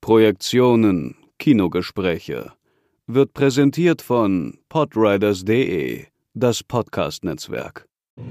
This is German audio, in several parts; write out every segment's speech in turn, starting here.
Projektionen, Kinogespräche. Wird präsentiert von podriders.de, das Podcast-Netzwerk.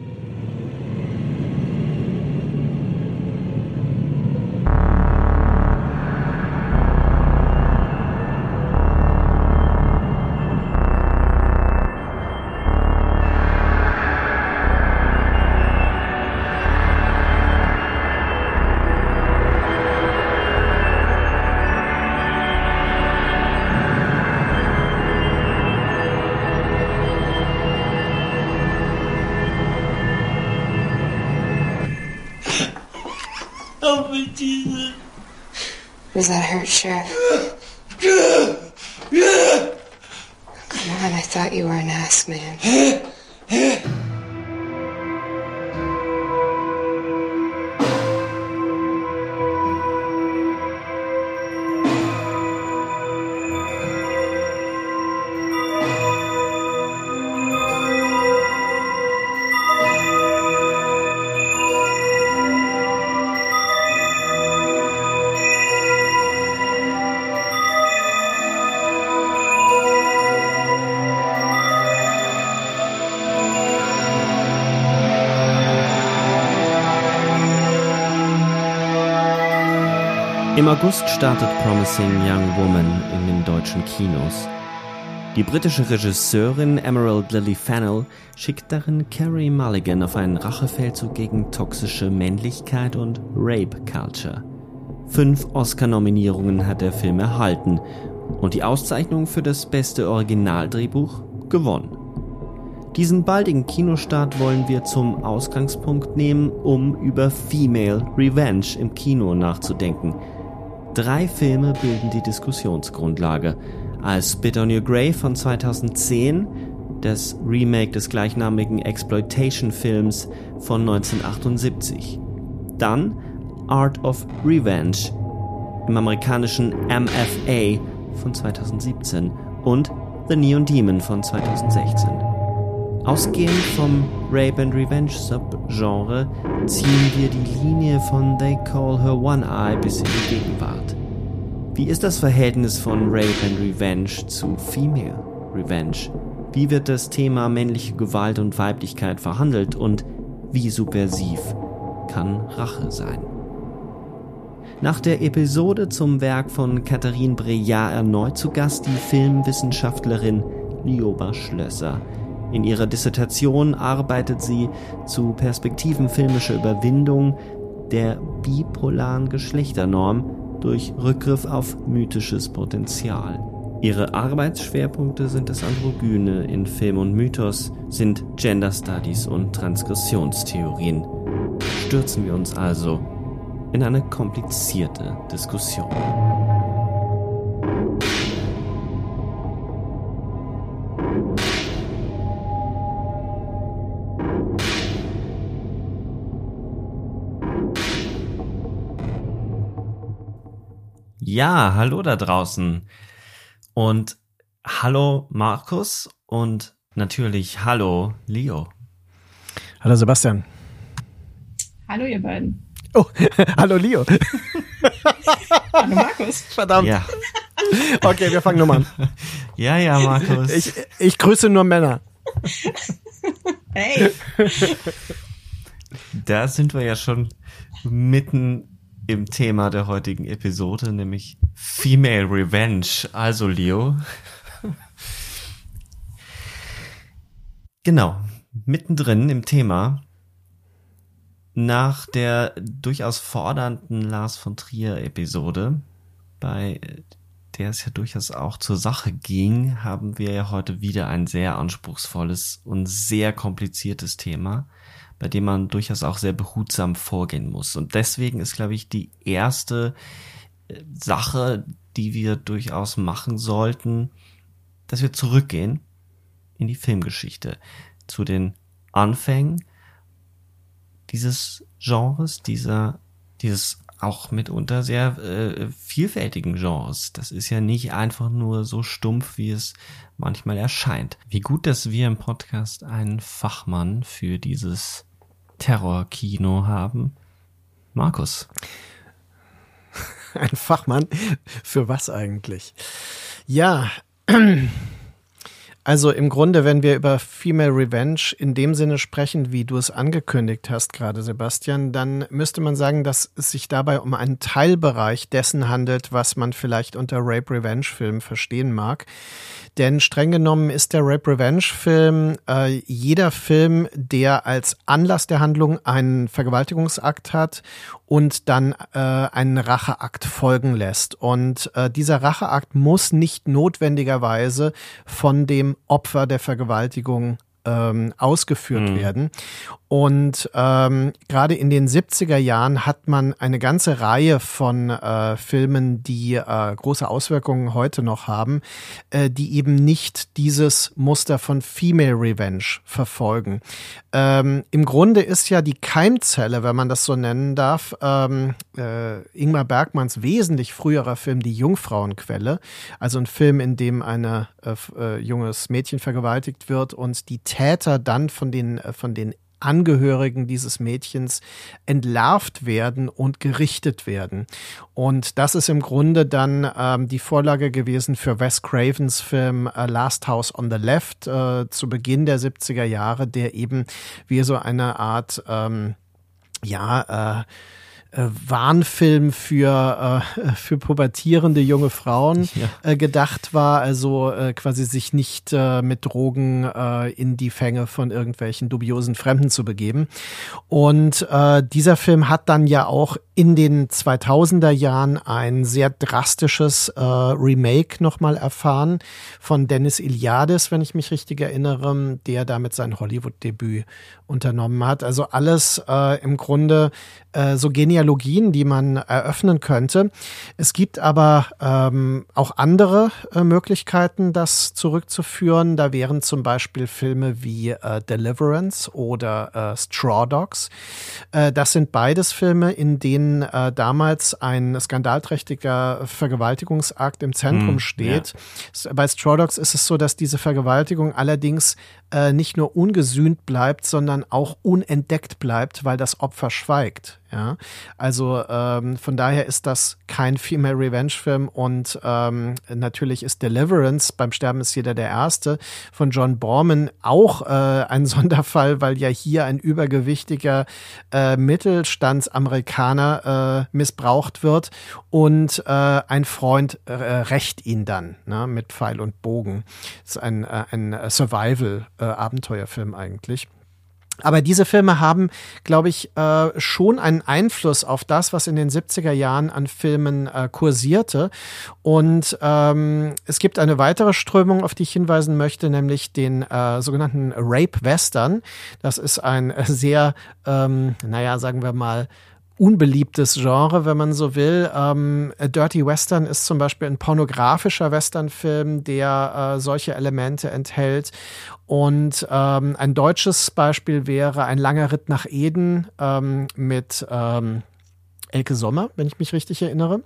Oh, my Jesus. Does that hurt, Sheriff? Come on, I thought you were an ass man. Im August startet Promising Young Woman in den deutschen Kinos. Die britische Regisseurin Emerald Lily Fennell schickt darin Carey Mulligan auf einen Rachefeldzug gegen toxische Männlichkeit und Rape Culture. 5 Oscar-Nominierungen hat der Film erhalten und die Auszeichnung für das beste Originaldrehbuch gewonnen. Diesen baldigen Kinostart wollen wir zum Ausgangspunkt nehmen, um über Female Revenge im Kino nachzudenken. 3 Filme bilden die Diskussionsgrundlage. Als Spit on Your Grave von 2010, das Remake des gleichnamigen Exploitation-Films von 1978. Dann Art of Revenge im amerikanischen MFA von 2017 und The Neon Demon von 2016. Ausgehend vom Rape and Revenge Subgenre ziehen wir die Linie von They Call Her One Eye bis in die Gegenwart. Wie ist das Verhältnis von Rape and Revenge zu Female Revenge? Wie wird das Thema männliche Gewalt und Weiblichkeit verhandelt und wie subversiv kann Rache sein? Nach der Episode zum Werk von Catherine Breillat erneut zu Gast die Filmwissenschaftlerin Lioba Schlösser. In ihrer Dissertation arbeitet sie zu Perspektiven filmischer Überwindung der bipolaren Geschlechternorm durch Rückgriff auf mythisches Potenzial. Ihre Arbeitsschwerpunkte sind das Androgyne in Film und Mythos, sind Gender Studies und Transgressionstheorien. Stürzen wir uns also in eine komplizierte Diskussion. Ja, hallo da draußen und hallo Markus und natürlich hallo Leo. Hallo Sebastian. Hallo ihr beiden. Oh, hallo Leo. Hallo Markus. Verdammt. Ja. Okay, wir fangen nochmal an. Ja, Markus. Ich grüße nur Männer. Hey. Da sind wir ja schon mitten im Thema der heutigen Episode, nämlich Female Revenge. Also Leo. Genau, mittendrin im Thema. Nach der durchaus fordernden Lars von Trier-Episode, bei der es ja durchaus auch zur Sache ging, haben wir ja heute wieder ein sehr anspruchsvolles und sehr kompliziertes Thema, bei dem man durchaus auch sehr behutsam vorgehen muss. Und deswegen ist, glaube ich, die erste Sache, die wir durchaus machen sollten, dass wir zurückgehen in die Filmgeschichte, zu den Anfängen dieses Genres, dieses auch mitunter sehr vielfältigen Genres. Das ist ja nicht einfach nur so stumpf, wie es manchmal erscheint. Wie gut, dass wir im Podcast einen Fachmann für dieses Terrorkino haben. Markus. Ein Fachmann? Für was eigentlich? Ja, also im Grunde, wenn wir über Female Revenge in dem Sinne sprechen, wie du es angekündigt hast gerade, Sebastian, dann müsste man sagen, dass es sich dabei um einen Teilbereich dessen handelt, was man vielleicht unter Rape-Revenge-Film verstehen mag. Denn streng genommen ist der Rape-Revenge-Film jeder Film, der als Anlass der Handlung einen Vergewaltigungsakt hat und dann einen Racheakt folgen lässt. Und dieser Racheakt muss nicht notwendigerweise von dem Opfer der Vergewaltigung ausgeführt werden. Und gerade in den 70er Jahren hat man eine ganze Reihe von Filmen, die große Auswirkungen heute noch haben, die eben nicht dieses Muster von Female Revenge verfolgen. Im Grunde ist ja die Keimzelle, wenn man das so nennen darf, Ingmar Bergmanns wesentlich früherer Film Die Jungfrauenquelle, also ein Film, in dem ein junges Mädchen vergewaltigt wird und die Täter dann von den Angehörigen dieses Mädchens entlarvt werden und gerichtet werden. Und das ist im Grunde dann die Vorlage gewesen für Wes Cravens Film Last House on the Left zu Beginn der 70er Jahre, der eben wie so eine Art Warnfilm für pubertierende junge Frauen gedacht war, also quasi sich nicht mit Drogen in die Fänge von irgendwelchen dubiosen Fremden zu begeben. Und dieser Film hat dann ja auch in den 2000er Jahren ein sehr drastisches Remake nochmal erfahren von Dennis Iliadis, wenn ich mich richtig erinnere, der damit sein Hollywood-Debüt unternommen hat. Also alles im Grunde so Genealogien, die man eröffnen könnte. Es gibt aber auch andere Möglichkeiten, das zurückzuführen. Da wären zum Beispiel Filme wie Deliverance oder Straw Dogs. Das sind beides Filme, in denen damals ein skandalträchtiger Vergewaltigungsakt im Zentrum steht. Ja. Bei Straw Dogs ist es so, dass diese Vergewaltigung allerdings nicht nur ungesühnt bleibt, sondern auch unentdeckt bleibt, weil das Opfer schweigt. Ja, also von daher ist das kein Female Revenge Film und natürlich ist Deliverance, beim Sterben ist jeder der Erste, von John Borman auch ein Sonderfall, weil ja hier ein übergewichtiger Mittelstandsamerikaner missbraucht wird und ein Freund rächt ihn dann mit Pfeil und Bogen. Das ist ein Survival-Abenteuerfilm eigentlich. Aber diese Filme haben, glaube ich, schon einen Einfluss auf das, was in den 70er Jahren an Filmen kursierte. Und es gibt eine weitere Strömung, auf die ich hinweisen möchte, nämlich den sogenannten Rape-Western. Das ist ein sehr, sagen wir mal, unbeliebtes Genre, wenn man so will. Dirty Western ist zum Beispiel ein pornografischer Westernfilm, der solche Elemente enthält. Und ein deutsches Beispiel wäre Ein langer Ritt nach Eden mit Elke Sommer, wenn ich mich richtig erinnere.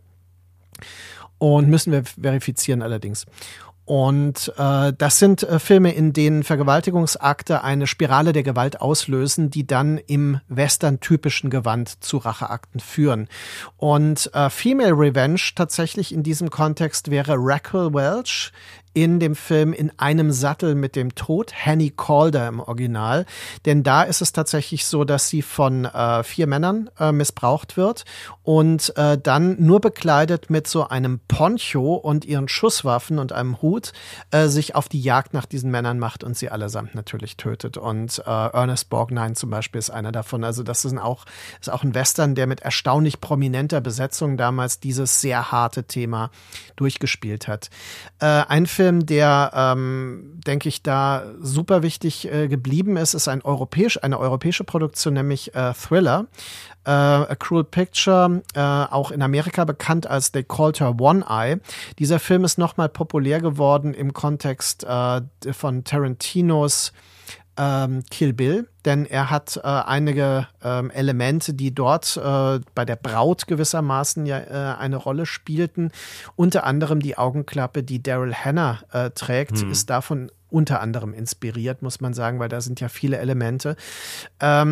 Und müssen wir verifizieren allerdings. Und das sind Filme, in denen Vergewaltigungsakte eine Spirale der Gewalt auslösen, die dann im Western-typischen Gewand zu Racheakten führen. Und Female Revenge tatsächlich in diesem Kontext wäre Raquel Welch in dem Film In einem Sattel mit dem Tod, Henny Calder im Original. Denn da ist es tatsächlich so, dass sie von 4 Männern missbraucht wird und dann nur bekleidet mit so einem Poncho und ihren Schusswaffen und einem Hut sich auf die Jagd nach diesen Männern macht und sie allesamt natürlich tötet. Und Ernest Borgnine zum Beispiel ist einer davon. Also das ist auch ein Western, der mit erstaunlich prominenter Besetzung damals dieses sehr harte Thema durchgespielt hat. Ein Film, der, denke ich, da super wichtig geblieben ist eine europäische Produktion, nämlich Thriller. A Cruel Picture, auch in Amerika bekannt als They Called Her One Eye. Dieser Film ist nochmal populär geworden im Kontext von Tarantinos Kill Bill, denn er hat einige Elemente, die dort bei der Braut gewissermaßen ja eine Rolle spielten. Unter anderem die Augenklappe, die Daryl Hannah trägt, ist davon unter anderem inspiriert, muss man sagen, weil da sind ja viele Elemente.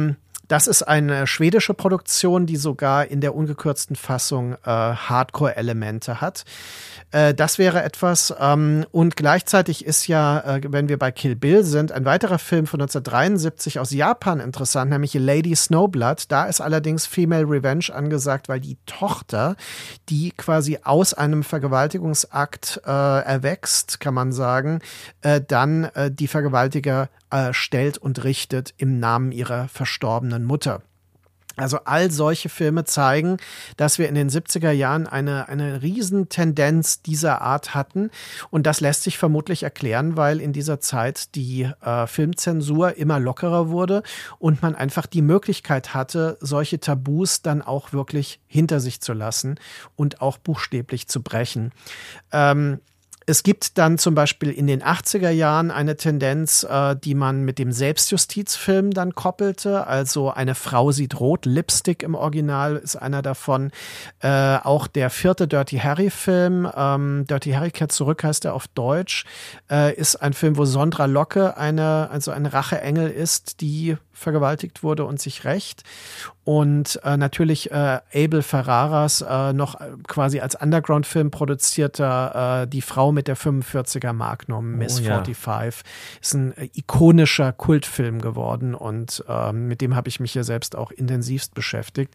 Das ist eine schwedische Produktion, die sogar in der ungekürzten Fassung Hardcore-Elemente hat. Das wäre etwas. Und gleichzeitig ist ja, wenn wir bei Kill Bill sind, ein weiterer Film von 1973 aus Japan interessant, nämlich Lady Snowblood. Da ist allerdings Female Revenge angesagt, weil die Tochter, die quasi aus einem Vergewaltigungsakt erwächst, kann man sagen, dann die Vergewaltiger stellt und richtet im Namen ihrer verstorbenen Mutter. Also all solche Filme zeigen, dass wir in den 70er Jahren eine Riesentendenz dieser Art hatten. Und das lässt sich vermutlich erklären, weil in dieser Zeit die Filmzensur immer lockerer wurde und man einfach die Möglichkeit hatte, solche Tabus dann auch wirklich hinter sich zu lassen und auch buchstäblich zu brechen. Es gibt dann zum Beispiel in den 80er Jahren eine Tendenz, die man mit dem Selbstjustizfilm dann koppelte. Also Eine Frau sieht rot, Lipstick im Original ist einer davon. Auch der 4. Dirty Harry-Film, Dirty Harry kehrt zurück heißt er auf Deutsch, ist ein Film, wo Sondra Locke eine Racheengel ist, die vergewaltigt wurde und sich rächt. Und natürlich Abel Ferraras noch quasi als Underground-Film produzierter Die Frau mit der 45er Magnum, Miss 45, ist ein ikonischer Kultfilm geworden und mit dem habe ich mich ja selbst auch intensivst beschäftigt.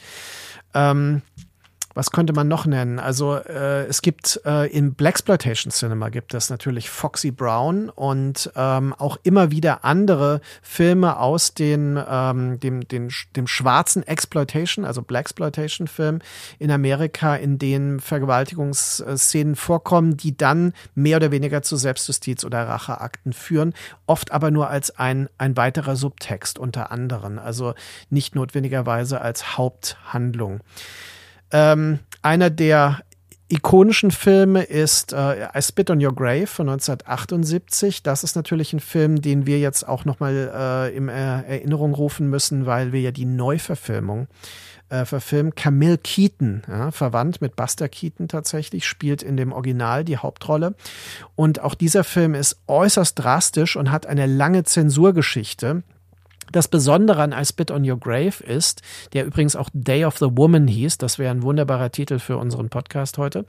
Was könnte man noch nennen? Also es gibt im Blaxploitation Cinema gibt es natürlich Foxy Brown und auch immer wieder andere Filme aus dem schwarzen Exploitation, also Blaxploitation Film in Amerika, in denen Vergewaltigungsszenen vorkommen, die dann mehr oder weniger zu Selbstjustiz oder Racheakten führen, oft aber nur als ein weiterer Subtext unter anderem, also nicht notwendigerweise als Haupthandlung. Einer der ikonischen Filme ist I Spit on Your Grave von 1978. Das ist natürlich ein Film, den wir jetzt auch nochmal in Erinnerung rufen müssen, weil wir ja die Neuverfilmung verfilmen. Camille Keaton, verwandt mit Buster Keaton tatsächlich, spielt in dem Original die Hauptrolle. Und auch dieser Film ist äußerst drastisch und hat eine lange Zensurgeschichte. Das Besondere an I Spit on Your Grave ist, der übrigens auch Day of the Woman hieß, das wäre ein wunderbarer Titel für unseren Podcast heute,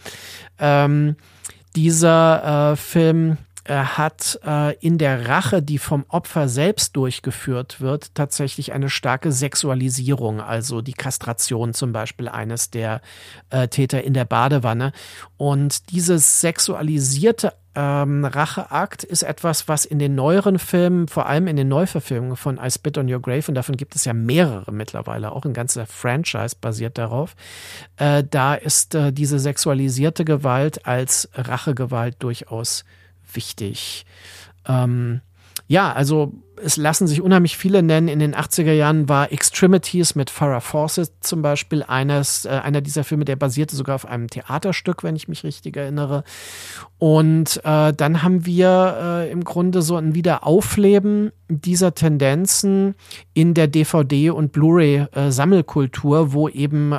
dieser Film hat in der Rache, die vom Opfer selbst durchgeführt wird, tatsächlich eine starke Sexualisierung, also die Kastration zum Beispiel eines der Täter in der Badewanne. Und dieses sexualisierte Racheakt ist etwas, was in den neueren Filmen, vor allem in den Neuverfilmungen von I Spit on Your Grave, und davon gibt es ja mehrere mittlerweile, auch ein ganzer Franchise basiert darauf, da ist diese sexualisierte Gewalt als Rachegewalt durchaus wichtig. Also es lassen sich unheimlich viele nennen. In den 80er Jahren war Extremities mit Farrah Fawcett zum Beispiel einer dieser Filme, der basierte sogar auf einem Theaterstück, wenn ich mich richtig erinnere. Und dann haben wir im Grunde so ein Wiederaufleben dieser Tendenzen in der DVD- und Blu-ray-Sammelkultur, wo eben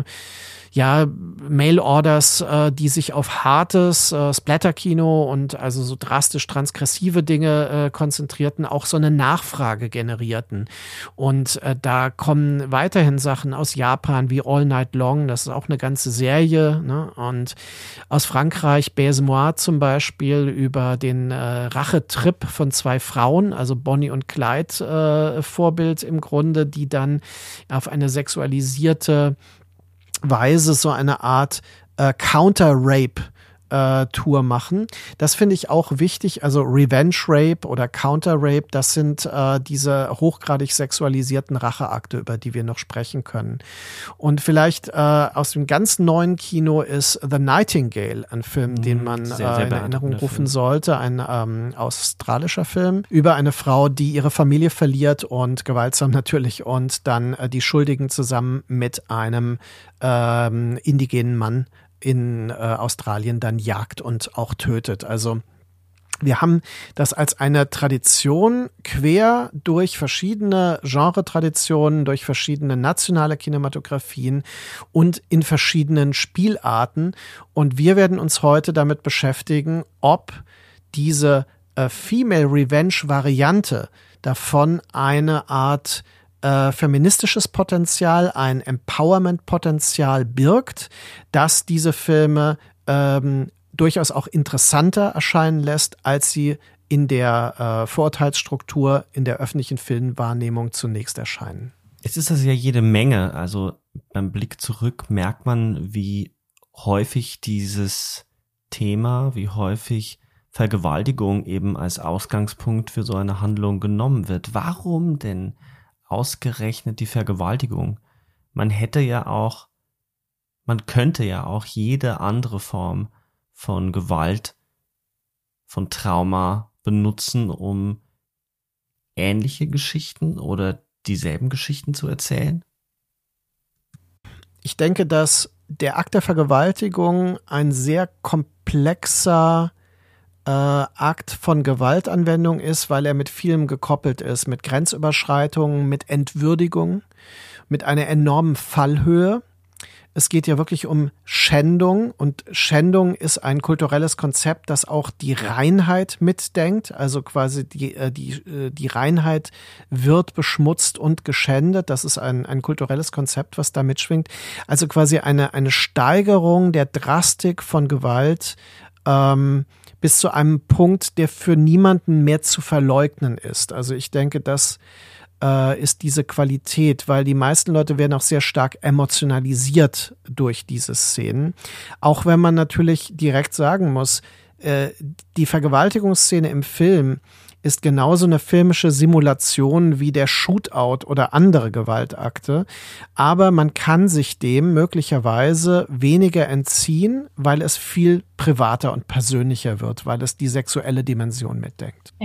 Mail-Orders, die sich auf hartes Splatter-Kino und also so drastisch transgressive Dinge konzentrierten, auch so eine Nachfrage generierten. Und da kommen weiterhin Sachen aus Japan wie All Night Long, das ist auch eine ganze Serie, ne? Und aus Frankreich Baise-moi zum Beispiel über den Rachetrip von zwei Frauen, also Bonnie und Clyde Vorbild im Grunde, die dann auf eine sexualisierte Weise so eine Art Counter-Rape Tour machen. Das finde ich auch wichtig. Also Revenge Rape oder Counter Rape, das sind diese hochgradig sexualisierten Racheakte, über die wir noch sprechen können. Und vielleicht aus dem ganz neuen Kino ist The Nightingale ein Film, den man in Erinnerung rufen sollte. Ein australischer Film über eine Frau, die ihre Familie verliert und gewaltsam natürlich und dann die Schuldigen zusammen mit einem indigenen Mann in Australien dann jagt und auch tötet. Also wir haben das als eine Tradition quer durch verschiedene Genre-Traditionen, durch verschiedene nationale Kinematografien und in verschiedenen Spielarten. Und wir werden uns heute damit beschäftigen, ob diese Female Revenge-Variante davon eine Art feministisches Potenzial, ein Empowerment-Potenzial birgt, dass diese Filme durchaus auch interessanter erscheinen lässt, als sie in der Vorurteilsstruktur in der öffentlichen Filmwahrnehmung zunächst erscheinen. Es ist das ja jede Menge. Also beim Blick zurück merkt man, wie häufig dieses Thema, wie häufig Vergewaltigung eben als Ausgangspunkt für so eine Handlung genommen wird. Warum denn ausgerechnet die Vergewaltigung? Man könnte ja auch jede andere Form von Gewalt, von Trauma benutzen, um ähnliche Geschichten oder dieselben Geschichten zu erzählen? Ich denke, dass der Akt der Vergewaltigung ein sehr komplexer Akt von Gewaltanwendung ist, weil er mit vielem gekoppelt ist, mit Grenzüberschreitungen, mit Entwürdigung, mit einer enormen Fallhöhe. Es geht ja wirklich um Schändung, und Schändung ist ein kulturelles Konzept, das auch die Reinheit mitdenkt. Also quasi die Reinheit wird beschmutzt und geschändet. Das ist ein kulturelles Konzept, was da mitschwingt. Also quasi eine Steigerung der Drastik von Gewalt bis zu einem Punkt, der für niemanden mehr zu verleugnen ist. Also ich denke, das ist diese Qualität, weil die meisten Leute werden auch sehr stark emotionalisiert durch diese Szenen. Auch wenn man natürlich direkt sagen muss, die Vergewaltigungsszene im Film ist genauso eine filmische Simulation wie der Shootout oder andere Gewaltakte. Aber man kann sich dem möglicherweise weniger entziehen, weil es viel privater und persönlicher wird, weil es die sexuelle Dimension mitdenkt.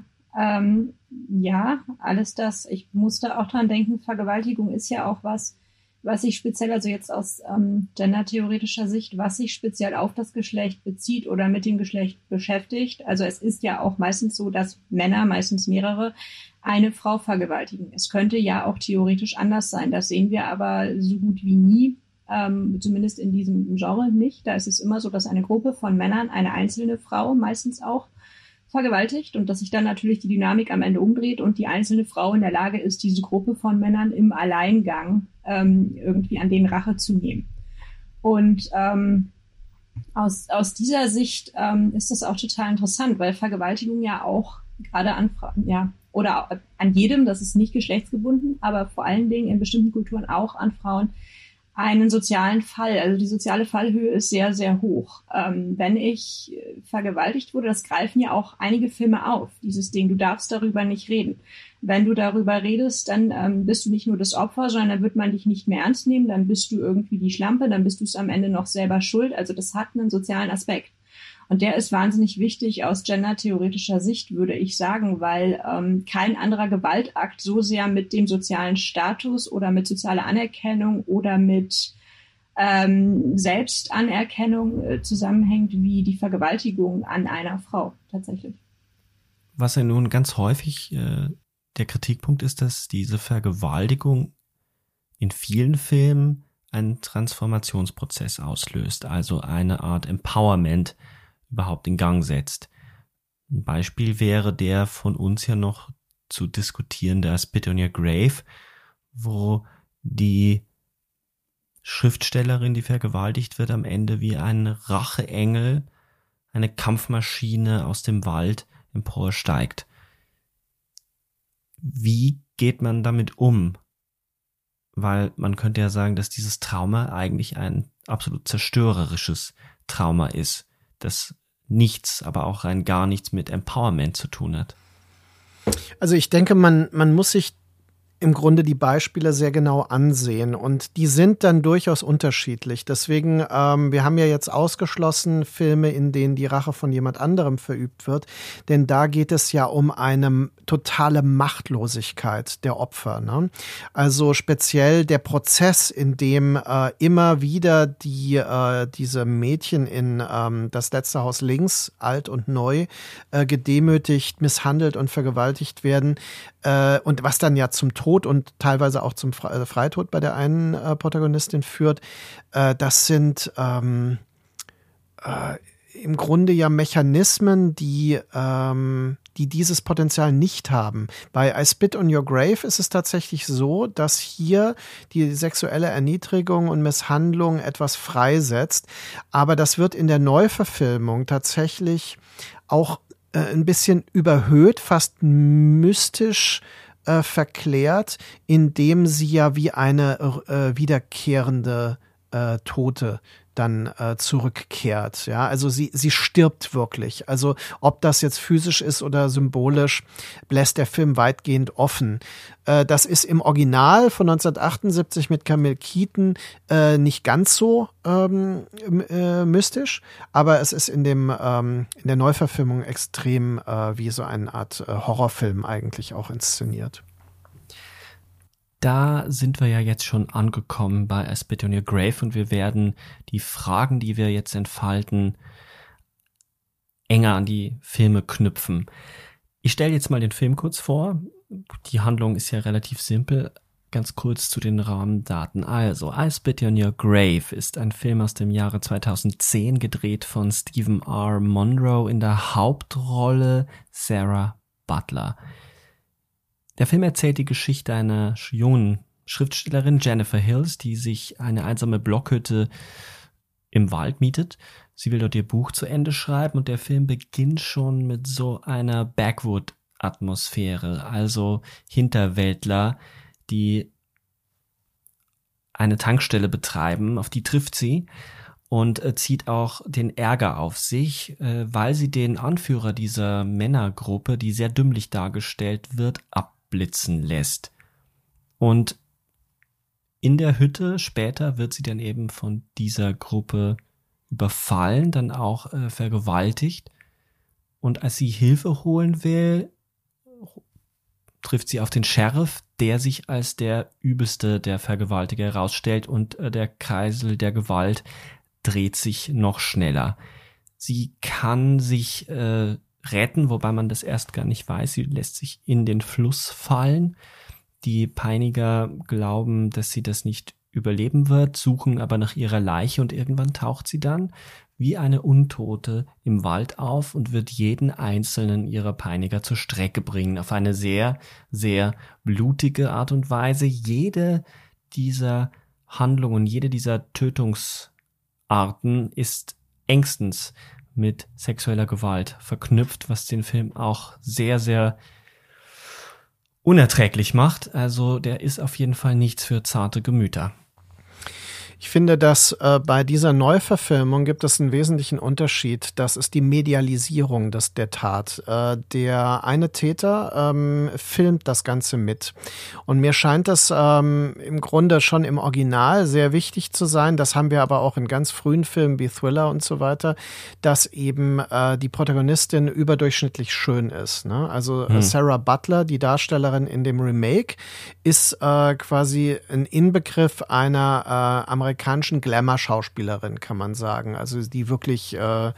Ja, alles das. Ich musste auch dran denken, Vergewaltigung ist ja auch was sich speziell, also jetzt aus gendertheoretischer Sicht, was sich speziell auf das Geschlecht bezieht oder mit dem Geschlecht beschäftigt. Also es ist ja auch meistens so, dass Männer, meistens mehrere, eine Frau vergewaltigen. Es könnte ja auch theoretisch anders sein. Das sehen wir aber so gut wie nie, zumindest in diesem Genre nicht. Da ist es immer so, dass eine Gruppe von Männern eine einzelne Frau meistens auch vergewaltigt und dass sich dann natürlich die Dynamik am Ende umdreht und die einzelne Frau in der Lage ist, diese Gruppe von Männern im Alleingang irgendwie an denen Rache zu nehmen. Und aus dieser Sicht ist das auch total interessant, weil Vergewaltigung ja auch gerade an Frauen, ja, oder an jedem, das ist nicht geschlechtsgebunden, aber vor allen Dingen in bestimmten Kulturen auch an Frauen, einen sozialen Fall. Also die soziale Fallhöhe ist sehr, sehr hoch. Wenn ich vergewaltigt wurde, das greifen ja auch einige Filme auf, dieses Ding, du darfst darüber nicht reden. Wenn du darüber redest, dann bist du nicht nur das Opfer, sondern dann wird man dich nicht mehr ernst nehmen, dann bist du irgendwie die Schlampe, dann bist du es am Ende noch selber schuld. Also das hat einen sozialen Aspekt. Und der ist wahnsinnig wichtig aus gendertheoretischer Sicht, würde ich sagen, weil kein anderer Gewaltakt so sehr mit dem sozialen Status oder mit sozialer Anerkennung oder mit Selbstanerkennung zusammenhängt wie die Vergewaltigung an einer Frau tatsächlich. Was ja nun ganz häufig der Kritikpunkt ist, dass diese Vergewaltigung in vielen Filmen einen Transformationsprozess auslöst, also eine Art Empowerment überhaupt in Gang setzt. Ein Beispiel wäre der von uns ja noch zu diskutierende Spit on Your Grave, wo die Schriftstellerin, die vergewaltigt wird, am Ende wie ein Racheengel, eine Kampfmaschine aus dem Wald emporsteigt. Wie geht man damit um? Weil man könnte ja sagen, dass dieses Trauma eigentlich ein absolut zerstörerisches Trauma ist, das nichts, aber auch rein gar nichts mit Empowerment zu tun hat. Also ich denke, man muss sich im Grunde die Beispiele sehr genau ansehen und die sind dann durchaus unterschiedlich. Deswegen, wir haben ja jetzt ausgeschlossen Filme, in denen die Rache von jemand anderem verübt wird, denn da geht es ja um eine totale Machtlosigkeit der Opfer, ne? Also speziell der Prozess, in dem immer wieder diese Mädchen in das letzte Haus links, alt und neu, gedemütigt, misshandelt und vergewaltigt werden, und was dann ja zum Tod und teilweise auch zum Freitod bei der einen im Grunde ja Mechanismen, die dieses Potenzial nicht haben. Bei I Spit on Your Grave ist es tatsächlich so, dass hier die sexuelle Erniedrigung und Misshandlung etwas freisetzt. Aber das wird in der Neuverfilmung tatsächlich auch ein bisschen überhöht, fast mystisch verklärt, indem sie ja wie eine wiederkehrende Tote dann zurückkehrt. Ja, also sie stirbt wirklich. Also ob das jetzt physisch ist oder symbolisch, lässt der Film weitgehend offen. Das ist im Original von 1978 mit Camille Keaton nicht ganz so mystisch, aber es ist in der Neuverfilmung extrem wie so eine Art Horrorfilm eigentlich auch inszeniert. Da sind wir ja jetzt schon angekommen bei I Spit on Your Grave und wir werden die Fragen, die wir jetzt entfalten, enger an die Filme knüpfen. Ich stelle jetzt mal den Film kurz vor. Die Handlung ist ja relativ simpel. Ganz kurz zu den Rahmendaten. Also, I Spit on Your Grave ist ein Film aus dem Jahre 2010, gedreht von Stephen R. Monroe, in der Hauptrolle Sarah Butler. Der Film erzählt die Geschichte einer jungen Schriftstellerin, Jennifer Hills, die sich eine einsame Blockhütte im Wald mietet. Sie will dort ihr Buch zu Ende schreiben und der Film beginnt schon mit so einer Backwood-Atmosphäre, also Hinterwäldler, die eine Tankstelle betreiben, auf die trifft sie und zieht auch den Ärger auf sich, weil sie den Anführer dieser Männergruppe, die sehr dümmlich dargestellt wird, abblitzen lässt. Und in der Hütte später wird sie dann eben von dieser Gruppe überfallen, dann auch vergewaltigt. Und als sie Hilfe holen will, trifft sie auf den Sheriff, der sich als der übelste der Vergewaltiger herausstellt und der Kreisel der Gewalt dreht sich noch schneller. Sie kann sich retten, wobei man das erst gar nicht weiß. Sie lässt sich in den Fluss fallen. Die Peiniger glauben, dass sie das nicht überleben wird, suchen aber nach ihrer Leiche und irgendwann taucht sie dann wie eine Untote im Wald auf und wird jeden einzelnen ihrer Peiniger zur Strecke bringen, auf eine sehr, sehr blutige Art und Weise. Jede dieser Handlungen, jede dieser Tötungsarten ist engstens mit sexueller Gewalt verknüpft, was den Film auch sehr, sehr unerträglich macht. Also der ist auf jeden Fall nichts für zarte Gemüter. Ich finde, dass bei dieser Neuverfilmung gibt es einen wesentlichen Unterschied. Das ist die Medialisierung der Tat. Der eine Täter filmt das Ganze mit. Und mir scheint das im Grunde schon im Original sehr wichtig zu sein. Das haben wir aber auch in ganz frühen Filmen wie Thriller und so weiter, dass eben die Protagonistin überdurchschnittlich schön ist. Ne? Also Sarah Butler, die Darstellerin in dem Remake, ist quasi ein Inbegriff einer amerikanischen Glamour-Schauspielerin, kann man sagen. Also die wirklich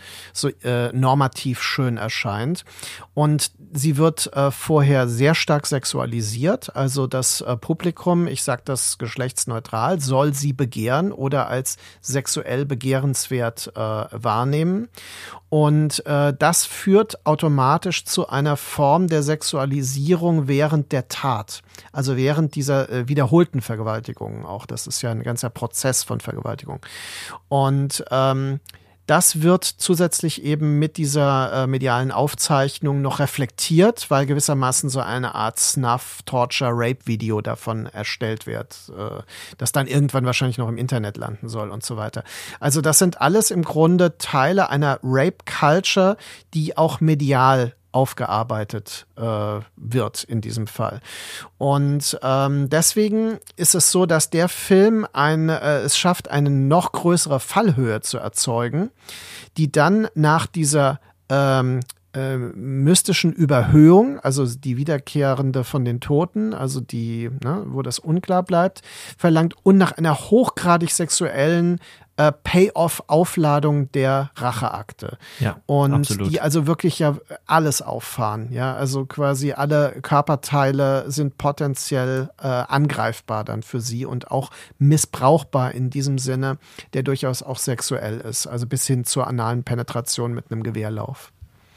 normativ schön erscheint. Und sie wird vorher sehr stark sexualisiert. Also das Publikum, ich sage das geschlechtsneutral, soll sie begehren oder als sexuell begehrenswert wahrnehmen. Und das führt automatisch zu einer Form der Sexualisierung während der Tat. Also während dieser wiederholten Vergewaltigungen auch. Das ist ja ein ganzer Prozess von Vergewaltigung. Und das wird zusätzlich eben mit dieser medialen Aufzeichnung noch reflektiert, weil gewissermaßen so eine Art Snuff-Torture-Rape-Video davon erstellt wird, das dann irgendwann wahrscheinlich noch im Internet landen soll und so weiter. Also das sind alles im Grunde Teile einer Rape-Culture, die auch medial aufgearbeitet wird in diesem Fall. Und deswegen ist es so, dass der Film es schafft, eine noch größere Fallhöhe zu erzeugen, die dann nach dieser mystischen Überhöhung, also die Wiederkehrende von den Toten, also die, wo das unklar bleibt, verlangt und nach einer hochgradig sexuellen Payoff-Aufladung der Racheakte. Ja, und absolut. Die also wirklich ja alles auffahren, ja, also quasi alle Körperteile sind potenziell angreifbar dann für sie und auch missbrauchbar in diesem Sinne, der durchaus auch sexuell ist, also bis hin zur analen Penetration mit einem Gewehrlauf.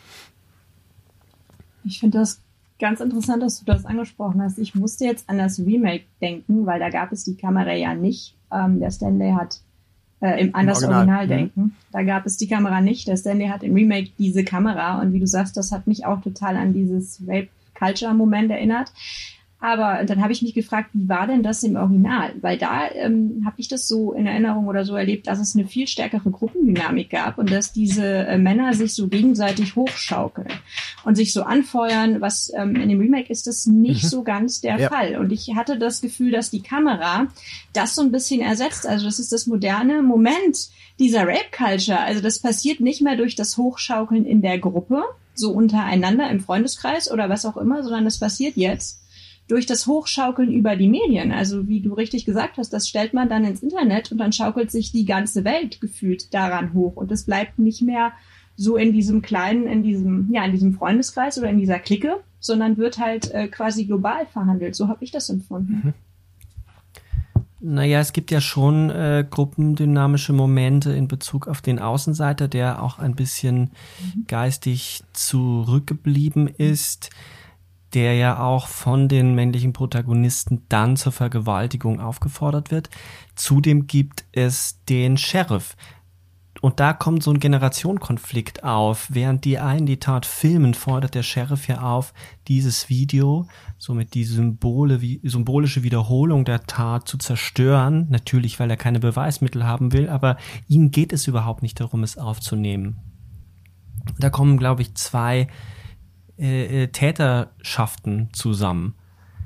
Ich finde das ganz interessant, dass du das angesprochen hast. Ich musste jetzt an das Remake denken, weil da gab es die Kamera ja nicht. Der Stanley hat an das Original denken. Da gab es die Kamera nicht. Der Stanley hat im Remake diese Kamera. Und wie du sagst, das hat mich auch total an dieses Rape-Culture-Moment erinnert. Aber dann habe ich mich gefragt, wie war denn das im Original? Weil da habe ich das so in Erinnerung oder so erlebt, dass es eine viel stärkere Gruppendynamik gab und dass diese Männer sich so gegenseitig hochschaukeln und sich so anfeuern, was in dem Remake ist das nicht so ganz der Fall. Und ich hatte das Gefühl, dass die Kamera das so ein bisschen ersetzt. Also das ist das moderne Moment dieser Rape-Culture. Also das passiert nicht mehr durch das Hochschaukeln in der Gruppe, so untereinander im Freundeskreis oder was auch immer, sondern das passiert jetzt durch das Hochschaukeln über die Medien. Also wie du richtig gesagt hast, das stellt man dann ins Internet und dann schaukelt sich die ganze Welt gefühlt daran hoch. Und es bleibt nicht mehr so in diesem kleinen, in diesem Freundeskreis oder in dieser Clique, sondern wird halt quasi global verhandelt. So habe ich das empfunden. Naja, es gibt ja schon gruppendynamische Momente in Bezug auf den Außenseiter, der auch ein bisschen geistig zurückgeblieben ist, der ja auch von den männlichen Protagonisten dann zur Vergewaltigung aufgefordert wird. Zudem gibt es den Sheriff. Und da kommt so ein Generationenkonflikt auf. Während die einen die Tat filmen, fordert der Sheriff ja auf, dieses Video, somit die symbolische Wiederholung der Tat zu zerstören. Natürlich, weil er keine Beweismittel haben will, aber ihm geht es überhaupt nicht darum, es aufzunehmen. Da kommen, glaube ich, zwei Täterschaften zusammen.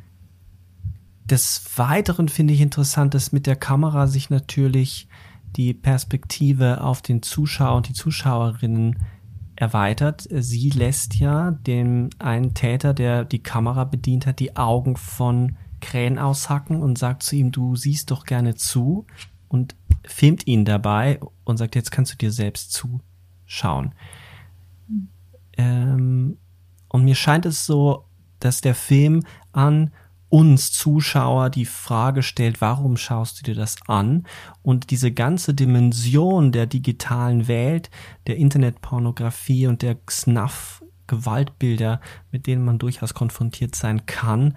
Des Weiteren finde ich interessant, dass mit der Kamera sich natürlich die Perspektive auf den Zuschauer und die Zuschauerinnen erweitert. Sie lässt ja dem einen Täter, der die Kamera bedient hat, die Augen von Krähen aushacken und sagt zu ihm, du siehst doch gerne zu, und filmt ihn dabei und sagt, jetzt kannst du dir selbst zuschauen. Und mir scheint es so, dass der Film an uns Zuschauer die Frage stellt, warum schaust du dir das an? Und diese ganze Dimension der digitalen Welt, der Internetpornografie und der Snuff-Gewaltbilder, mit denen man durchaus konfrontiert sein kann,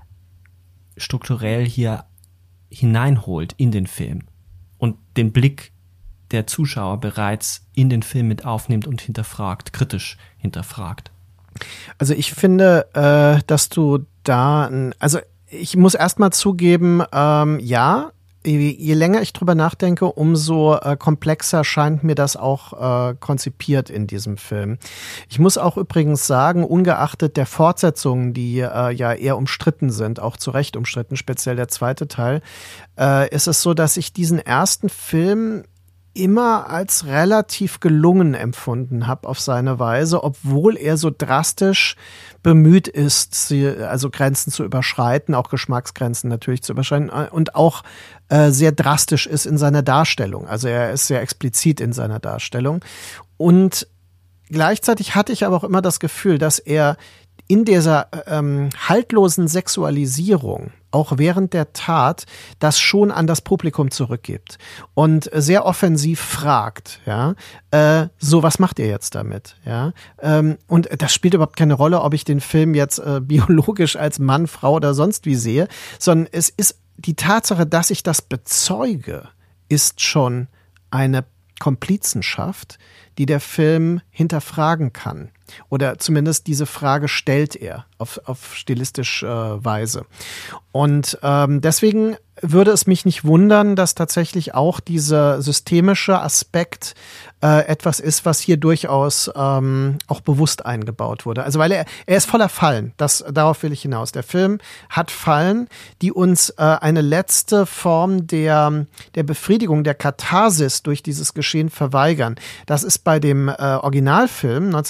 strukturell hier hineinholt in den Film und den Blick der Zuschauer bereits in den Film mit aufnimmt und kritisch hinterfragt. Also ich finde, dass du da, also ich muss erstmal zugeben, ja, je länger ich drüber nachdenke, umso komplexer scheint mir das auch konzipiert in diesem Film. Ich muss auch übrigens sagen, ungeachtet der Fortsetzungen, die ja eher umstritten sind, auch zu Recht umstritten, speziell der zweite Teil, ist es so, dass ich diesen ersten Film immer als relativ gelungen empfunden habe auf seine Weise, obwohl er so drastisch bemüht ist, also Grenzen zu überschreiten, auch Geschmacksgrenzen natürlich zu überschreiten und auch sehr drastisch ist in seiner Darstellung. Also er ist sehr explizit in seiner Darstellung. Und gleichzeitig hatte ich aber auch immer das Gefühl, dass er in dieser haltlosen Sexualisierung auch während der Tat das schon an das Publikum zurückgibt und sehr offensiv fragt, ja, so, was macht ihr jetzt damit, ja, und das spielt überhaupt keine Rolle, ob ich den Film jetzt biologisch als Mann, Frau oder sonst wie sehe, sondern es ist die Tatsache, dass ich das bezeuge, ist schon eine Komplizenschaft, die der Film hinterfragen kann. Oder zumindest diese Frage stellt er auf stilistische Weise. Und deswegen würde es mich nicht wundern, dass tatsächlich auch dieser systemische Aspekt etwas ist, was hier durchaus auch bewusst eingebaut wurde. Also weil er ist voller Fallen, darauf will ich hinaus. Der Film hat Fallen, die uns eine letzte Form der Befriedigung, der Katharsis durch dieses Geschehen verweigern. Das ist bei dem Originalfilm 1978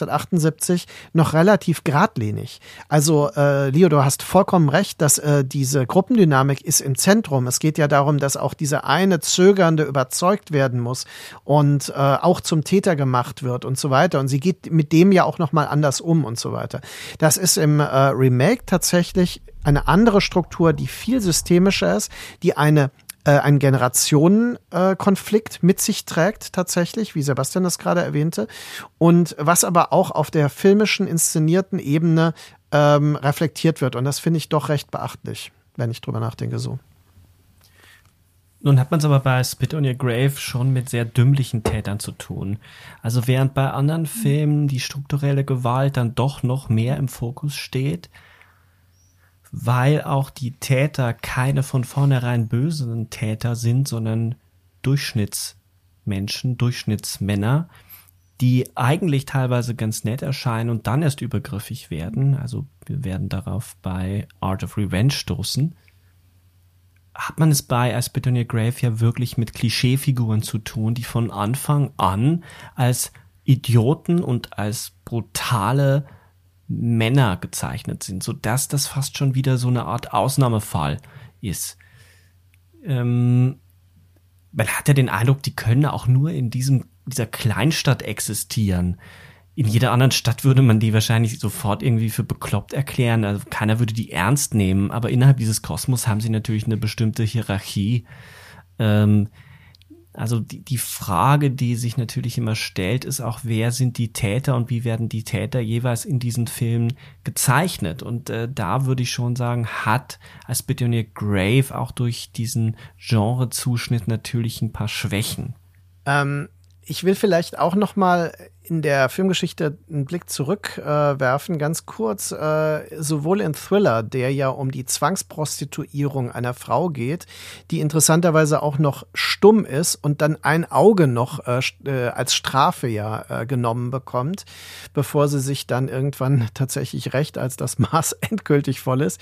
1978 noch relativ geradlinig. Also Leo, du hast vollkommen recht, dass diese Gruppendynamik ist im Zentrum. Es geht ja darum, dass auch diese eine Zögernde überzeugt werden muss und auch zum Täter gemacht wird und so weiter. Und sie geht mit dem ja auch nochmal anders um und so weiter. Das ist im Remake tatsächlich eine andere Struktur, die viel systemischer ist, die einen Generationenkonflikt mit sich trägt tatsächlich, wie Sebastian das gerade erwähnte, und was aber auch auf der filmischen, inszenierten Ebene reflektiert wird. Und das finde ich doch recht beachtlich, wenn ich drüber nachdenke so. Nun hat man es aber bei Spit on Your Grave schon mit sehr dümmlichen Tätern zu tun. Also während bei anderen Filmen die strukturelle Gewalt dann doch noch mehr im Fokus steht, weil auch die Täter keine von vornherein bösen Täter sind, sondern Durchschnittsmenschen, Durchschnittsmänner, die eigentlich teilweise ganz nett erscheinen und dann erst übergriffig werden. Also wir werden darauf bei Art of Revenge stoßen. Hat man es bei I Spit on Your Grave ja wirklich mit Klischeefiguren zu tun, die von Anfang an als Idioten und als brutale Männer gezeichnet sind, sodass das fast schon wieder so eine Art Ausnahmefall ist. Man hat ja den Eindruck, die können auch nur in dieser Kleinstadt existieren. In jeder anderen Stadt würde man die wahrscheinlich sofort irgendwie für bekloppt erklären. Also keiner würde die ernst nehmen. Aber innerhalb dieses Kosmos haben sie natürlich eine bestimmte Hierarchie. Also die Frage, die sich natürlich immer stellt, ist auch, wer sind die Täter und wie werden die Täter jeweils in diesen Filmen gezeichnet? Und da würde ich schon sagen, hat I Spit on Your Grave auch durch diesen Genrezuschnitt natürlich ein paar Schwächen. Ich will vielleicht auch noch mal in der Filmgeschichte einen Blick zurückwerfen, ganz kurz, sowohl in Thriller, der ja um die Zwangsprostituierung einer Frau geht, die interessanterweise auch noch stumm ist und dann ein Auge noch als Strafe genommen bekommt, bevor sie sich dann irgendwann tatsächlich rächt, als das Maß endgültig voll ist.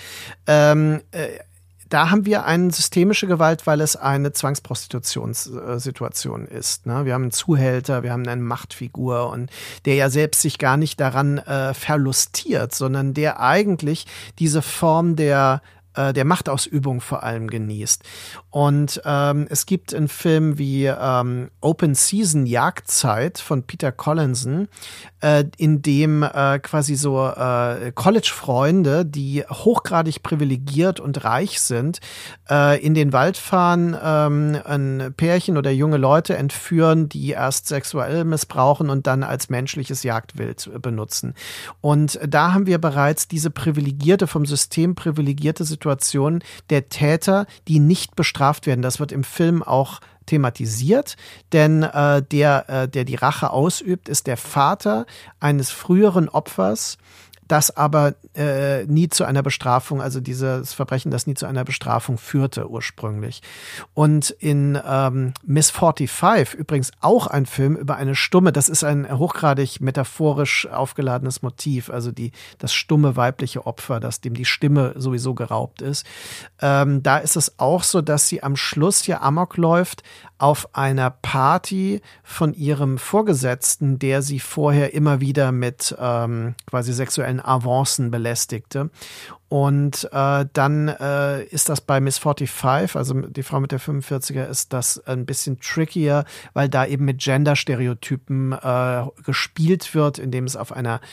Da haben wir eine systemische Gewalt, weil es eine Zwangsprostitutionssituation ist. Ne? Wir haben einen Zuhälter, wir haben eine Machtfigur und der ja selbst sich gar nicht daran verlustiert, sondern der eigentlich diese Form der Machtausübung vor allem genießt. Und es gibt einen Film wie Open Season Jagdzeit von Peter Collinson, in dem quasi so College-Freunde, die hochgradig privilegiert und reich sind, in den Wald fahren, ein Pärchen oder junge Leute entführen, die erst sexuell missbrauchen und dann als menschliches Jagdwild benutzen. Und da haben wir bereits diese vom System privilegierte Situation der Täter, die nicht bestraft werden. Das wird im Film auch thematisiert, denn der die Rache ausübt, ist der Vater eines früheren Opfers, das aber nie zu einer Bestrafung, also dieses Verbrechen, das nie zu einer Bestrafung führte ursprünglich. Und in Miss 45, übrigens auch ein Film über eine Stumme, das ist ein hochgradig metaphorisch aufgeladenes Motiv, also das stumme weibliche Opfer, dem die Stimme sowieso geraubt ist. Da ist es auch so, dass sie am Schluss ja Amok läuft auf einer Party von ihrem Vorgesetzten, der sie vorher immer wieder mit quasi sexuellen Avancen belästigte. Und dann ist das bei Miss 45, also die Frau mit der 45er, ist das ein bisschen trickier, weil da eben mit Gender-Stereotypen gespielt wird, indem es auf einer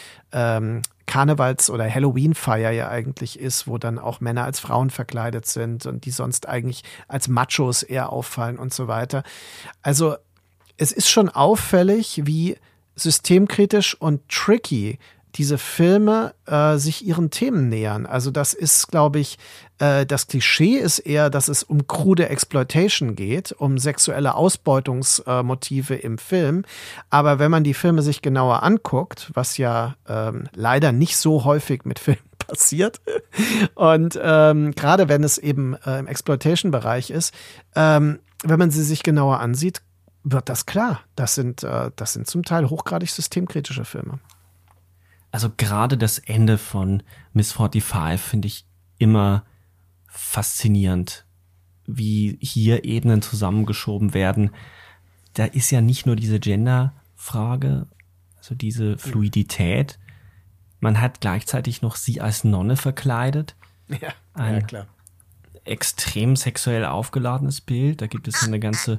Karnevals- oder Halloween-Feier ja eigentlich ist, wo dann auch Männer als Frauen verkleidet sind und die sonst eigentlich als Machos eher auffallen und so weiter. Also es ist schon auffällig, wie systemkritisch und tricky diese Filme sich ihren Themen nähern. Also das ist, glaube ich, das Klischee ist eher, dass es um krude Exploitation geht, um sexuelle Ausbeutungsmotive im Film. Aber wenn man die Filme sich genauer anguckt, was ja leider nicht so häufig mit Filmen passiert, und gerade wenn es eben im Exploitation-Bereich ist, wenn man sie sich genauer ansieht, wird das klar. Das sind zum Teil hochgradig systemkritische Filme. Also gerade das Ende von Miss 45 finde ich immer faszinierend, wie hier Ebenen zusammengeschoben werden. Da ist ja nicht nur diese Gender-Frage, also diese Fluidität, Man hat gleichzeitig noch sie als Nonne verkleidet. Ja, klar. Extrem sexuell aufgeladenes Bild. Da gibt es eine ganze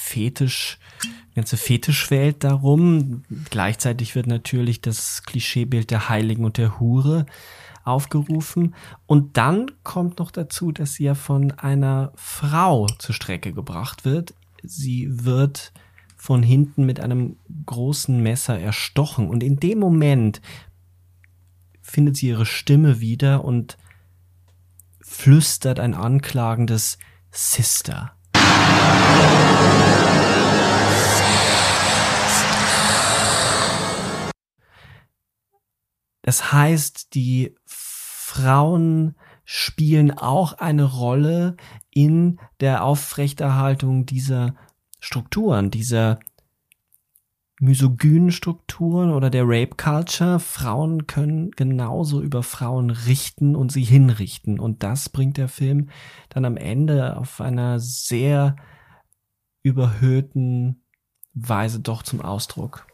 Fetischwelt darum. Gleichzeitig wird natürlich das Klischeebild der Heiligen und der Hure aufgerufen. Und dann kommt noch dazu, dass sie ja von einer Frau zur Strecke gebracht wird. Sie wird von hinten mit einem großen Messer erstochen. Und in dem Moment findet sie ihre Stimme wieder und flüstert ein anklagendes Sister. Das heißt, die Frauen spielen auch eine Rolle in der Aufrechterhaltung dieser Strukturen, dieser misogynen Strukturen oder der Rape Culture. Frauen können genauso über Frauen richten und sie hinrichten. Und das bringt der Film dann am Ende auf einer sehr überhöhten Weise doch zum Ausdruck.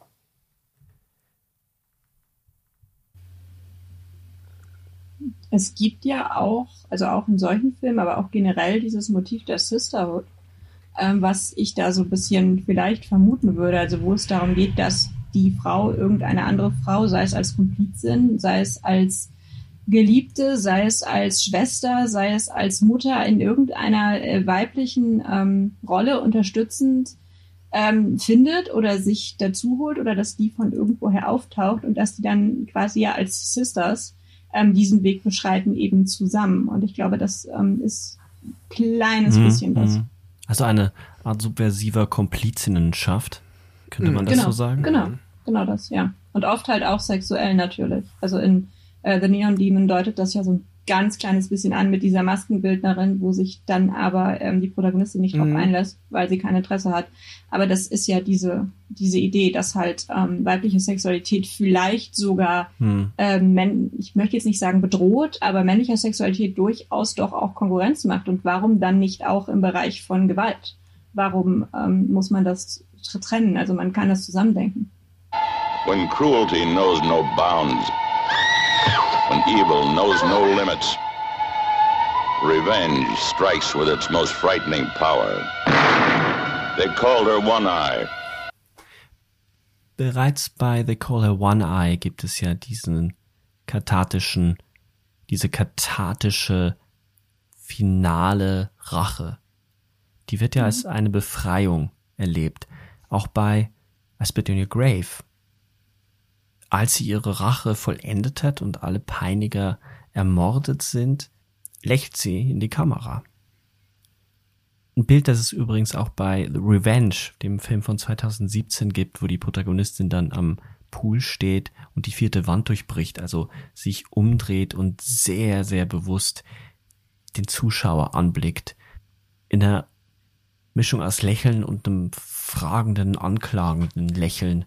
Es gibt ja auch, also auch in solchen Filmen, aber auch generell dieses Motiv der Sisterhood, was ich da so ein bisschen vielleicht vermuten würde, also wo es darum geht, dass die Frau irgendeine andere Frau, sei es als Komplizin, sei es als Geliebte, sei es als Schwester, sei es als Mutter in irgendeiner weiblichen Rolle unterstützend findet oder sich dazu holt oder dass die von irgendwoher auftaucht und dass die dann quasi ja als Sisters diesen Weg beschreiten eben zusammen. Und ich glaube, das ist ein kleines bisschen das. Also eine Art subversiver Komplizinnenschaft, könnte man das so sagen? Genau das, ja. Und oft halt auch sexuell natürlich. Also in The Neon Demon deutet das ja so ein ganz kleines bisschen an mit dieser Maskenbildnerin, wo sich dann aber die Protagonistin nicht drauf einlässt, weil sie kein Interesse hat. Aber das ist ja diese Idee, dass halt weibliche Sexualität vielleicht sogar, ich möchte jetzt nicht sagen bedroht, aber männlicher Sexualität durchaus doch auch Konkurrenz macht. Und warum dann nicht auch im Bereich von Gewalt? Warum muss man das trennen? Also man kann das zusammendenken. When cruelty knows no bounds, when evil knows no limits, revenge strikes with its most frightening power. They called her One Eye. Bereits bei They Call Her One Eye gibt es ja diese kathartische finale Rache. Die wird ja als eine Befreiung erlebt. Auch bei I Spit in Your Grave. Als sie ihre Rache vollendet hat und alle Peiniger ermordet sind, lächelt sie in die Kamera. Ein Bild, das es übrigens auch bei The Revenge, dem Film von 2017 gibt, wo die Protagonistin dann am Pool steht und die 4. Wand durchbricht, also sich umdreht und sehr, sehr bewusst den Zuschauer anblickt. In einer Mischung aus Lächeln und einem fragenden, anklagenden Lächeln.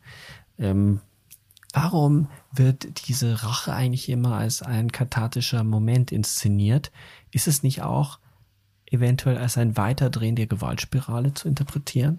Warum wird diese Rache eigentlich immer als ein kathartischer Moment inszeniert? Ist es nicht auch eventuell als ein Weiterdrehen der Gewaltspirale zu interpretieren?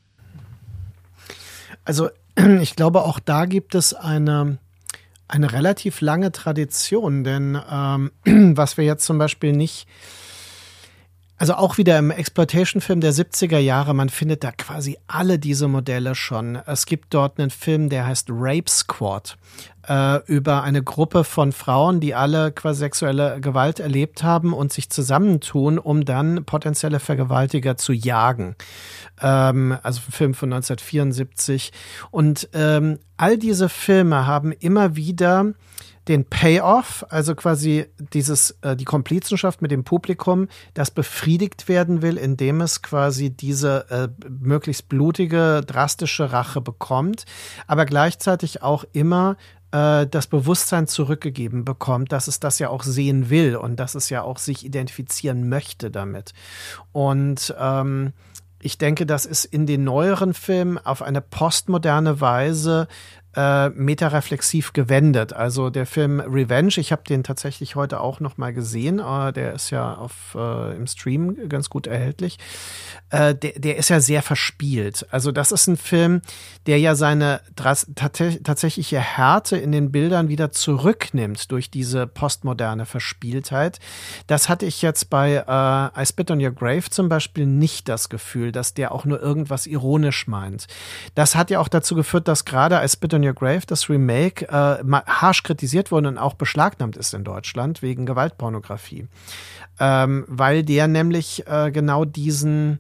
Also ich glaube, auch da gibt es eine relativ lange Tradition, denn was wir jetzt zum Beispiel nicht, also auch wieder im Exploitation-Film der 70er Jahre, man findet da quasi alle diese Modelle schon. Es gibt dort einen Film, der heißt Rape Squad, über eine Gruppe von Frauen, die alle quasi sexuelle Gewalt erlebt haben und sich zusammentun, um dann potenzielle Vergewaltiger zu jagen. Also ein Film von 1974. Und all diese Filme haben immer wieder den Payoff, also quasi die Komplizenschaft mit dem Publikum, das befriedigt werden will, indem es quasi diese möglichst blutige, drastische Rache bekommt, aber gleichzeitig auch immer das Bewusstsein zurückgegeben bekommt, dass es das ja auch sehen will und dass es ja auch sich identifizieren möchte damit. Und ich denke, das ist in den neueren Filmen auf eine postmoderne Weise metareflexiv gewendet. Also der Film Revenge, ich habe den tatsächlich heute auch noch mal gesehen, der ist ja im Stream ganz gut erhältlich. Der ist ja sehr verspielt. Also das ist ein Film, der ja seine tatsächliche Härte in den Bildern wieder zurücknimmt durch diese postmoderne Verspieltheit. Das hatte ich jetzt bei I Spit on Your Grave zum Beispiel nicht das Gefühl, dass der auch nur irgendwas ironisch meint. Das hat ja auch dazu geführt, dass gerade I Spit on Your Grave, das Remake, harsch kritisiert wurde und auch beschlagnahmt ist in Deutschland wegen Gewaltpornografie. Weil der nämlich genau dieses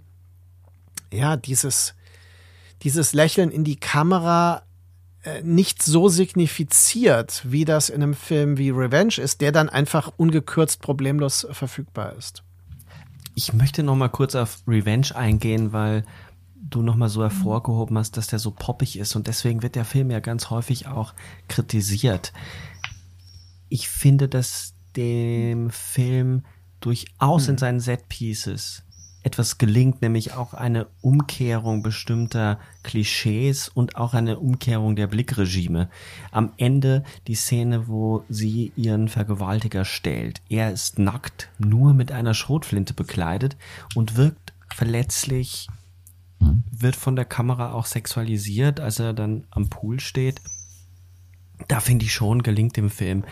Lächeln in die Kamera nicht so signifiziert, wie das in einem Film wie Revenge ist, der dann einfach ungekürzt problemlos verfügbar ist. Ich möchte noch mal kurz auf Revenge eingehen, weil du noch mal so hervorgehoben hast, dass der so poppig ist und deswegen wird der Film ja ganz häufig auch kritisiert. Ich finde, dass dem Film durchaus in seinen Set-Pieces etwas gelingt, nämlich auch eine Umkehrung bestimmter Klischees und auch eine Umkehrung der Blickregime. Am Ende die Szene, wo sie ihren Vergewaltiger stellt. Er ist nackt, nur mit einer Schrotflinte bekleidet und wirkt verletzlich, wird von der Kamera auch sexualisiert, als er dann am Pool steht. Da finde ich schon, gelingt dem Film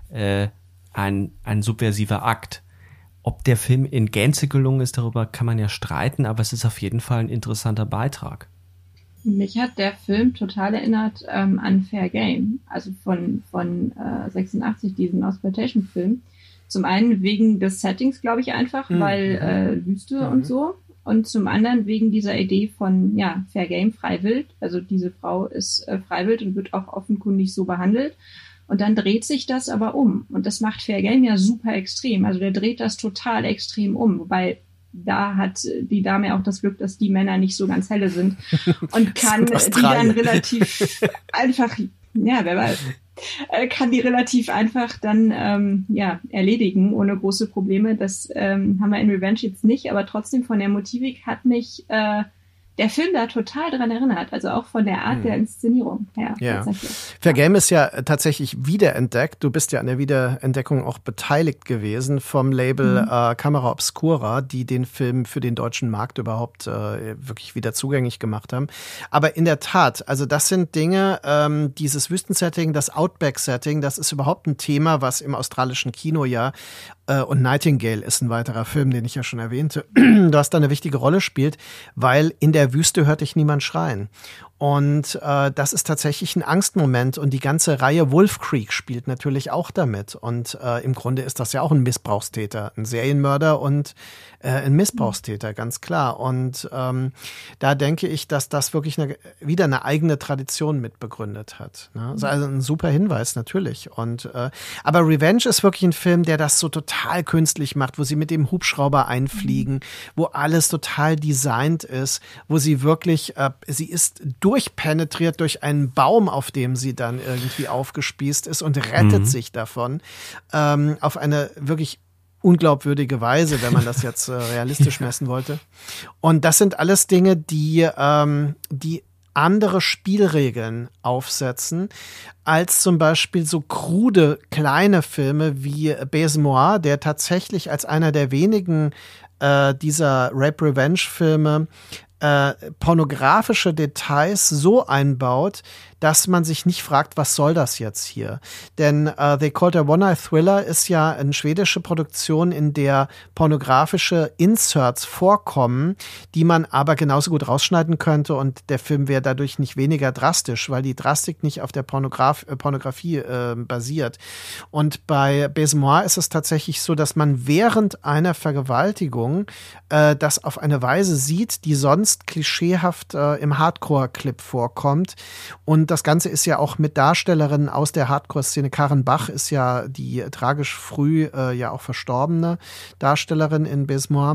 ein subversiver Akt. Ob der Film in Gänze gelungen ist, darüber kann man ja streiten, aber es ist auf jeden Fall ein interessanter Beitrag. Mich hat der Film total erinnert an Fair Game, also von 86, diesen Exploitation-Film. Zum einen wegen des Settings, glaube ich einfach, weil Wüste und so. Und zum anderen wegen dieser Idee von, Fair Game, Freiwild. Also diese Frau ist Freiwild und wird auch offenkundig so behandelt. Und dann dreht sich das aber um. Und das macht Fair Game ja super extrem. Also der dreht das total extrem um. Wobei da hat die Dame auch das Glück, dass die Männer nicht so ganz helle sind. Und kann die dann relativ einfach, wer weiß, kann die relativ einfach dann erledigen, ohne große Probleme. Das haben wir in Revenge jetzt nicht. Aber trotzdem von der Motivik hat mich der Film da total dran erinnert, also auch von der Art der Inszenierung her. Ja. Fair Game ist ja tatsächlich wiederentdeckt. Du bist ja an der Wiederentdeckung auch beteiligt gewesen vom Label Camera Obscura, die den Film für den deutschen Markt überhaupt wirklich wieder zugänglich gemacht haben. Aber in der Tat, also das sind Dinge, dieses Wüstensetting, das Outback-Setting, das ist überhaupt ein Thema, was im australischen Kino und Nightingale ist ein weiterer Film, den ich ja schon erwähnte, was da eine wichtige Rolle spielt, weil in der Wüste hört dich niemand schreien. Und das ist tatsächlich ein Angstmoment und die ganze Reihe Wolf Creek spielt natürlich auch damit. Und im Grunde ist das ja auch ein Missbrauchstäter, ein Serienmörder und ein Missbrauchstäter, ganz klar. Und da denke ich, dass das wirklich wieder eine eigene Tradition mit begründet hat. Ne? Also ein super Hinweis, natürlich. Und aber Revenge ist wirklich ein Film, der das so total künstlich macht, wo sie mit dem Hubschrauber einfliegen, wo alles total designt ist, wo sie wirklich, sie ist durchpenetriert durch einen Baum, auf dem sie dann irgendwie aufgespießt ist und rettet sich davon auf eine wirklich unglaubwürdige Weise, wenn man das jetzt realistisch messen wollte. Und das sind alles Dinge, die andere Spielregeln aufsetzen, als zum Beispiel so krude kleine Filme wie Baiser, der tatsächlich als einer der wenigen dieser Rape-Revenge-Filme pornografische Details so einbaut, dass man sich nicht fragt, was soll das jetzt hier? Denn They Called a One-Eye-Thriller ist ja eine schwedische Produktion, in der pornografische Inserts vorkommen, die man aber genauso gut rausschneiden könnte und der Film wäre dadurch nicht weniger drastisch, weil die Drastik nicht auf der Pornografie basiert. Und bei Baiser ist es tatsächlich so, dass man während einer Vergewaltigung das auf eine Weise sieht, die sonst klischeehaft im Hardcore-Clip vorkommt. Und das Ganze ist ja auch mit Darstellerinnen aus der Hardcore-Szene. Karen Bach ist ja die tragisch früh ja auch verstorbene Darstellerin in Baiser.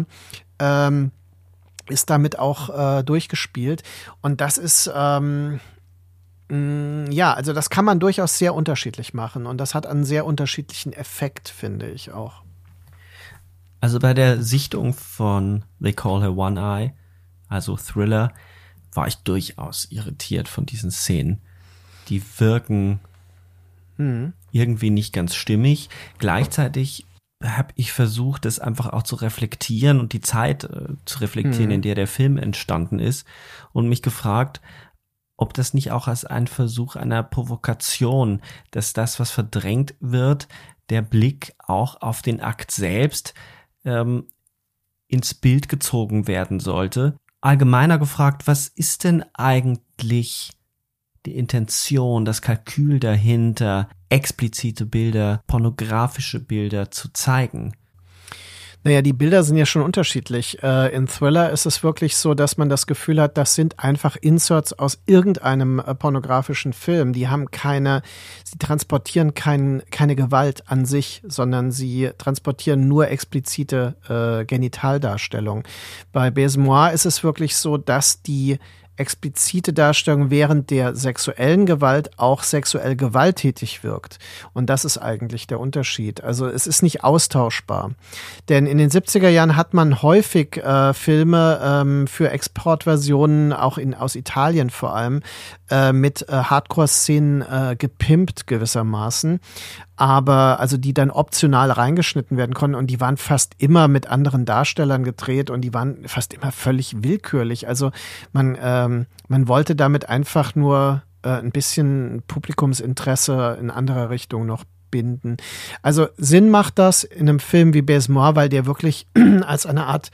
Ist damit auch durchgespielt. Und das ist also das kann man durchaus sehr unterschiedlich machen. Und das hat einen sehr unterschiedlichen Effekt, finde ich auch. Also bei der Sichtung von They Call Her One-Eye, also Thriller, war ich durchaus irritiert von diesen Szenen. die wirken irgendwie nicht ganz stimmig. Gleichzeitig habe ich versucht, das einfach auch zu reflektieren und die Zeit zu reflektieren, in der der Film entstanden ist und mich gefragt, ob das nicht auch als ein Versuch einer Provokation, dass das, was verdrängt wird, der Blick auch auf den Akt selbst ins Bild gezogen werden sollte. Allgemeiner gefragt, was ist denn eigentlich die Intention, das Kalkül dahinter, explizite Bilder, pornografische Bilder zu zeigen? Naja, die Bilder sind ja schon unterschiedlich. In Thriller ist es wirklich so, dass man das Gefühl hat, das sind einfach Inserts aus irgendeinem pornografischen Film. Die haben sie transportieren keine Gewalt an sich, sondern sie transportieren nur explizite Genitaldarstellung. Bei Baiser-moi ist es wirklich so, dass die explizite Darstellung während der sexuellen Gewalt auch sexuell gewalttätig wirkt. Und das ist eigentlich der Unterschied. Also es ist nicht austauschbar. Denn in den 70er Jahren hat man häufig Filme für Exportversionen, auch aus Italien vor allem, mit Hardcore-Szenen gepimpt gewissermaßen. Aber also die dann optional reingeschnitten werden konnten und die waren fast immer mit anderen Darstellern gedreht und die waren fast immer völlig willkürlich. Also man wollte damit einfach nur ein bisschen Publikumsinteresse in anderer Richtung noch binden. Also Sinn macht das in einem Film wie Baiser-moi, weil der wirklich als eine Art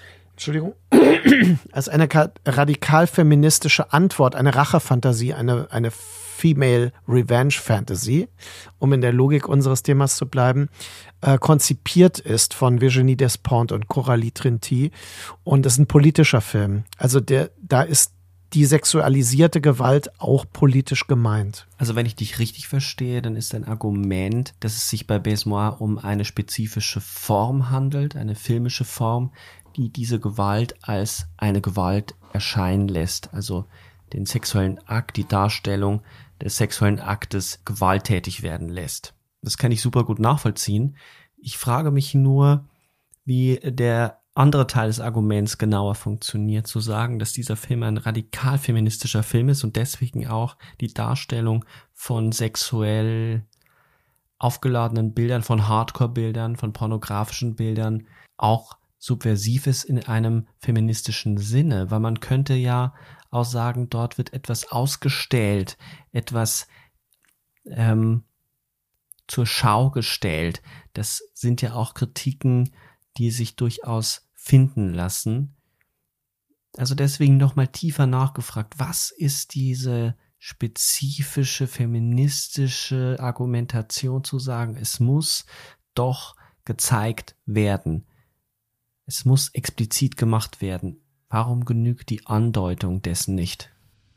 als eine radikal feministische Antwort, eine Rachefantasie, eine Female Revenge Fantasy, um in der Logik unseres Themas zu bleiben, konzipiert ist von Virginie Despentes und Coralie Trinity. Und es ist ein politischer Film. Also da ist die sexualisierte Gewalt auch politisch gemeint. Also wenn ich dich richtig verstehe, dann ist ein Argument, dass es sich bei Baiser-moi um eine spezifische Form handelt, eine filmische Form, die diese Gewalt als eine Gewalt erscheinen lässt. Also den sexuellen Akt, die Darstellung des sexuellen Aktes gewalttätig werden lässt. Das kann ich super gut nachvollziehen. Ich frage mich nur, wie der andere Teil des Arguments genauer funktioniert, zu sagen, dass dieser Film ein radikal feministischer Film ist und deswegen auch die Darstellung von sexuell aufgeladenen Bildern, von Hardcore-Bildern, von pornografischen Bildern auch subversiv ist in einem feministischen Sinne, weil man könnte ja auch sagen, dort wird etwas ausgestellt, etwas zur Schau gestellt. Das sind ja auch Kritiken, die sich durchaus finden lassen. Also deswegen nochmal tiefer nachgefragt, was ist diese spezifische feministische Argumentation zu sagen, es muss doch gezeigt werden. Es muss explizit gemacht werden. Warum genügt die Andeutung dessen nicht?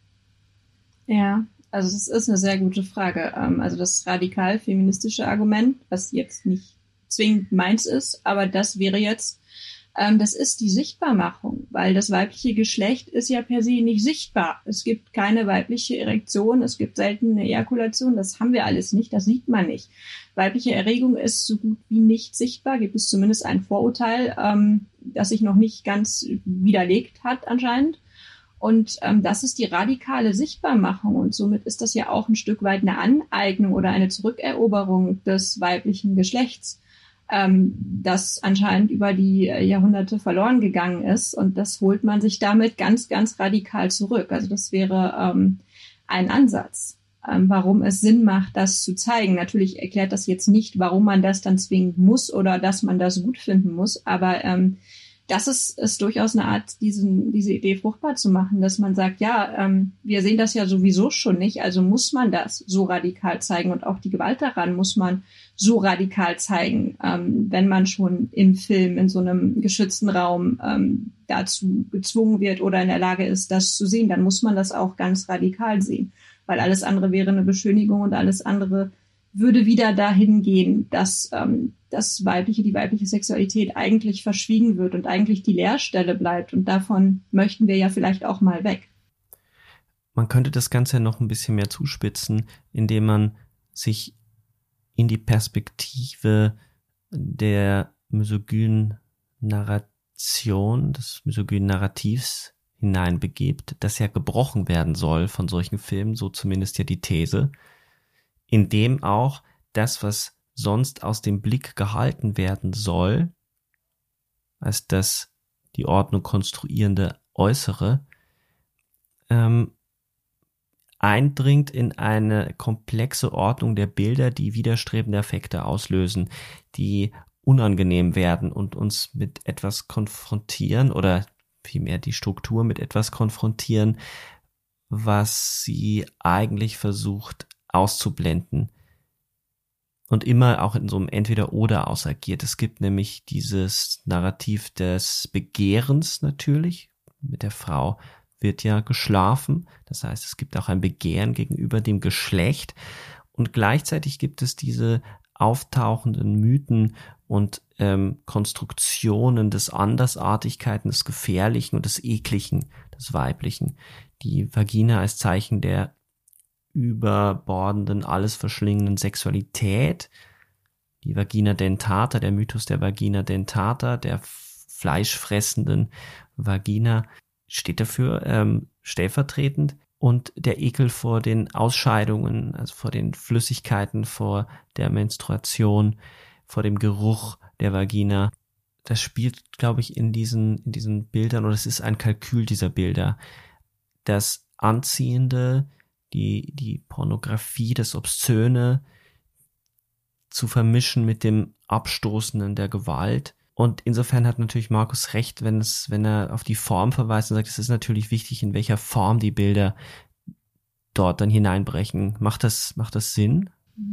Ja, also das ist eine sehr gute Frage. Also das radikal feministische Argument, was jetzt nicht zwingend meins ist, aber das wäre jetzt, das ist die Sichtbarmachung, weil das weibliche Geschlecht ist ja per se nicht sichtbar. Es gibt keine weibliche Erektion, es gibt selten eine Ejakulation, das haben wir alles nicht, das sieht man nicht. Weibliche Erregung ist so gut wie nicht sichtbar, gibt es zumindest ein Vorurteil, das sich noch nicht ganz widerlegt hat anscheinend. Und das ist die radikale Sichtbarmachung und somit ist das ja auch ein Stück weit eine Aneignung oder eine Zurückeroberung des weiblichen Geschlechts, das anscheinend über die Jahrhunderte verloren gegangen ist und das holt man sich damit ganz, ganz radikal zurück. Also das wäre ein Ansatz, warum es Sinn macht, das zu zeigen. Natürlich erklärt das jetzt nicht, warum man das dann zwingen muss oder dass man das gut finden muss, aber das ist durchaus eine Art, diese Idee fruchtbar zu machen, dass man sagt, ja, wir sehen das ja sowieso schon nicht, also muss man das so radikal zeigen und auch die Gewalt daran muss man so radikal zeigen, wenn man schon im Film in so einem geschützten Raum dazu gezwungen wird oder in der Lage ist, das zu sehen, dann muss man das auch ganz radikal sehen, weil alles andere wäre eine Beschönigung und alles andere würde wieder dahin gehen, dass die weibliche Sexualität eigentlich verschwiegen wird und eigentlich die Leerstelle bleibt. Und davon möchten wir ja vielleicht auch mal weg. Man könnte das Ganze noch ein bisschen mehr zuspitzen, indem man sich in die Perspektive der misogynen Narration, des misogynen Narrativs hineinbegibt, das ja gebrochen werden soll von solchen Filmen, so zumindest ja die These, indem auch das, was sonst aus dem Blick gehalten werden soll, als das die Ordnung konstruierende Äußere, eindringt in eine komplexe Ordnung der Bilder, die widerstrebende Effekte auslösen, die unangenehm werden und uns mit etwas konfrontieren oder vielmehr die Struktur mit etwas konfrontieren, was sie eigentlich versucht auszublenden und immer auch in so einem Entweder-Oder ausagiert. Es gibt nämlich dieses Narrativ des Begehrens natürlich. Mit der Frau wird ja geschlafen. Das heißt, es gibt auch ein Begehren gegenüber dem Geschlecht. Und gleichzeitig gibt es diese auftauchenden Mythen und Konstruktionen des Andersartigkeiten, des Gefährlichen und des Ekligen, des Weiblichen. Die Vagina als Zeichen der überbordenden, alles verschlingenden Sexualität. Die Vagina dentata, der Mythos der Vagina dentata, der fleischfressenden Vagina, steht dafür stellvertretend. Und der Ekel vor den Ausscheidungen, also vor den Flüssigkeiten, vor der Menstruation, vor dem Geruch der Vagina, das spielt, glaube ich, in diesen Bildern, oder es ist ein Kalkül dieser Bilder. Das Anziehende, die Pornografie, das Obszöne zu vermischen mit dem Abstoßenden der Gewalt. Und insofern hat natürlich Markus recht, wenn er auf die Form verweist und sagt, es ist natürlich wichtig, in welcher Form die Bilder dort dann hineinbrechen. Macht das Sinn?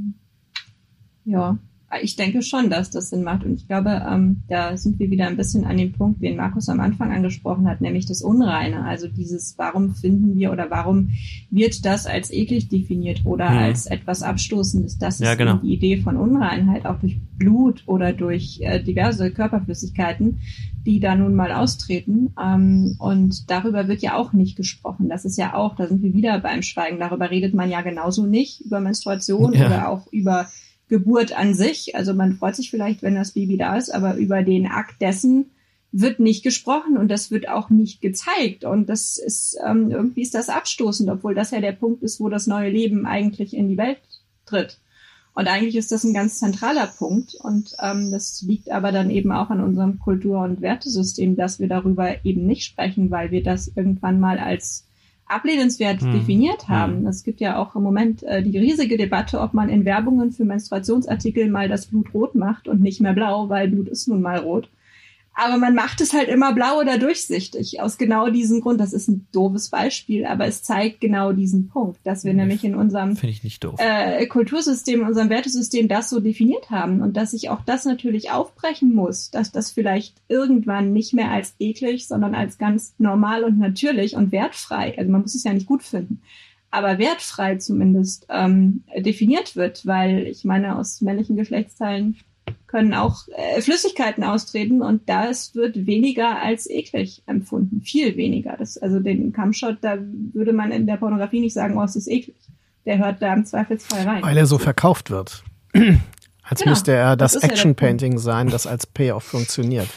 Ja, ich denke schon, dass das Sinn macht. Und ich glaube, da sind wir wieder ein bisschen an dem Punkt, den Markus am Anfang angesprochen hat, nämlich das Unreine. Also dieses, warum finden wir oder warum wird das als eklig definiert oder als etwas Abstoßendes? Das ist genau. Die Idee von Unreinheit, auch durch Blut oder durch diverse Körperflüssigkeiten, die da nun mal austreten. Und darüber wird ja auch nicht gesprochen. Das ist ja auch, da sind wir wieder beim Schweigen. Darüber redet man ja genauso nicht, über Menstruation oder auch über Geburt an sich. Also man freut sich vielleicht, wenn das Baby da ist, aber über den Akt dessen wird nicht gesprochen und das wird auch nicht gezeigt. Und das ist, irgendwie ist das abstoßend, obwohl das ja der Punkt ist, wo das neue Leben eigentlich in die Welt tritt. Und eigentlich ist das ein ganz zentraler Punkt. Und das liegt aber dann eben auch an unserem Kultur- und Wertesystem, dass wir darüber eben nicht sprechen, weil wir das irgendwann mal als ablehnenswert definiert haben. Es gibt ja auch im Moment die riesige Debatte, ob man in Werbungen für Menstruationsartikel mal das Blut rot macht und nicht mehr blau, weil Blut ist nun mal rot. Aber man macht es halt immer blau oder durchsichtig, aus genau diesem Grund. Das ist ein doofes Beispiel, aber es zeigt genau diesen Punkt, dass wir nämlich in unserem Kultursystem, in unserem Wertesystem das so definiert haben und dass sich auch das natürlich aufbrechen muss, dass das vielleicht irgendwann nicht mehr als eklig, sondern als ganz normal und natürlich und wertfrei, also man muss es ja nicht gut finden, aber wertfrei zumindest definiert wird, weil ich meine, aus männlichen Geschlechtsteilen können auch Flüssigkeiten austreten und das wird weniger als eklig empfunden. Viel weniger. Also den Cumshot, da würde man in der Pornografie nicht sagen, oh, es ist eklig. Der hört da im Zweifelsfall rein. Weil er so verkauft wird. Als müsste er das Action-Painting sein, das als Payoff funktioniert.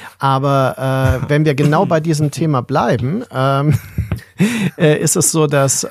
Aber wenn wir genau bei diesem Thema bleiben, ist es so, dass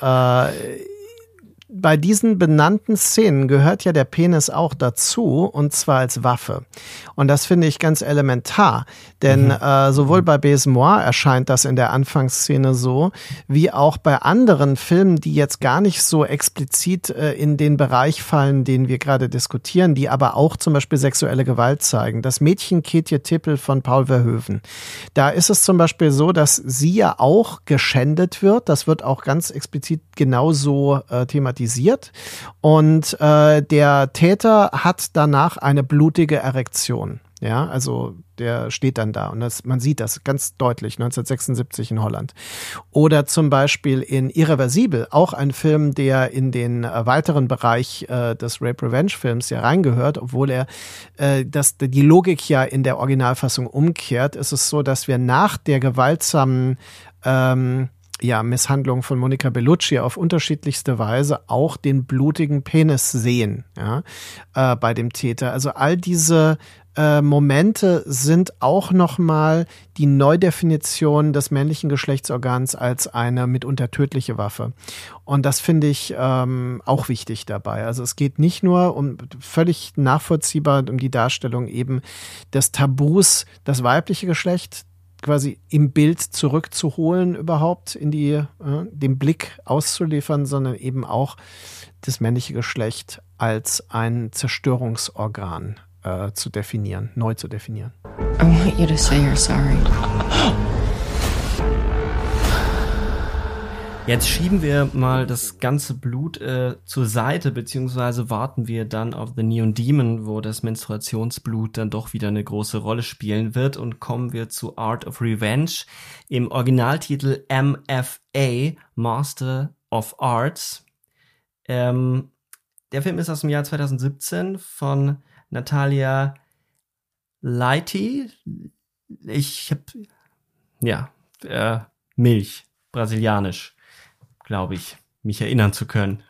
bei diesen benannten Szenen gehört ja der Penis auch dazu, und zwar als Waffe. Und das finde ich ganz elementar, denn sowohl bei Baiser erscheint das in der Anfangsszene so, wie auch bei anderen Filmen, die jetzt gar nicht so explizit in den Bereich fallen, den wir gerade diskutieren, die aber auch zum Beispiel sexuelle Gewalt zeigen. Das Mädchen Ketje Tippel von Paul Verhoeven. Da ist es zum Beispiel so, dass sie ja auch geschändet wird. Das wird auch ganz explizit genauso thematisiert. Und der Täter hat danach eine blutige Erektion. Ja, also der steht dann da und man sieht das ganz deutlich, 1976 in Holland. Oder zum Beispiel in Irreversibel, auch ein Film, der in den weiteren Bereich des Rape-Revenge-Films ja reingehört, obwohl er die Logik ja in der Originalfassung umkehrt, ist es so, dass wir nach der gewaltsamen Misshandlung von Monica Bellucci auf unterschiedlichste Weise auch den blutigen Penis sehen, bei dem Täter. Also all diese Momente sind auch nochmal die Neudefinition des männlichen Geschlechtsorgans als eine mitunter tödliche Waffe. Und das finde ich auch wichtig dabei. Also es geht nicht nur völlig nachvollziehbar um die Darstellung eben des Tabus, das weibliche Geschlecht quasi im Bild zurückzuholen, überhaupt in den Blick auszuliefern, sondern eben auch das männliche Geschlecht als ein Zerstörungsorgan neu zu definieren. I want you to say you're sorry. Jetzt schieben wir mal das ganze Blut zur Seite, beziehungsweise warten wir dann auf The Neon Demon, wo das Menstruationsblut dann doch wieder eine große Rolle spielen wird, und kommen wir zu Art of Revenge im Originaltitel MFA, Master of Arts. Der Film ist aus dem Jahr 2017 von Natalia Leite. Milch, brasilianisch, glaube ich, mich erinnern zu können.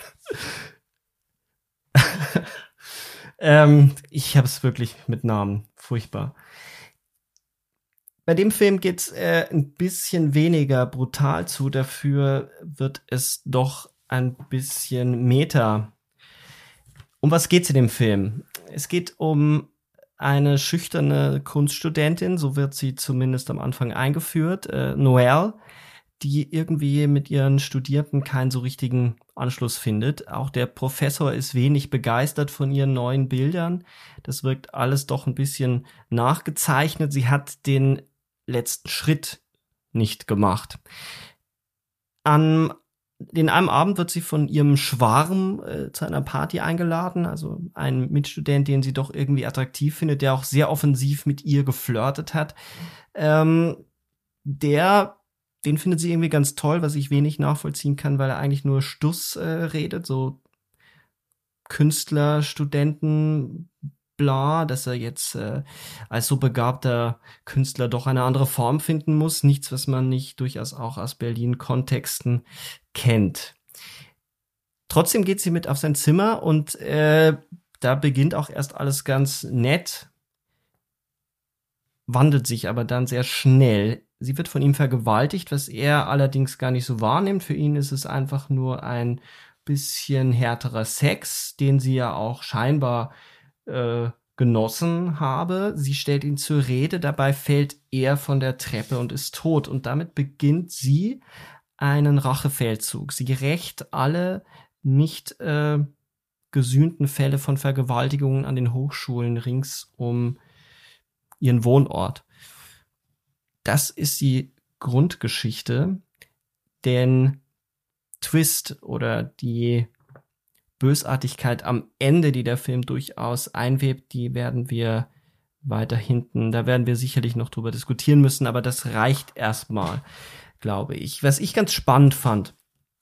Ich habe es wirklich mit Namen, furchtbar. Bei dem Film geht's ein bisschen weniger brutal zu, dafür wird es doch ein bisschen meta. Um was geht's in dem Film? Es geht um eine schüchterne Kunststudentin, so wird sie zumindest am Anfang eingeführt, Noelle, die irgendwie mit ihren Studierenden keinen so richtigen Anschluss findet. Auch der Professor ist wenig begeistert von ihren neuen Bildern. Das wirkt alles doch ein bisschen nachgezeichnet. Sie hat den letzten Schritt nicht gemacht. In einem Abend wird sie von ihrem Schwarm zu einer Party eingeladen, also ein Mitstudent, den sie doch irgendwie attraktiv findet, der auch sehr offensiv mit ihr geflirtet hat. Den findet sie irgendwie ganz toll, was ich wenig nachvollziehen kann, weil er eigentlich nur Stuss redet, so Künstler, Studenten, bla, dass er jetzt als so begabter Künstler doch eine andere Form finden muss. Nichts, was man nicht durchaus auch aus Berlin-Kontexten kennt. Trotzdem geht sie mit auf sein Zimmer und da beginnt auch erst alles ganz nett, wandelt sich aber dann sehr schnell. Sie wird von ihm vergewaltigt, was er allerdings gar nicht so wahrnimmt. Für ihn ist es einfach nur ein bisschen härterer Sex, den sie ja auch scheinbar genossen habe. Sie stellt ihn zur Rede, dabei fällt er von der Treppe und ist tot. Und damit beginnt sie einen Rachefeldzug. Sie rächt alle nicht gesühnten Fälle von Vergewaltigungen an den Hochschulen rings um ihren Wohnort. Das ist die Grundgeschichte, denn Twist oder die Bösartigkeit am Ende, die der Film durchaus einwebt, die werden wir weiter hinten, da werden wir sicherlich noch drüber diskutieren müssen, aber das reicht erstmal, glaube ich. Was ich ganz spannend fand,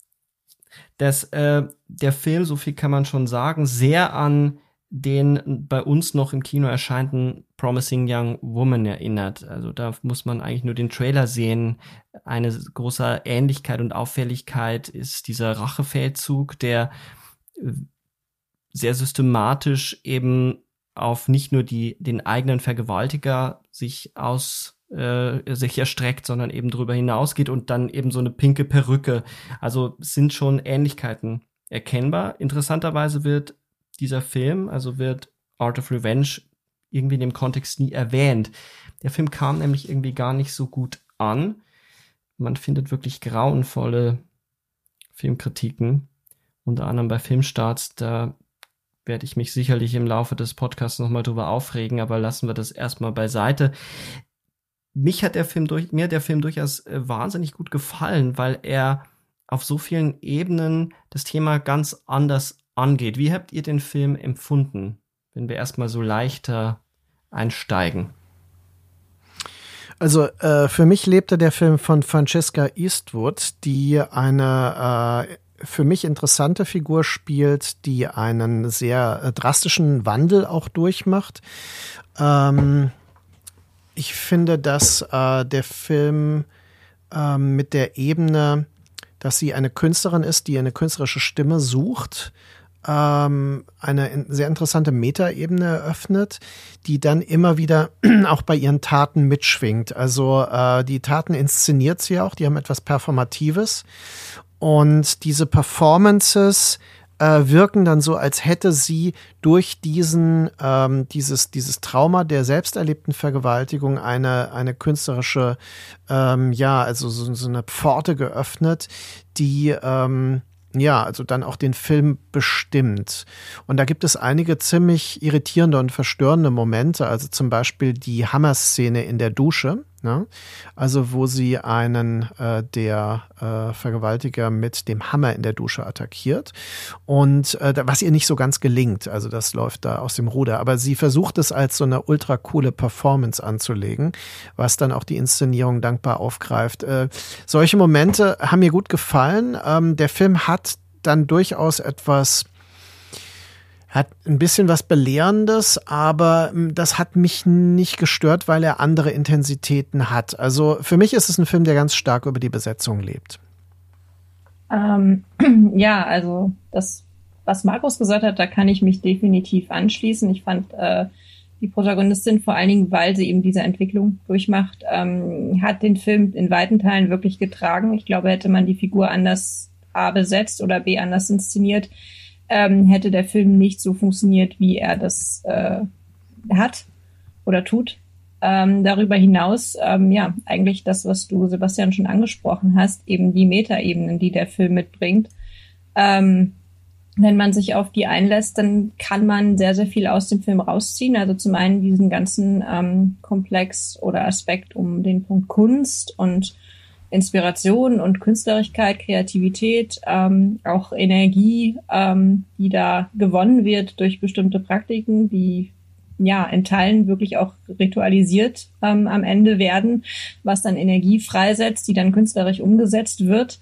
dass der Film, so viel kann man schon sagen, sehr an den bei uns noch im Kino erscheinenden Promising Young Woman erinnert. Also da muss man eigentlich nur den Trailer sehen. Eine große Ähnlichkeit und Auffälligkeit ist dieser Rachefeldzug, der sehr systematisch eben auf nicht nur den eigenen Vergewaltiger sich erstreckt, sondern eben darüber hinausgeht und dann eben so eine pinke Perücke. Also es sind schon Ähnlichkeiten erkennbar. Interessanterweise wird dieser Film, also wird Art of Revenge irgendwie in dem Kontext nie erwähnt. Der Film kam nämlich irgendwie gar nicht so gut an. Man findet wirklich grauenvolle Filmkritiken, unter anderem bei Filmstarts. Da werde ich mich sicherlich im Laufe des Podcasts nochmal drüber aufregen, aber lassen wir das erstmal beiseite. Mir hat der Film durchaus wahnsinnig gut gefallen, weil er auf so vielen Ebenen das Thema ganz anders angeht. Wie habt ihr den Film empfunden, wenn wir erstmal so leichter einsteigen? Also für mich lebte der Film von Francesca Eastwood, die eine für mich interessante Figur spielt, die einen sehr drastischen Wandel auch durchmacht. Ich finde, dass der Film mit der Ebene, dass sie eine Künstlerin ist, die eine künstlerische Stimme sucht, eine sehr interessante Metaebene eröffnet, die dann immer wieder auch bei ihren Taten mitschwingt. Also die Taten inszeniert sie auch, die haben etwas Performatives. Und diese Performances wirken dann so, als hätte sie durch dieses Trauma der selbst erlebten Vergewaltigung eine künstlerische, also so eine Pforte geöffnet, die also dann auch den Film bestimmt. Und da gibt es einige ziemlich irritierende und verstörende Momente, also zum Beispiel die Hammerszene in der Dusche, ne? Also wo sie der Vergewaltiger mit dem Hammer in der Dusche attackiert und was ihr nicht so ganz gelingt, also das läuft da aus dem Ruder, aber sie versucht es als so eine ultra coole Performance anzulegen, was dann auch die Inszenierung dankbar aufgreift. Solche Momente haben mir gut gefallen. Der Film hat dann durchaus hat ein bisschen was Belehrendes, aber das hat mich nicht gestört, weil er andere Intensitäten hat. Also für mich ist es ein Film, der ganz stark über die Besetzung lebt. Also das, was Markus gesagt hat, da kann ich mich definitiv anschließen. Ich fand die Protagonistin, vor allen Dingen, weil sie eben diese Entwicklung durchmacht, hat den Film in weiten Teilen wirklich getragen. Ich glaube, hätte man die Figur anders A besetzt oder B anders inszeniert, hätte der Film nicht so funktioniert, wie er das hat oder tut. Darüber hinaus, eigentlich das, was du, Sebastian, schon angesprochen hast, eben die Metaebenen, die der Film mitbringt. Wenn man sich auf die einlässt, dann kann man sehr, sehr viel aus dem Film rausziehen. Also zum einen diesen ganzen Komplex oder Aspekt um den Punkt Kunst und Inspiration und Künstlerigkeit, Kreativität, auch Energie, die da gewonnen wird durch bestimmte Praktiken, die in Teilen wirklich auch ritualisiert am Ende werden, was dann Energie freisetzt, die dann künstlerisch umgesetzt wird.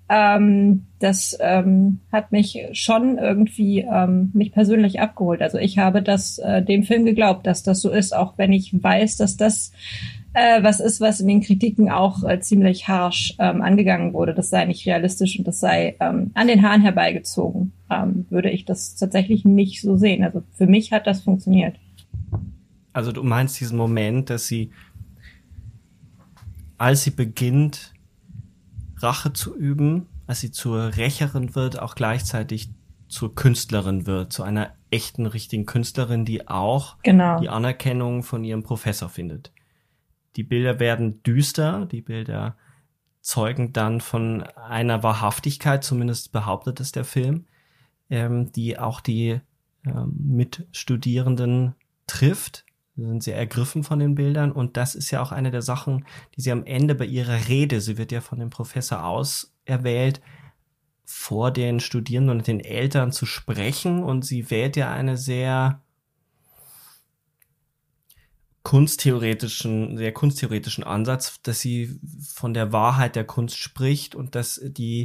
Das hat mich schon irgendwie mich persönlich abgeholt. Also ich habe dem Film geglaubt, dass das so ist, auch wenn ich weiß, dass das was ist, was in den Kritiken auch ziemlich harsch angegangen wurde. Das sei nicht realistisch und das sei an den Haaren herbeigezogen. Würde ich das tatsächlich nicht so sehen. Also für mich hat das funktioniert. Also du meinst diesen Moment, dass sie, als sie beginnt, Rache zu üben, als sie zur Rächerin wird, auch gleichzeitig zur Künstlerin wird, zu einer echten, richtigen Künstlerin, die auch die Anerkennung von ihrem Professor findet. Die Bilder werden düster, die Bilder zeugen dann von einer Wahrhaftigkeit, zumindest behauptet es der Film, die auch die Mitstudierenden trifft. Sie sind sehr ergriffen von den Bildern und das ist ja auch eine der Sachen, die sie am Ende bei ihrer Rede, sie wird ja von dem Professor auserwählt, vor den Studierenden und den Eltern zu sprechen und sie wählt ja eine sehr kunsttheoretischen Ansatz, dass sie von der Wahrheit der Kunst spricht und dass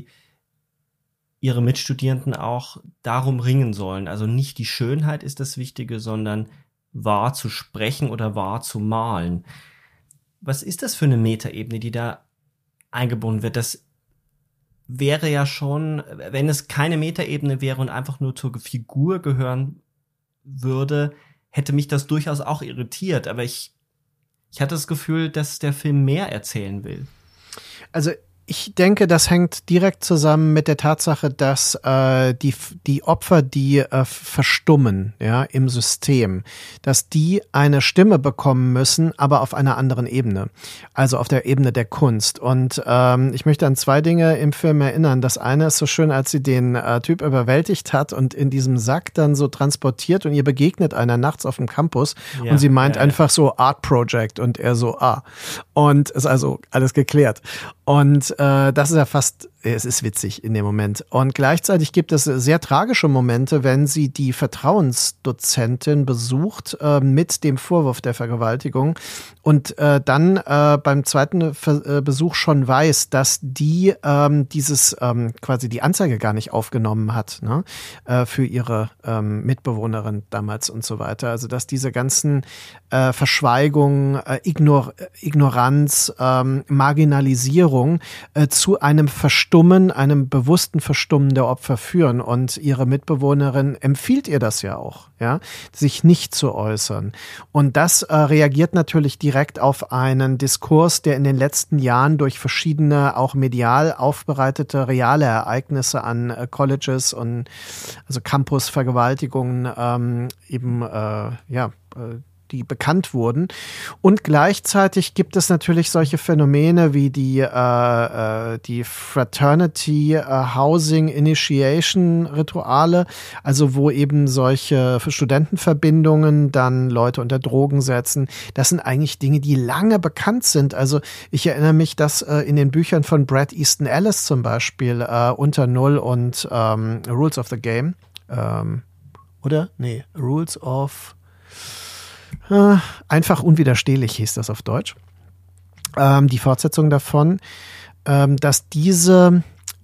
ihre Mitstudierenden auch darum ringen sollen. Also nicht die Schönheit ist das Wichtige, sondern wahr zu sprechen oder wahr zu malen. Was ist das für eine Metaebene, die da eingebunden wird? Das wäre ja schon, wenn es keine Metaebene wäre und einfach nur zur Figur gehören würde, hätte mich das durchaus auch irritiert. Aber ich hatte das Gefühl, dass der Film mehr erzählen will. Also ich denke, das hängt direkt zusammen mit der Tatsache, dass die Opfer, die verstummen, ja, im System, dass die eine Stimme bekommen müssen, aber auf einer anderen Ebene, also auf der Ebene der Kunst. Und ich möchte an zwei Dinge im Film erinnern. Das eine ist so schön, als sie den Typ überwältigt hat und in diesem Sack dann so transportiert und ihr begegnet einer nachts auf dem Campus und sie meint einfach so Art Project und er so und ist also alles geklärt. Und das ist ja es ist witzig in dem Moment. Und gleichzeitig gibt es sehr tragische Momente, wenn sie die Vertrauensdozentin besucht mit dem Vorwurf der Vergewaltigung und dann beim zweiten Besuch schon weiß, dass die quasi die Anzeige gar nicht aufgenommen hat, ne? Für ihre Mitbewohnerin damals und so weiter. Also dass diese ganzen Verschweigung, Ignoranz, Marginalisierung zu einem Verstummen Verstummen, einem bewussten Verstummen der Opfer führen. Und ihre Mitbewohnerin empfiehlt ihr das ja auch, ja, sich nicht zu äußern. Und das reagiert natürlich direkt auf einen Diskurs, der in den letzten Jahren durch verschiedene, auch medial aufbereitete reale Ereignisse an Colleges und also Campusvergewaltigungen die bekannt wurden. Und gleichzeitig gibt es natürlich solche Phänomene wie die Fraternity Housing Initiation Rituale, also wo eben solche Studentenverbindungen dann Leute unter Drogen setzen. Das sind eigentlich Dinge, die lange bekannt sind. Also ich erinnere mich, dass in den Büchern von Bret Easton Ellis zum Beispiel Unter Null und Rules of the Game Rules of Einfach unwiderstehlich hieß das auf Deutsch. Die Fortsetzung davon, dass diese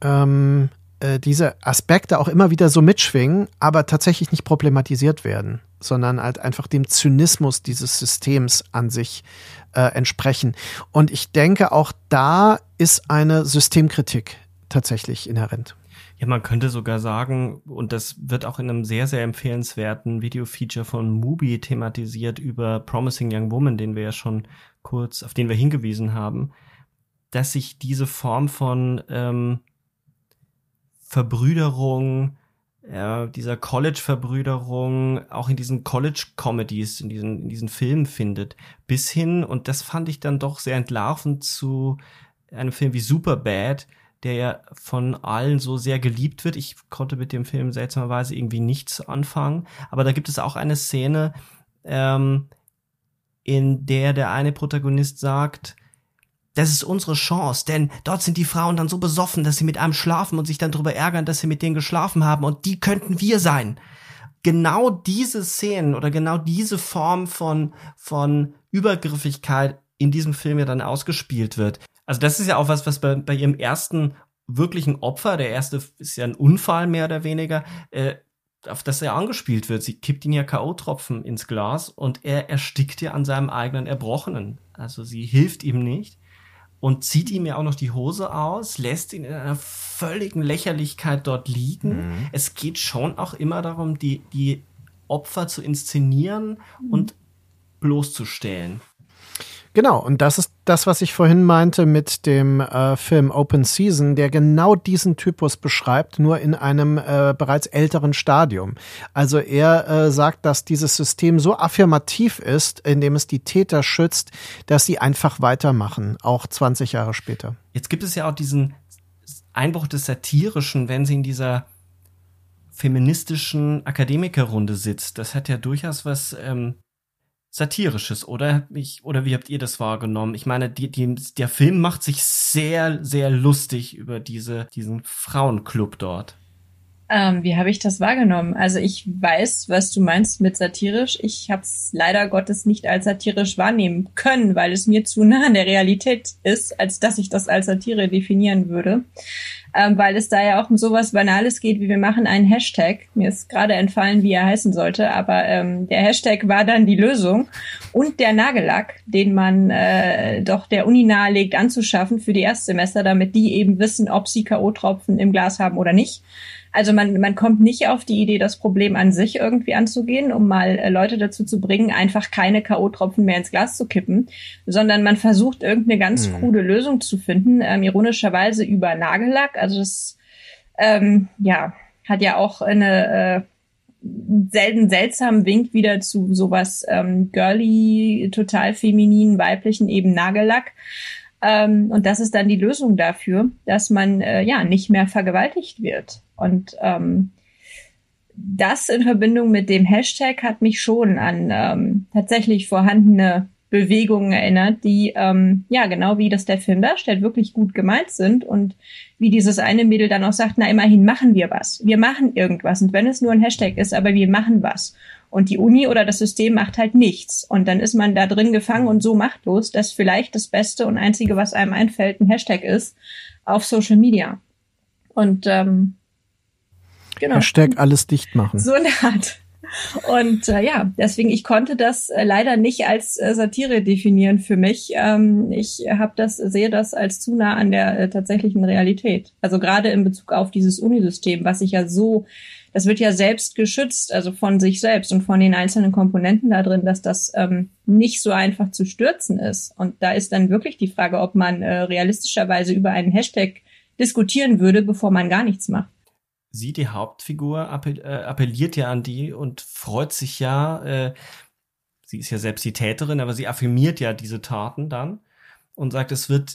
Aspekte auch immer wieder so mitschwingen, aber tatsächlich nicht problematisiert werden, sondern halt einfach dem Zynismus dieses Systems an sich entsprechen. Und ich denke, auch da ist eine Systemkritik tatsächlich inhärent. Ja, man könnte sogar sagen, und das wird auch in einem sehr, sehr empfehlenswerten Video-Feature von Mubi thematisiert über Promising Young Woman, den wir ja schon kurz, auf den wir hingewiesen haben, dass sich diese Form von Verbrüderung, dieser College-Verbrüderung auch in diesen College-Comedies, in diesen Filmen findet, bis hin, und das fand ich dann doch sehr entlarvend, zu einem Film wie Superbad, der ja von allen so sehr geliebt wird. Ich konnte mit dem Film seltsamerweise irgendwie nichts anfangen. Aber da gibt es auch eine Szene, in der eine Protagonist sagt, das ist unsere Chance, denn dort sind die Frauen dann so besoffen, dass sie mit einem schlafen und sich dann darüber ärgern, dass sie mit denen geschlafen haben, und die könnten wir sein. Genau diese Szenen oder genau diese Form von Übergriffigkeit in diesem Film ja dann ausgespielt wird. Also das ist ja auch was bei ihrem ersten wirklichen Opfer, der erste ist ja ein Unfall mehr oder weniger, auf das er angespielt wird. Sie kippt ihn ja K.O.-Tropfen ins Glas und er erstickt ja an seinem eigenen Erbrochenen. Also sie hilft ihm nicht und zieht ihm ja auch noch die Hose aus, lässt ihn in einer völligen Lächerlichkeit dort liegen. Mhm. Es geht schon auch immer darum, die Opfer zu inszenieren und bloßzustellen. Genau, und das ist das, was ich vorhin meinte mit dem Film Open Season, der genau diesen Typus beschreibt, nur in einem bereits älteren Stadium. Also er sagt, dass dieses System so affirmativ ist, indem es die Täter schützt, dass sie einfach weitermachen, auch 20 Jahre später. Jetzt gibt es ja auch diesen Einbruch des Satirischen, wenn sie in dieser feministischen Akademikerrunde sitzt. Das hat ja durchaus was Satirisches, oder? Oder wie habt ihr das wahrgenommen? Ich meine, der Film macht sich sehr, sehr lustig über diesen Frauenclub dort. Wie habe ich das wahrgenommen? Also ich weiß, was du meinst mit satirisch. Ich habe es leider Gottes nicht als satirisch wahrnehmen können, weil es mir zu nah an der Realität ist, als dass ich das als Satire definieren würde. Weil es da ja auch um sowas Banales geht, wie wir machen einen Hashtag. Mir ist gerade entfallen, wie er heißen sollte, aber der Hashtag war dann die Lösung. Und der Nagellack, den man doch der Uni nahelegt anzuschaffen für die Erstsemester, damit die eben wissen, ob sie K.O.-Tropfen im Glas haben oder nicht. Also man kommt nicht auf die Idee, das Problem an sich irgendwie anzugehen, um mal Leute dazu zu bringen, einfach keine K.O.-Tropfen mehr ins Glas zu kippen, sondern man versucht irgendeine ganz krude Lösung zu finden, ironischerweise über Nagellack. Also das hat ja auch eine seltsamen Wink wieder zu sowas girly, total femininen, weiblichen, eben Nagellack. Und das ist dann die Lösung dafür, dass man nicht mehr vergewaltigt wird. Und das in Verbindung mit dem Hashtag hat mich schon an tatsächlich vorhandene Bewegungen erinnert, die genau wie das der Film darstellt, wirklich gut gemeint sind, und wie dieses eine Mädel dann auch sagt, na immerhin machen wir was. Wir machen irgendwas, und wenn es nur ein Hashtag ist, aber wir machen was. Und die Uni oder das System macht halt nichts. Und dann ist man da drin gefangen und so machtlos, dass vielleicht das Beste und Einzige, was einem einfällt, ein Hashtag ist auf Social Media. Und genau. Hashtag alles dicht machen. So eine Art. Und deswegen, ich konnte das leider nicht als Satire definieren für mich. Ich sehe das als zu nah an der tatsächlichen Realität. Also gerade in Bezug auf dieses Unisystem, was sich ja das wird ja selbst geschützt, also von sich selbst und von den einzelnen Komponenten da drin, dass das nicht so einfach zu stürzen ist. Und da ist dann wirklich die Frage, ob man realistischerweise über einen Hashtag diskutieren würde, bevor man gar nichts macht. Sie, die Hauptfigur, appelliert ja an die und freut sich ja, sie ist ja selbst die Täterin, aber sie affirmiert ja diese Taten dann und sagt,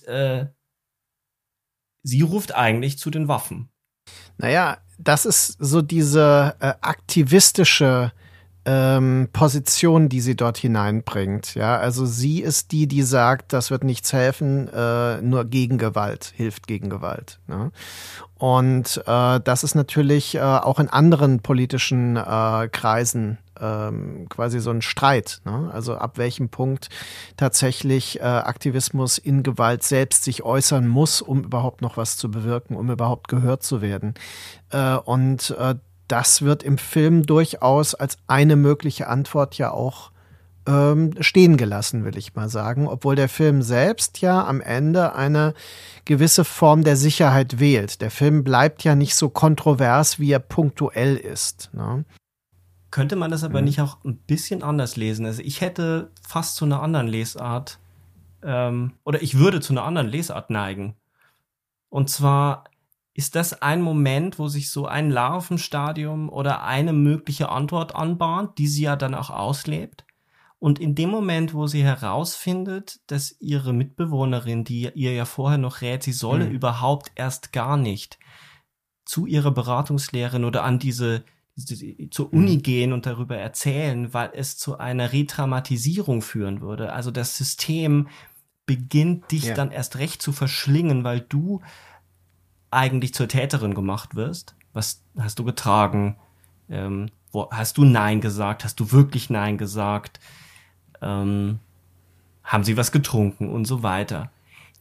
sie ruft eigentlich zu den Waffen. Naja, das ist so diese aktivistische Position, die sie dort hineinbringt. Ja, also sie ist die sagt, das wird nichts helfen, nur Gegengewalt hilft gegen Gewalt. Ne? Und das ist natürlich auch in anderen politischen Kreisen quasi so ein Streit. Ne? Also ab welchem Punkt tatsächlich Aktivismus in Gewalt selbst sich äußern muss, um überhaupt noch was zu bewirken, um überhaupt gehört zu werden. Und das wird im Film durchaus als eine mögliche Antwort ja auch stehen gelassen, will ich mal sagen. Obwohl der Film selbst ja am Ende eine gewisse Form der Sicherheit wählt. Der Film bleibt ja nicht so kontrovers, wie er punktuell ist. Ne? Könnte man das aber nicht auch ein bisschen anders lesen? Also ich hätte fast zu einer anderen Lesart oder ich würde zu einer anderen Lesart neigen. Und zwar ist das ein Moment, wo sich so ein Larvenstadium oder eine mögliche Antwort anbahnt, die sie ja dann auch auslebt. Und in dem Moment, wo sie herausfindet, dass ihre Mitbewohnerin, die ihr ja vorher noch rät, sie solle überhaupt erst gar nicht zu ihrer Beratungslehrerin oder an zur Uni gehen und darüber erzählen, weil es zu einer Retraumatisierung führen würde. Also das System beginnt dich dann erst recht zu verschlingen, weil du eigentlich zur Täterin gemacht wirst. Was hast du getragen? Hast du Nein gesagt? Hast du wirklich Nein gesagt? Haben sie was getrunken und so weiter.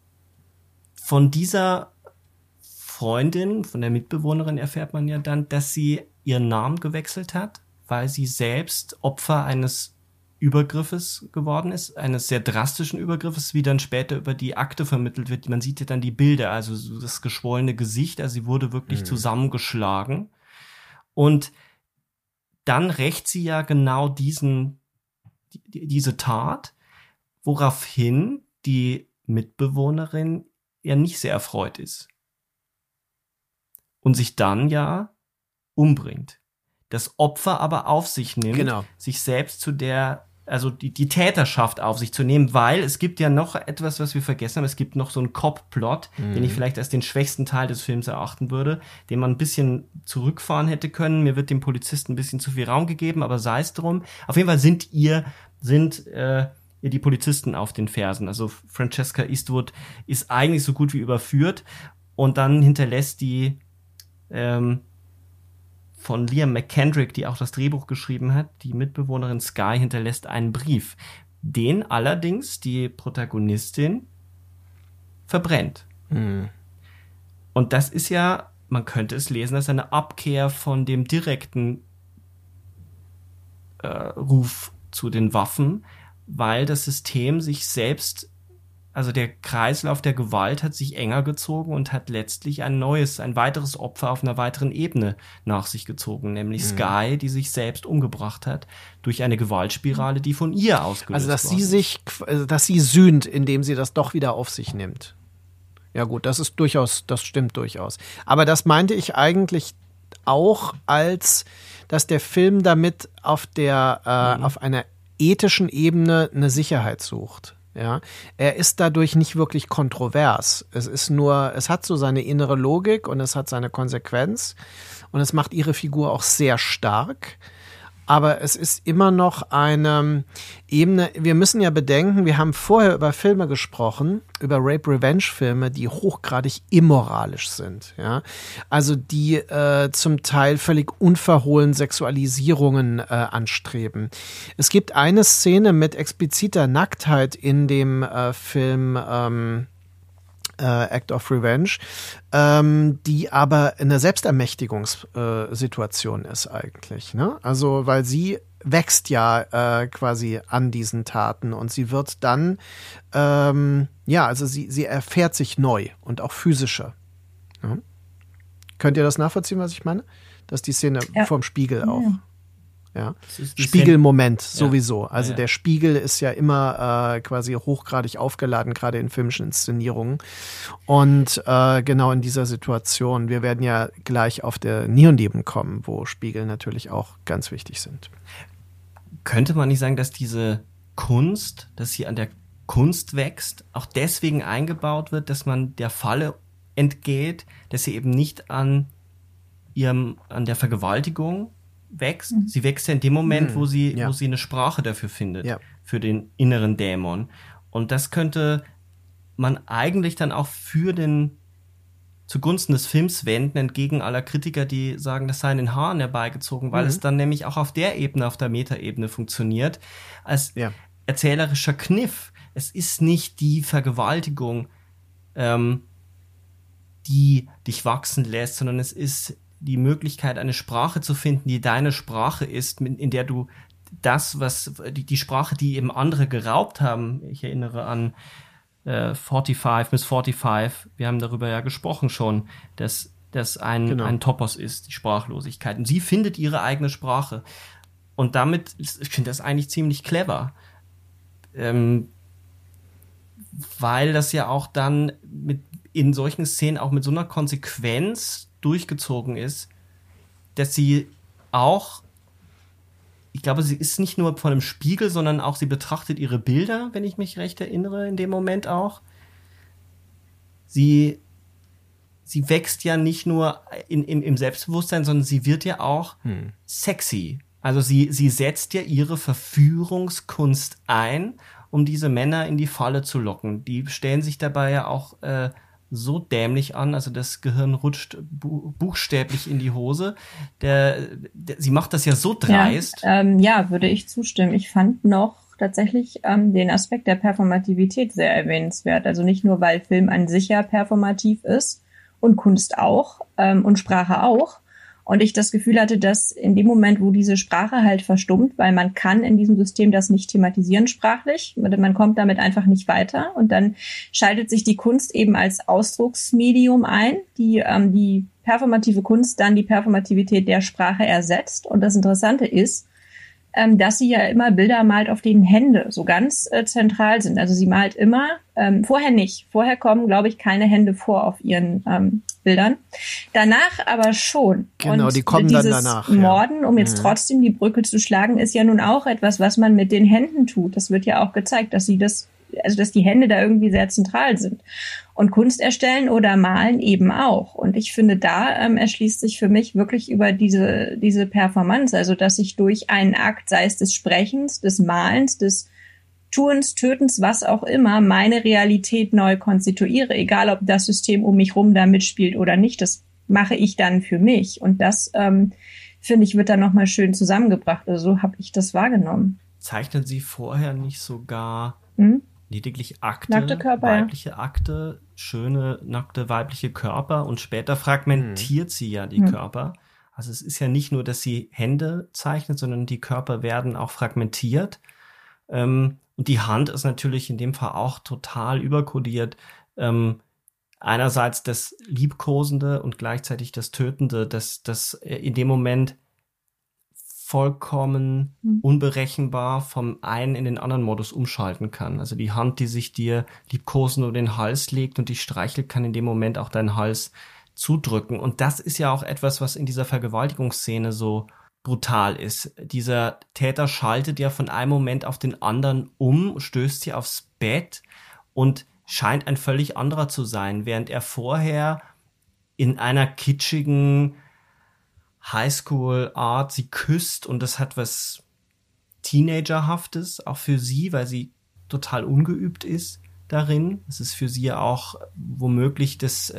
Von dieser Freundin, von der Mitbewohnerin erfährt man ja dann, dass sie ihren Namen gewechselt hat, weil sie selbst Opfer eines Übergriffes geworden ist, eines sehr drastischen Übergriffes, wie dann später über die Akte vermittelt wird. Man sieht ja dann die Bilder, also so das geschwollene Gesicht, also sie wurde wirklich zusammengeschlagen. Und dann rächt sie ja genau diese Tat, woraufhin die Mitbewohnerin ja nicht sehr erfreut ist. Und sich dann ja umbringt. Das Opfer aber auf sich nimmt, sich selbst die Täterschaft auf sich zu nehmen, weil es gibt ja noch etwas, was wir vergessen haben, es gibt noch so einen Cop-Plot, den ich vielleicht als den schwächsten Teil des Films erachten würde, den man ein bisschen zurückfahren hätte können. Mir wird dem Polizisten ein bisschen zu viel Raum gegeben, aber sei es drum. Auf jeden Fall sind ihr die Polizisten auf den Fersen. Also Francesca Eastwood ist eigentlich so gut wie überführt und dann hinterlässt die von Liam McKendrick, die auch das Drehbuch geschrieben hat, die Mitbewohnerin Sky hinterlässt einen Brief, den allerdings die Protagonistin verbrennt. Und das ist ja, man könnte es lesen, als eine Abkehr von dem direkten Ruf zu den Waffen, weil das System sich selbst, also der Kreislauf der Gewalt hat sich enger gezogen und hat letztlich ein weiteres Opfer auf einer weiteren Ebene nach sich gezogen, nämlich Sky, die sich selbst umgebracht hat durch eine Gewaltspirale, die von ihr ausgelöst wurde. Also dass sie sühnt, indem sie das doch wieder auf sich nimmt. Ja gut, das stimmt durchaus. Aber das meinte ich eigentlich auch, dass der Film damit auf einer ethischen Ebene eine Sicherheit sucht. Ja, er ist dadurch nicht wirklich kontrovers. Es hat so seine innere Logik und es hat seine Konsequenz und es macht ihre Figur auch sehr stark. Aber es ist immer noch eine Ebene, wir müssen ja bedenken, wir haben vorher über Filme gesprochen, über Rape-Revenge-Filme, die hochgradig immoralisch sind. Ja? Also die zum Teil völlig unverhohlen Sexualisierungen anstreben. Es gibt eine Szene mit expliziter Nacktheit in dem Film Act of Revenge, die aber eine Selbstermächtigungssituation ist eigentlich. Ne? Also weil sie wächst ja quasi an diesen Taten und sie wird dann, also sie erfährt sich neu und auch physischer. Ja? Könnt ihr das nachvollziehen, was ich meine? Dass die Szene vorm Spiegel auch. Ja. Spiegelmoment sowieso. Also der Spiegel ist ja immer quasi hochgradig aufgeladen, gerade in filmischen Inszenierungen. Und genau in dieser Situation, wir werden ja gleich auf der Neondieben kommen, wo Spiegel natürlich auch ganz wichtig sind. Könnte man nicht sagen, dass diese Kunst, dass sie an der Kunst wächst, auch deswegen eingebaut wird, dass man der Falle entgeht, dass sie eben nicht an der Vergewaltigung wächst. Sie wächst ja in dem Moment, wo sie eine Sprache dafür findet, für den inneren Dämon. Und das könnte man eigentlich dann auch zugunsten des Films wenden, entgegen aller Kritiker, die sagen, das sei in den Haaren herbeigezogen, weil es dann nämlich auch auf der Ebene, auf der Metaebene funktioniert, als erzählerischer Kniff. Es ist nicht die Vergewaltigung, die dich wachsen lässt, sondern es ist die Möglichkeit, eine Sprache zu finden, die deine Sprache ist, in der du das, was die Sprache, die eben andere geraubt haben, ich erinnere an 45, Miss 45, wir haben darüber ja gesprochen schon, dass das ein Topos ist, die Sprachlosigkeit. Und sie findet ihre eigene Sprache. Und damit, ich finde das eigentlich ziemlich clever. Weil das ja auch dann in solchen Szenen auch mit so einer Konsequenz durchgezogen ist, dass sie auch, ich glaube, sie ist nicht nur vor einem Spiegel, sondern auch sie betrachtet ihre Bilder, wenn ich mich recht erinnere, in dem Moment auch. Sie wächst ja nicht nur im Selbstbewusstsein, sondern sie wird ja auch sexy. Also sie setzt ja ihre Verführungskunst ein, um diese Männer in die Falle zu locken. Die stellen sich dabei ja auch so dämlich an, also das Gehirn rutscht buchstäblich in die Hose. Sie macht das ja so dreist. Ja, würde ich zustimmen. Ich fand noch tatsächlich den Aspekt der Performativität sehr erwähnenswert. Also nicht nur, weil Film an sich ja performativ ist und Kunst auch und Sprache auch. Und ich das Gefühl hatte, dass in dem Moment, wo diese Sprache halt verstummt, weil man kann in diesem System das nicht thematisieren sprachlich, man kommt damit einfach nicht weiter und dann schaltet sich die Kunst eben als Ausdrucksmedium ein, die performative Kunst dann die Performativität der Sprache ersetzt. Und das Interessante ist, dass sie ja immer Bilder malt, auf denen Hände so ganz zentral sind. Also sie malt immer, vorher nicht. Vorher kommen, glaube ich, keine Hände vor auf ihren Bildern. Danach aber schon. Genau, und die kommen dann danach. Morden, um jetzt trotzdem die Brücke zu schlagen, ist ja nun auch etwas, was man mit den Händen tut. Das wird ja auch gezeigt, dass dass die Hände da irgendwie sehr zentral sind. Und Kunst erstellen oder malen eben auch. Und ich finde, da erschließt sich für mich wirklich über diese Performance, also dass ich durch einen Akt, sei es des Sprechens, des Malens, des Tuens, Tötens, was auch immer, meine Realität neu konstituiere, egal ob das System um mich rum da mitspielt oder nicht, das mache ich dann für mich. Und das, finde ich, wird dann nochmal schön zusammengebracht. Also so habe ich das wahrgenommen. Zeichnen Sie vorher nicht sogar lediglich Akte, nackte Körper, weibliche Akte, schöne, nackte weibliche Körper und später fragmentiert sie ja die Körper. Also es ist ja nicht nur, dass sie Hände zeichnet, sondern die Körper werden auch fragmentiert. Und die Hand ist natürlich in dem Fall auch total überkodiert. Einerseits das Liebkosende und gleichzeitig das Tötende, das in dem Moment vollkommen unberechenbar vom einen in den anderen Modus umschalten kann. Also die Hand, die sich dir liebkosend um den Hals legt und dich streichelt, kann in dem Moment auch deinen Hals zudrücken. Und das ist ja auch etwas, was in dieser Vergewaltigungsszene so brutal ist. Dieser Täter schaltet ja von einem Moment auf den anderen um, stößt sie aufs Bett und scheint ein völlig anderer zu sein, während er vorher in einer kitschigen Highschool-Art sie küsst und das hat was Teenagerhaftes, auch für sie, weil sie total ungeübt ist darin. Es ist für sie auch womöglich das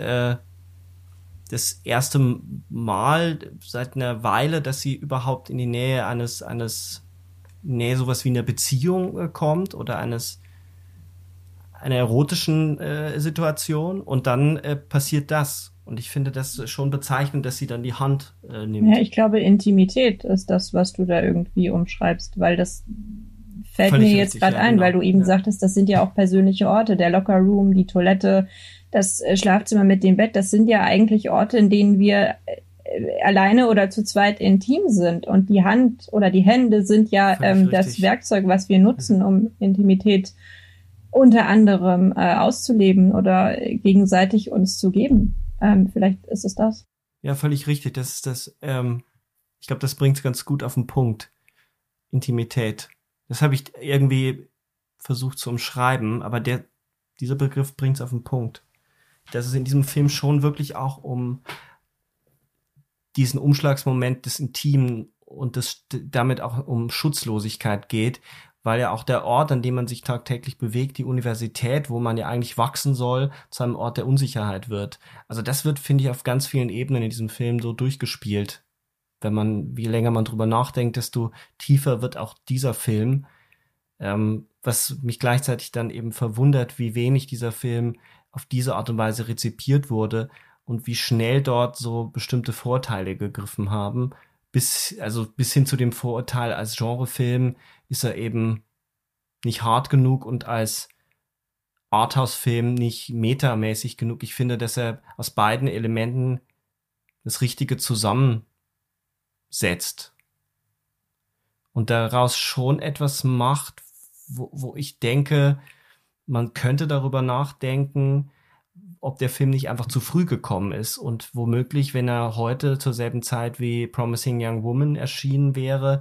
erste Mal seit einer Weile, dass sie überhaupt in die Nähe sowas wie einer Beziehung kommt oder einer erotischen Situation und dann passiert das. Und ich finde das schon bezeichnend, dass sie dann die Hand nimmt. Ja, ich glaube, Intimität ist das, was du da irgendwie umschreibst, weil das fällt Völlig mir jetzt richtig, gerade ja, ein, genau. weil du eben Ja. sagtest, das sind ja auch persönliche Orte, der Lockerroom, die Toilette, das Schlafzimmer mit dem Bett, das sind ja eigentlich Orte, in denen wir alleine oder zu zweit intim sind. Und die Hand oder die Hände sind ja Völlig das richtig. Werkzeug, was wir nutzen, um Intimität unter anderem auszuleben oder gegenseitig uns zu geben. Vielleicht ist es das. Ja, völlig richtig. Das ist das, ich glaube, das bringt es ganz gut auf den Punkt. Intimität. Das habe ich irgendwie versucht zu umschreiben, aber dieser Begriff bringt es auf den Punkt. Dass es in diesem Film schon wirklich auch um diesen Umschlagsmoment des Intimen und damit auch um Schutzlosigkeit geht, weil ja auch der Ort, an dem man sich tagtäglich bewegt, die Universität, wo man ja eigentlich wachsen soll, zu einem Ort der Unsicherheit wird. Also das wird, finde ich, auf ganz vielen Ebenen in diesem Film so durchgespielt. Je länger man drüber nachdenkt, desto tiefer wird auch dieser Film. Was mich gleichzeitig dann eben verwundert, wie wenig dieser Film auf diese Art und Weise rezipiert wurde und wie schnell dort so bestimmte Vorteile gegriffen haben. Bis hin zu dem Vorurteil, als Genrefilm ist er eben nicht hart genug und als Arthouse-Film nicht metamäßig genug. Ich finde, dass er aus beiden Elementen das Richtige zusammensetzt und daraus schon etwas macht, wo ich denke, man könnte darüber nachdenken, ob der Film nicht einfach zu früh gekommen ist und womöglich, wenn er heute zur selben Zeit wie Promising Young Woman erschienen wäre,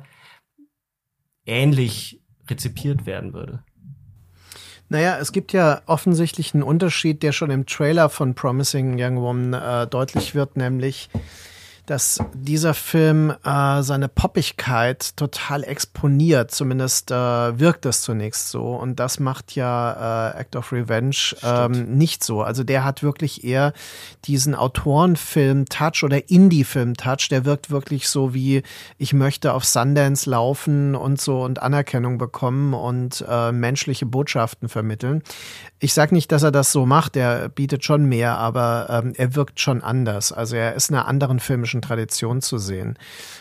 ähnlich rezipiert werden würde. Naja, es gibt ja offensichtlich einen Unterschied, der schon im Trailer von Promising Young Woman deutlich wird, nämlich dass dieser Film seine Poppigkeit total exponiert. Zumindest wirkt das zunächst so. Und das macht ja Act of Revenge nicht so. Also der hat wirklich eher diesen Autorenfilm-Touch oder Indie-Film-Touch. Der wirkt wirklich so wie, ich möchte auf Sundance laufen und so und Anerkennung bekommen und menschliche Botschaften vermitteln. Ich sag nicht, dass er das so macht. Er bietet schon mehr, aber er wirkt schon anders. Also er ist in einer anderen filmischen Tradition zu sehen.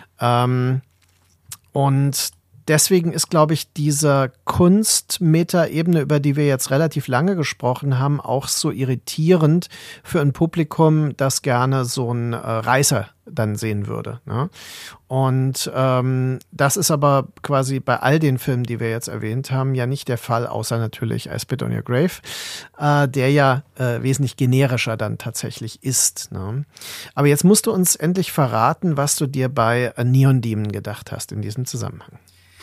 Und deswegen ist, glaube ich, diese Kunst-Meta-Ebene, über die wir jetzt relativ lange gesprochen haben, auch so irritierend für ein Publikum, das gerne so einen Reißer dann sehen würde. Ne? Und das ist aber quasi bei all den Filmen, die wir jetzt erwähnt haben, ja nicht der Fall, außer natürlich I Spit on Your Grave, der ja wesentlich generischer dann tatsächlich ist. Ne? Aber jetzt musst du uns endlich verraten, was du dir bei Neon Demon gedacht hast in diesem Zusammenhang.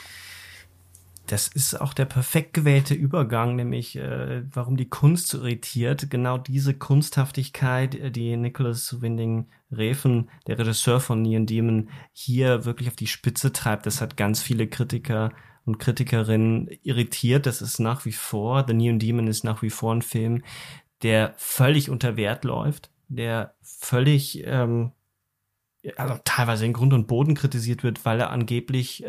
Das ist auch der perfekt gewählte Übergang, nämlich warum die Kunst so irritiert. Genau diese Kunsthaftigkeit, die Nicholas Winding Refn, der Regisseur von Neon Demon, hier wirklich auf die Spitze treibt. Das hat ganz viele Kritiker und Kritikerinnen irritiert. Das ist nach wie vor, The Neon Demon ist nach wie vor ein Film, der völlig unter Wert läuft, der völlig also teilweise in Grund und Boden kritisiert wird, weil er angeblich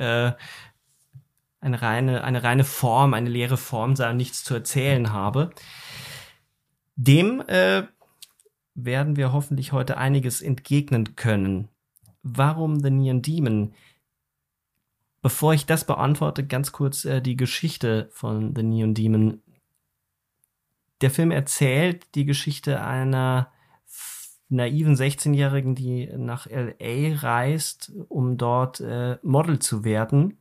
eine reine Form, eine leere Form sei und nichts zu erzählen habe. Dem werden wir hoffentlich heute einiges entgegnen können. Warum The Neon Demon? Bevor ich das beantworte, ganz kurz die Geschichte von The Neon Demon. Der Film erzählt die Geschichte einer naiven 16-Jährigen, die nach L.A. reist, um dort Model zu werden.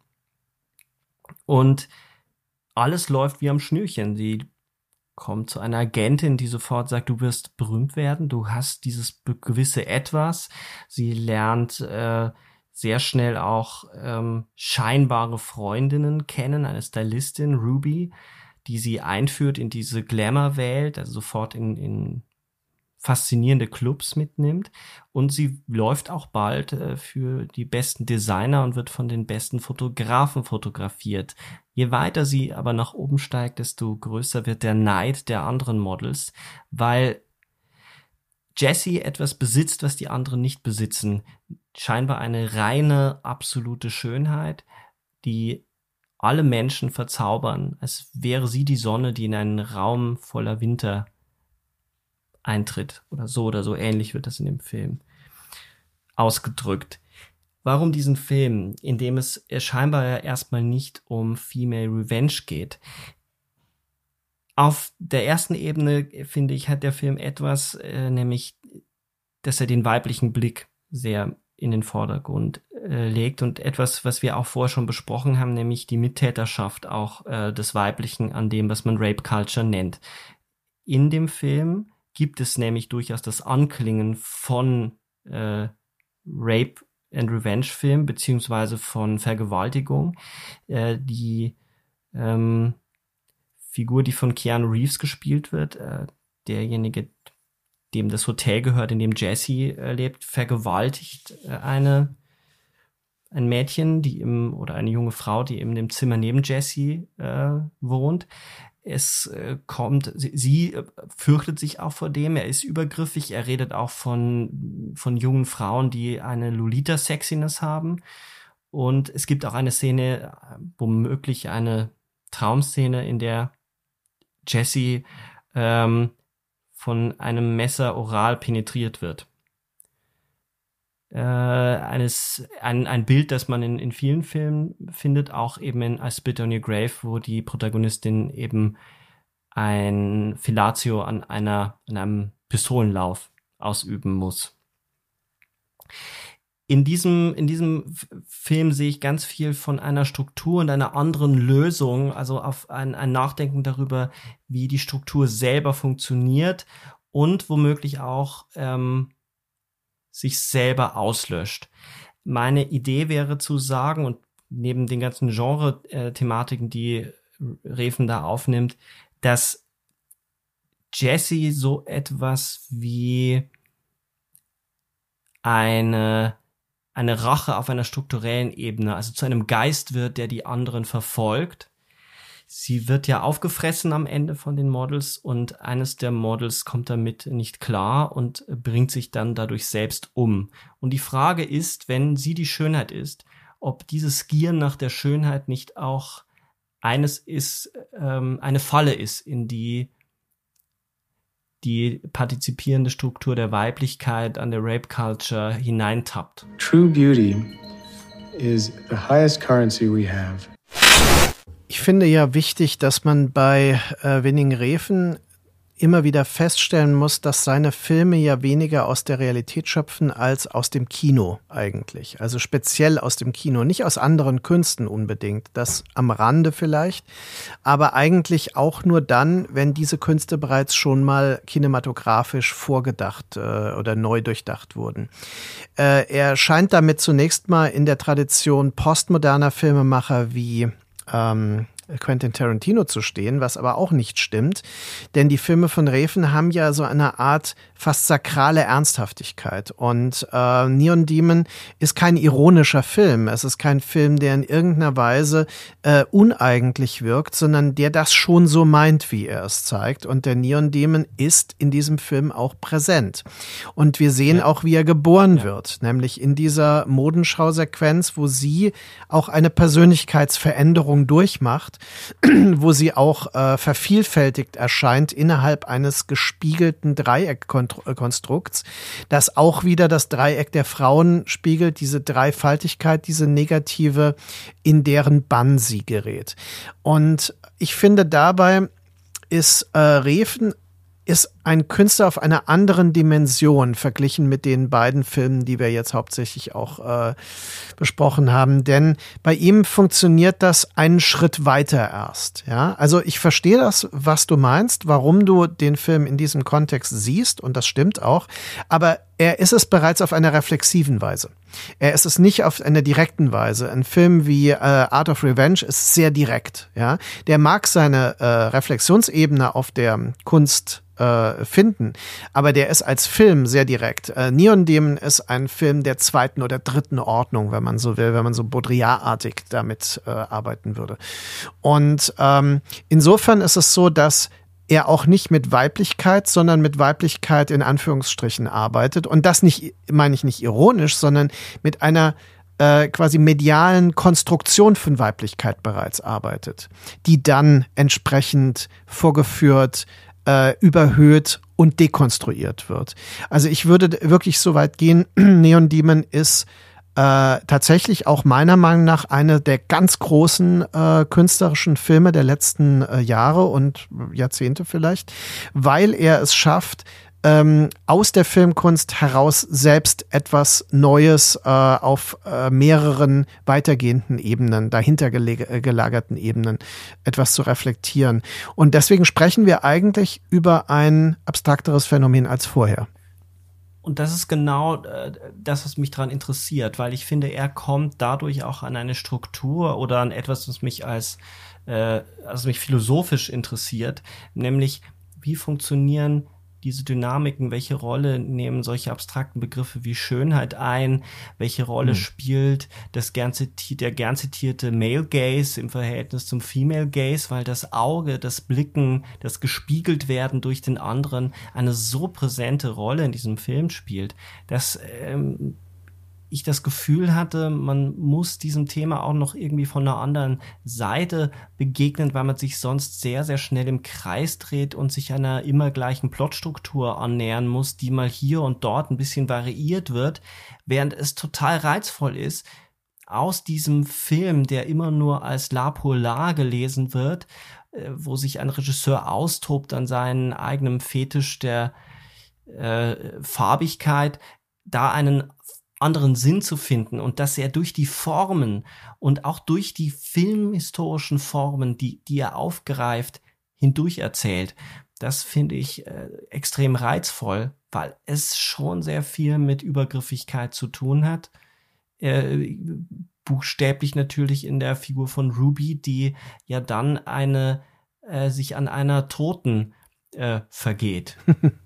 Und alles läuft wie am Schnürchen. Sie kommt zu einer Agentin, die sofort sagt, du wirst berühmt werden, du hast dieses gewisse Etwas. Sie lernt sehr schnell auch scheinbare Freundinnen kennen, eine Stylistin, Ruby, die sie einführt in diese Glamour-Welt, also sofort in faszinierende Clubs mitnimmt, und sie läuft auch bald für die besten Designer und wird von den besten Fotografen fotografiert. Je weiter sie aber nach oben steigt, desto größer wird der Neid der anderen Models, weil Jessie etwas besitzt, was die anderen nicht besitzen. Scheinbar eine reine, absolute Schönheit, die alle Menschen verzaubern, als wäre sie die Sonne, die in einen Raum voller Winter eintritt. Oder so ähnlich wird das in dem Film ausgedrückt. Warum diesen Film, in dem es scheinbar ja erstmal nicht um Female Revenge geht? Auf der ersten Ebene, finde ich, hat der Film etwas, nämlich, dass er den weiblichen Blick sehr in den Vordergrund legt und etwas, was wir auch vorher schon besprochen haben, nämlich die Mittäterschaft auch des Weiblichen an dem, was man Rape Culture nennt. In dem Film gibt es nämlich durchaus das Anklingen von Rape and Revenge Film beziehungsweise von Vergewaltigung. Die Figur, die von Keanu Reeves gespielt wird, derjenige, dem das Hotel gehört, in dem Jesse lebt, vergewaltigt ein Mädchen, oder eine junge Frau, die in dem Zimmer neben Jesse wohnt. Sie fürchtet sich auch vor dem, er ist übergriffig, er redet auch von jungen Frauen, die eine Lolita-Sexiness haben. Und es gibt auch eine Szene, womöglich eine Traumszene, in der Jesse von einem Messer oral penetriert wird. Ein Bild, das man in vielen Filmen findet, auch eben in I Spit on Your Grave, wo die Protagonistin eben ein Fellatio an einem Pistolenlauf ausüben muss. In diesem Film sehe ich ganz viel von einer Struktur und einer anderen Lösung, also auf ein Nachdenken darüber, wie die Struktur selber funktioniert und womöglich auch sich selber auslöscht. Meine Idee wäre zu sagen, und neben den ganzen Genre-Thematiken, die Refn da aufnimmt, dass Jesse so etwas wie eine Rache auf einer strukturellen Ebene, also zu einem Geist wird, der die anderen verfolgt. Sie wird ja aufgefressen am Ende von den Models und eines der Models kommt damit nicht klar und bringt sich dann dadurch selbst um. Und die Frage ist, wenn sie die Schönheit ist, ob dieses Gieren nach der Schönheit nicht auch eine Falle ist, in die partizipierende Struktur der Weiblichkeit an der Rape Culture hineintappt. True beauty is the highest currency we have. Ich finde ja wichtig, dass man bei Winning Refn immer wieder feststellen muss, dass seine Filme ja weniger aus der Realität schöpfen als aus dem Kino eigentlich. Also speziell aus dem Kino, nicht aus anderen Künsten unbedingt, das am Rande vielleicht, aber eigentlich auch nur dann, wenn diese Künste bereits schon mal kinematografisch vorgedacht oder neu durchdacht wurden. Er scheint damit zunächst mal in der Tradition postmoderner Filmemacher wie Quentin Tarantino zu stehen, was aber auch nicht stimmt, denn die Filme von Refn haben ja so eine Art fast sakrale Ernsthaftigkeit und Neon Demon ist kein ironischer Film, es ist kein Film, der in irgendeiner Weise uneigentlich wirkt, sondern der das schon so meint, wie er es zeigt, und der Neon Demon ist in diesem Film auch präsent und wir sehen auch, wie er geboren wird, nämlich in dieser Modenschau-Sequenz, wo sie auch eine Persönlichkeitsveränderung durchmacht, wo sie auch vervielfältigt erscheint innerhalb eines gespiegelten Dreieckkonstrukts, das auch wieder das Dreieck der Frauen spiegelt, diese Dreifaltigkeit, diese negative, in deren Bann sie gerät. Und ich finde, dabei ist Refn ein Künstler auf einer anderen Dimension verglichen mit den beiden Filmen, die wir jetzt hauptsächlich auch besprochen haben. Denn bei ihm funktioniert das einen Schritt weiter erst. Ja? Also ich verstehe das, was du meinst, warum du den Film in diesem Kontext siehst, und das stimmt auch. Aber er ist es bereits auf einer reflexiven Weise. Er ist es nicht auf einer direkten Weise. Ein Film wie Art of Revenge ist sehr direkt. Ja? Der mag seine Reflexionsebene auf der Kunst finden, aber der ist als Film sehr direkt. Neon Demon ist ein Film der zweiten oder dritten Ordnung, wenn man so will, wenn man so Baudrillard-artig damit arbeiten würde. Und insofern ist es so, dass er auch nicht mit Weiblichkeit, sondern mit Weiblichkeit in Anführungsstrichen arbeitet. Und das nicht, meine ich nicht ironisch, sondern mit einer quasi medialen Konstruktion von Weiblichkeit bereits arbeitet, die dann entsprechend vorgeführt, überhöht und dekonstruiert wird. Also ich würde wirklich so weit gehen, Neon Demon ist tatsächlich auch meiner Meinung nach eine der ganz großen künstlerischen Filme der letzten Jahre und Jahrzehnte vielleicht, weil er es schafft, aus der Filmkunst heraus selbst etwas Neues auf mehreren weitergehenden Ebenen, dahinter gelagerten Ebenen, etwas zu reflektieren. Und deswegen sprechen wir eigentlich über ein abstrakteres Phänomen als vorher. Und das ist genau das, was mich daran interessiert, weil ich finde, er kommt dadurch auch an eine Struktur oder an etwas, was mich mich philosophisch interessiert, nämlich wie funktionieren diese Dynamiken, welche Rolle nehmen solche abstrakten Begriffe wie Schönheit ein, welche Rolle spielt der gern zitierte Male Gaze im Verhältnis zum Female Gaze, weil das Auge, das Blicken, das gespiegelt werden durch den anderen eine so präsente Rolle in diesem Film spielt, dass ich das Gefühl hatte, man muss diesem Thema auch noch irgendwie von einer anderen Seite begegnen, weil man sich sonst sehr, sehr schnell im Kreis dreht und sich einer immer gleichen Plotstruktur annähern muss, die mal hier und dort ein bisschen variiert wird, während es total reizvoll ist, aus diesem Film, der immer nur als La Polar gelesen wird, wo sich ein Regisseur austobt an seinen eigenen Fetisch der Farbigkeit, da einen anderen Sinn zu finden und dass er durch die Formen und auch durch die filmhistorischen Formen, die er aufgreift, hindurch erzählt. Das finde ich extrem reizvoll, weil es schon sehr viel mit Übergriffigkeit zu tun hat. Buchstäblich natürlich in der Figur von Ruby, die ja dann sich an einer Toten vergeht.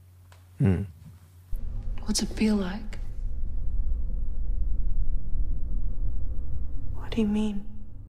What's it feel like? What do you mean?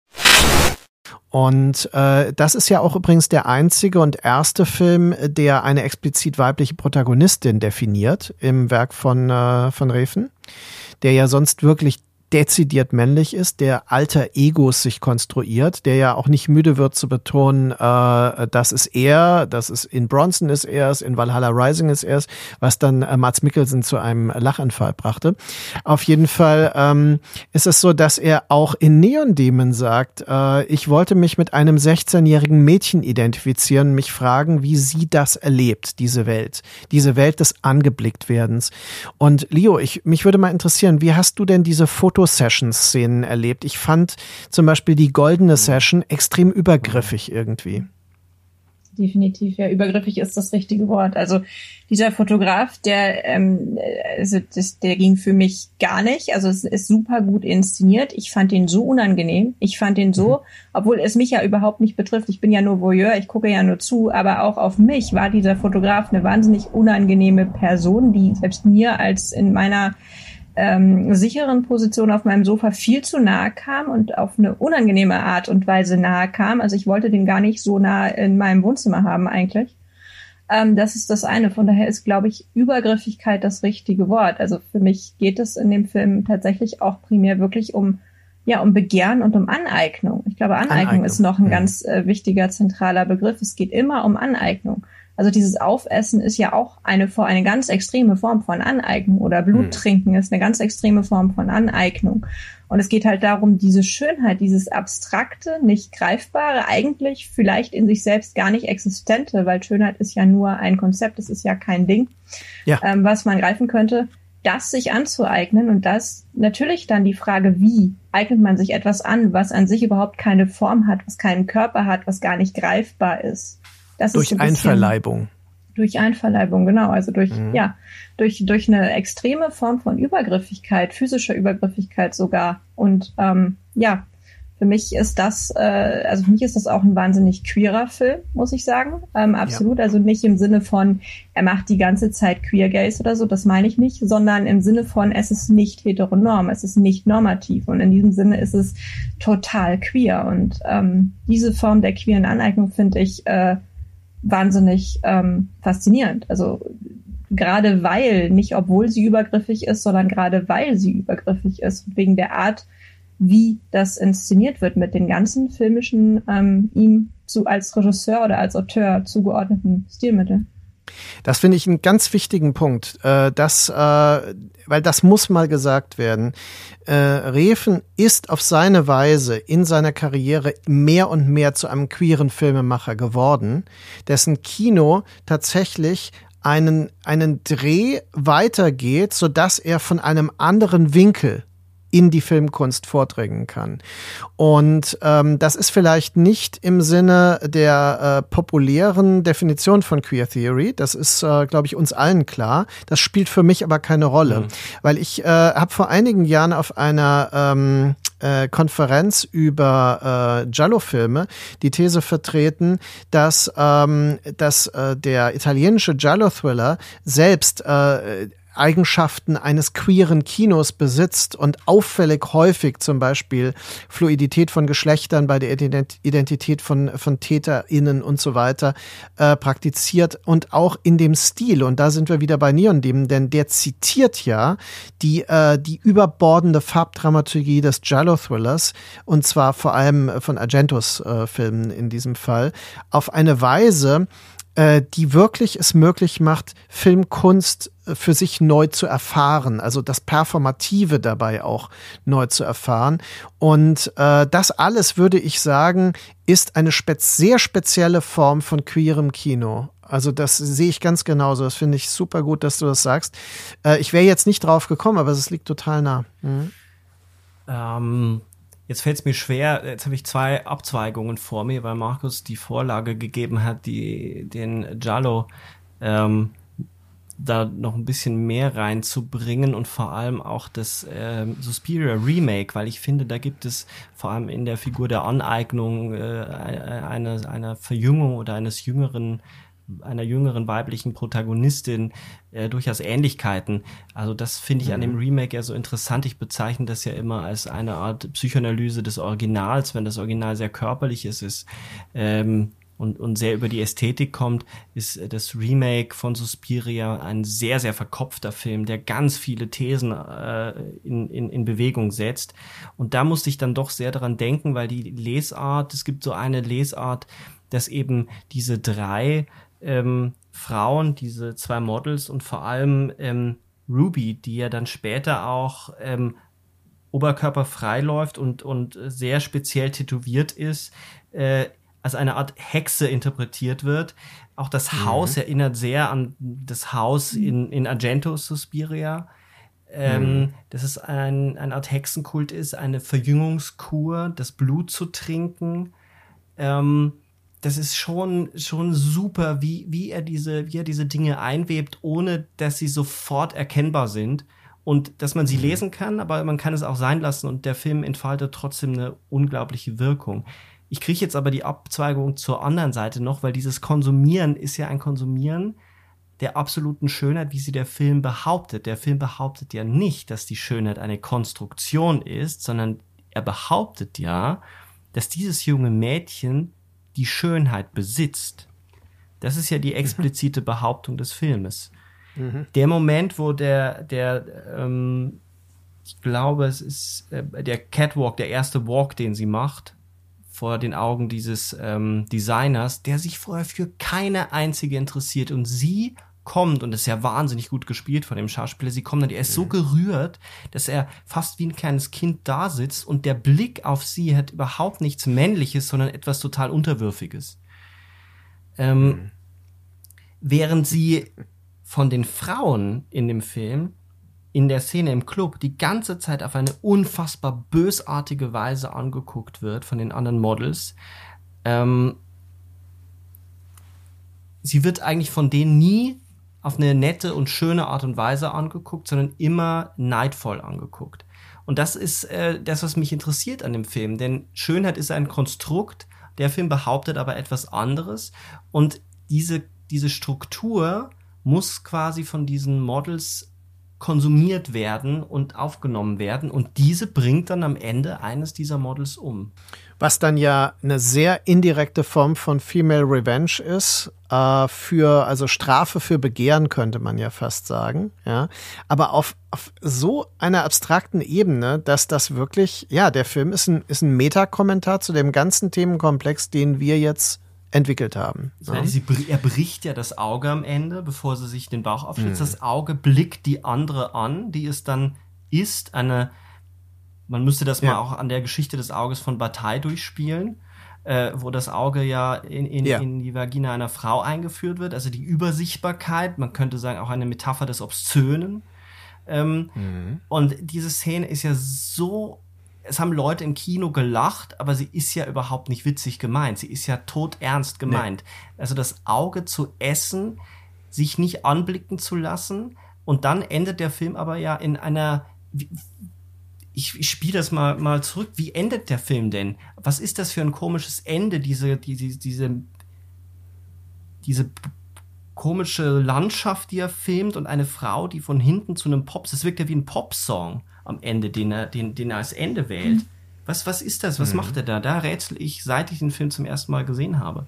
Und das ist ja auch übrigens der einzige und erste Film, der eine explizit weibliche Protagonistin definiert im Werk von Refn, der ja sonst wirklich dezidiert männlich ist, der alter Egos sich konstruiert, der ja auch nicht müde wird zu betonen, das ist er, das ist in Bronson ist er es, in Valhalla Rising ist er es, was dann Mads Mikkelsen zu einem Lachanfall brachte. Auf jeden Fall ist es so, dass er auch in Neon Demon sagt, ich wollte mich mit einem 16-jährigen Mädchen identifizieren, mich fragen, wie sie das erlebt, diese Welt des Angeblicktwerdens. Und Leo, mich würde mal interessieren, wie hast du denn diese Fotosession-Szenen erlebt? Ich fand zum Beispiel die goldene Session extrem übergriffig irgendwie. Definitiv, ja, übergriffig ist das richtige Wort. Also dieser Fotograf, der ging für mich gar nicht. Also es ist super gut inszeniert. Ich fand den so unangenehm. Ich fand den so, obwohl es mich ja überhaupt nicht betrifft. Ich bin ja nur Voyeur, ich gucke ja nur zu. Aber auch auf mich war dieser Fotograf eine wahnsinnig unangenehme Person, die selbst mir als in meiner sicheren Position auf meinem Sofa viel zu nahe kam und auf eine unangenehme Art und Weise nahe kam. Also ich wollte den gar nicht so nah in meinem Wohnzimmer haben eigentlich. Das ist das eine. Von daher ist, glaube ich, Übergriffigkeit das richtige Wort. Also für mich geht es in dem Film tatsächlich auch primär wirklich um Begehren und um Aneignung. Ich glaube, Aneignung ist noch ein ganz wichtiger, zentraler Begriff. Es geht immer um Aneignung. Also dieses Aufessen ist ja auch eine ganz extreme Form von Aneignung, oder Bluttrinken ist eine ganz extreme Form von Aneignung. Und es geht halt darum, diese Schönheit, dieses Abstrakte, nicht Greifbare, eigentlich vielleicht in sich selbst gar nicht Existente, weil Schönheit ist ja nur ein Konzept, es ist ja kein Ding, was man greifen könnte, das sich anzueignen. Und das natürlich dann die Frage, wie eignet man sich etwas an, was an sich überhaupt keine Form hat, was keinen Körper hat, was gar nicht greifbar ist. Das durch ist Einverleibung. Durch Einverleibung, genau. Also durch eine extreme Form von Übergriffigkeit, physischer Übergriffigkeit sogar. Und für mich ist das auch ein wahnsinnig queerer Film, muss ich sagen. Absolut. Ja. Also nicht im Sinne von, er macht die ganze Zeit Queer Gays oder so, das meine ich nicht, sondern im Sinne von, es ist nicht heteronorm, es ist nicht normativ. Und in diesem Sinne ist es total queer. Und diese Form der queeren Aneignung finde ich wahnsinnig faszinierend. Also gerade weil, nicht obwohl sie übergriffig ist, sondern gerade weil sie übergriffig ist, wegen der Art, wie das inszeniert wird mit den ganzen filmischen, ihm als Regisseur oder als Auteur zugeordneten Stilmitteln. Das finde ich einen ganz wichtigen Punkt, weil das muss mal gesagt werden. Refn ist auf seine Weise in seiner Karriere mehr und mehr zu einem queeren Filmemacher geworden, dessen Kino tatsächlich einen Dreh weitergeht, sodass er von einem anderen Winkel in die Filmkunst vordringen kann. Und das ist vielleicht nicht im Sinne der populären Definition von Queer Theory. Das ist, glaube ich, uns allen klar. Das spielt für mich aber keine Rolle. Weil ich habe vor einigen Jahren auf einer Konferenz über Giallo-Filme die These vertreten, dass der italienische Giallo-Thriller selbst Eigenschaften eines queeren Kinos besitzt und auffällig häufig zum Beispiel Fluidität von Geschlechtern bei der Identität von TäterInnen und so weiter praktiziert und auch in dem Stil. Und da sind wir wieder bei Neon Demon, denn der zitiert ja die überbordende Farbdramaturgie des Giallo-Thrillers, und zwar vor allem von Argentos Filmen in diesem Fall, auf eine Weise, die wirklich es möglich macht, Filmkunst für sich neu zu erfahren, also das Performative dabei auch neu zu erfahren. Und das alles, würde ich sagen, ist eine sehr spezielle Form von queerem Kino. Also das sehe ich ganz genauso. Das finde ich super gut, dass du das sagst. Ich wäre jetzt nicht drauf gekommen, aber es liegt total nah. Jetzt fällt es mir schwer, jetzt habe ich 2 Abzweigungen vor mir, weil Markus die Vorlage gegeben hat, den Giallo da noch ein bisschen mehr reinzubringen und vor allem auch das Suspiria Remake, weil ich finde, da gibt es vor allem in der Figur der Aneignung einer Verjüngung oder einer jüngeren weiblichen Protagonistin durchaus Ähnlichkeiten. Also das finde ich an dem Remake ja so interessant. Ich bezeichne das ja immer als eine Art Psychoanalyse des Originals, wenn das Original sehr körperlich ist und sehr über die Ästhetik kommt, ist das Remake von Suspiria ein sehr, sehr verkopfter Film, der ganz viele Thesen in Bewegung setzt. Und da musste ich dann doch sehr daran denken, weil die Lesart, es gibt so eine Lesart, dass eben diese 3 Frauen, diese 2 Models und vor allem Ruby, die ja dann später auch oberkörperfrei läuft und sehr speziell tätowiert ist, als eine Art Hexe interpretiert wird. Auch das Haus erinnert sehr an das Haus in Argentos Suspiria. Dass es eine Art Hexenkult ist, eine Verjüngungskur, das Blut zu trinken. Das ist schon super, wie er diese Dinge einwebt, ohne dass sie sofort erkennbar sind und dass man sie lesen kann, aber man kann es auch sein lassen und der Film entfaltet trotzdem eine unglaubliche Wirkung. Ich kriege jetzt aber die Abzweigung zur anderen Seite noch, weil dieses Konsumieren ist ja ein Konsumieren der absoluten Schönheit, wie sie der Film behauptet. Der Film behauptet ja nicht, dass die Schönheit eine Konstruktion ist, sondern er behauptet ja, dass dieses junge Mädchen die Schönheit besitzt. Das ist ja die explizite Behauptung des Filmes. Der Moment, wo ich glaube, es ist der Catwalk, der erste Walk, den sie macht, vor den Augen dieses Designers, der sich vorher für keine einzige interessiert und sie kommt, und das ist ja wahnsinnig gut gespielt von dem Schauspieler, sie kommt und er ist so gerührt, dass er fast wie ein kleines Kind da sitzt und der Blick auf sie hat überhaupt nichts Männliches, sondern etwas total Unterwürfiges. Während sie von den Frauen in dem Film in der Szene im Club die ganze Zeit auf eine unfassbar bösartige Weise angeguckt wird von den anderen Models. Sie wird eigentlich von denen nie auf eine nette und schöne Art und Weise angeguckt, sondern immer neidvoll angeguckt. Und das ist das, was mich interessiert an dem Film, denn Schönheit ist ein Konstrukt, der Film behauptet aber etwas anderes und diese Struktur muss quasi von diesen Models konsumiert werden und aufgenommen werden und diese bringt dann am Ende eines dieser Models um. Was dann ja eine sehr indirekte Form von Female Revenge ist, also Strafe für Begehren, könnte man ja fast sagen, ja. Aber auf so einer abstrakten Ebene, dass das wirklich, ja, der Film ist ein Metakommentar zu dem ganzen Themenkomplex, den wir jetzt entwickelt haben. Ja. Er bricht ja das Auge am Ende, bevor sie sich den Bauch aufschlitzt. Das Auge blickt die andere an, die es dann ist, man müsste das mal auch an der Geschichte des Auges von Bataille durchspielen, wo das Auge ja in die Vagina einer Frau eingeführt wird, also die Übersichtbarkeit, man könnte sagen auch eine Metapher des Obszönen. Und diese Szene ist ja so, es haben Leute im Kino gelacht, aber sie ist ja überhaupt nicht witzig gemeint, sie ist ja todernst gemeint. Nee. Also das Auge zu essen, sich nicht anblicken zu lassen, und dann endet der Film aber ja in einer, ich spiele das mal zurück. Wie endet der Film denn? Was ist das für ein komisches Ende? Diese komische Landschaft, die er filmt, und eine Frau, die von hinten zu einem das wirkt ja wie ein Popsong am Ende, den er als Ende wählt. Was ist das? Was macht er da? Da rätsel ich, seit ich den Film zum ersten Mal gesehen habe.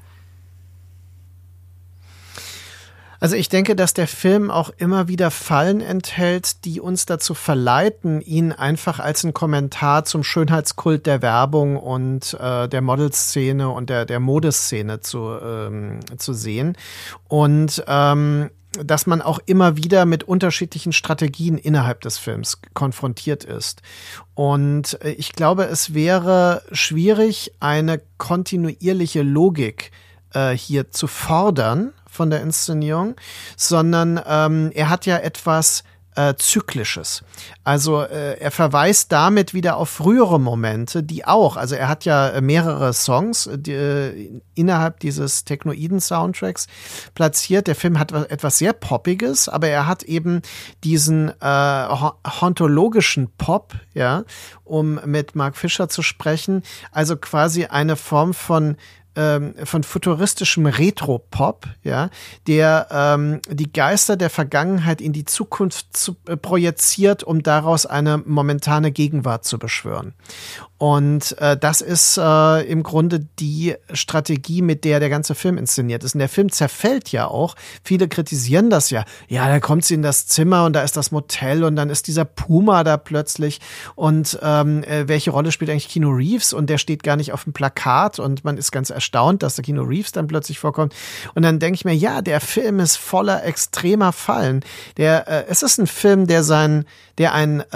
Also ich denke, dass der Film auch immer wieder Fallen enthält, die uns dazu verleiten, ihn einfach als ein Kommentar zum Schönheitskult der Werbung und der Modelszene und der Modeszene zu sehen. Und dass man auch immer wieder mit unterschiedlichen Strategien innerhalb des Films konfrontiert ist. Und ich glaube, es wäre schwierig, eine kontinuierliche Logik hier zu fordern von der Inszenierung, sondern er hat ja etwas Zyklisches. Also er verweist damit wieder auf frühere Momente, die auch, also er hat ja mehrere Songs innerhalb dieses Technoiden-Soundtracks platziert. Der Film hat etwas sehr Poppiges, aber er hat eben diesen hauntologischen Pop, ja, um mit Mark Fisher zu sprechen, also quasi eine Form von futuristischem Retro-Pop, ja, der die Geister der Vergangenheit in die Zukunft projiziert, um daraus eine momentane Gegenwart zu beschwören. Und das ist im Grunde die Strategie, mit der ganze Film inszeniert ist. Und der Film zerfällt ja auch. Viele kritisieren das ja. Ja, da kommt sie in das Zimmer und da ist das Motel und dann ist dieser Puma da plötzlich. Und welche Rolle spielt eigentlich Keanu Reeves? Und der steht gar nicht auf dem Plakat und man ist ganz erstaunt, dass der Keanu Reeves dann plötzlich vorkommt. Und dann denke ich mir, ja, der Film ist voller extremer Fallen. Es ist ein Film, der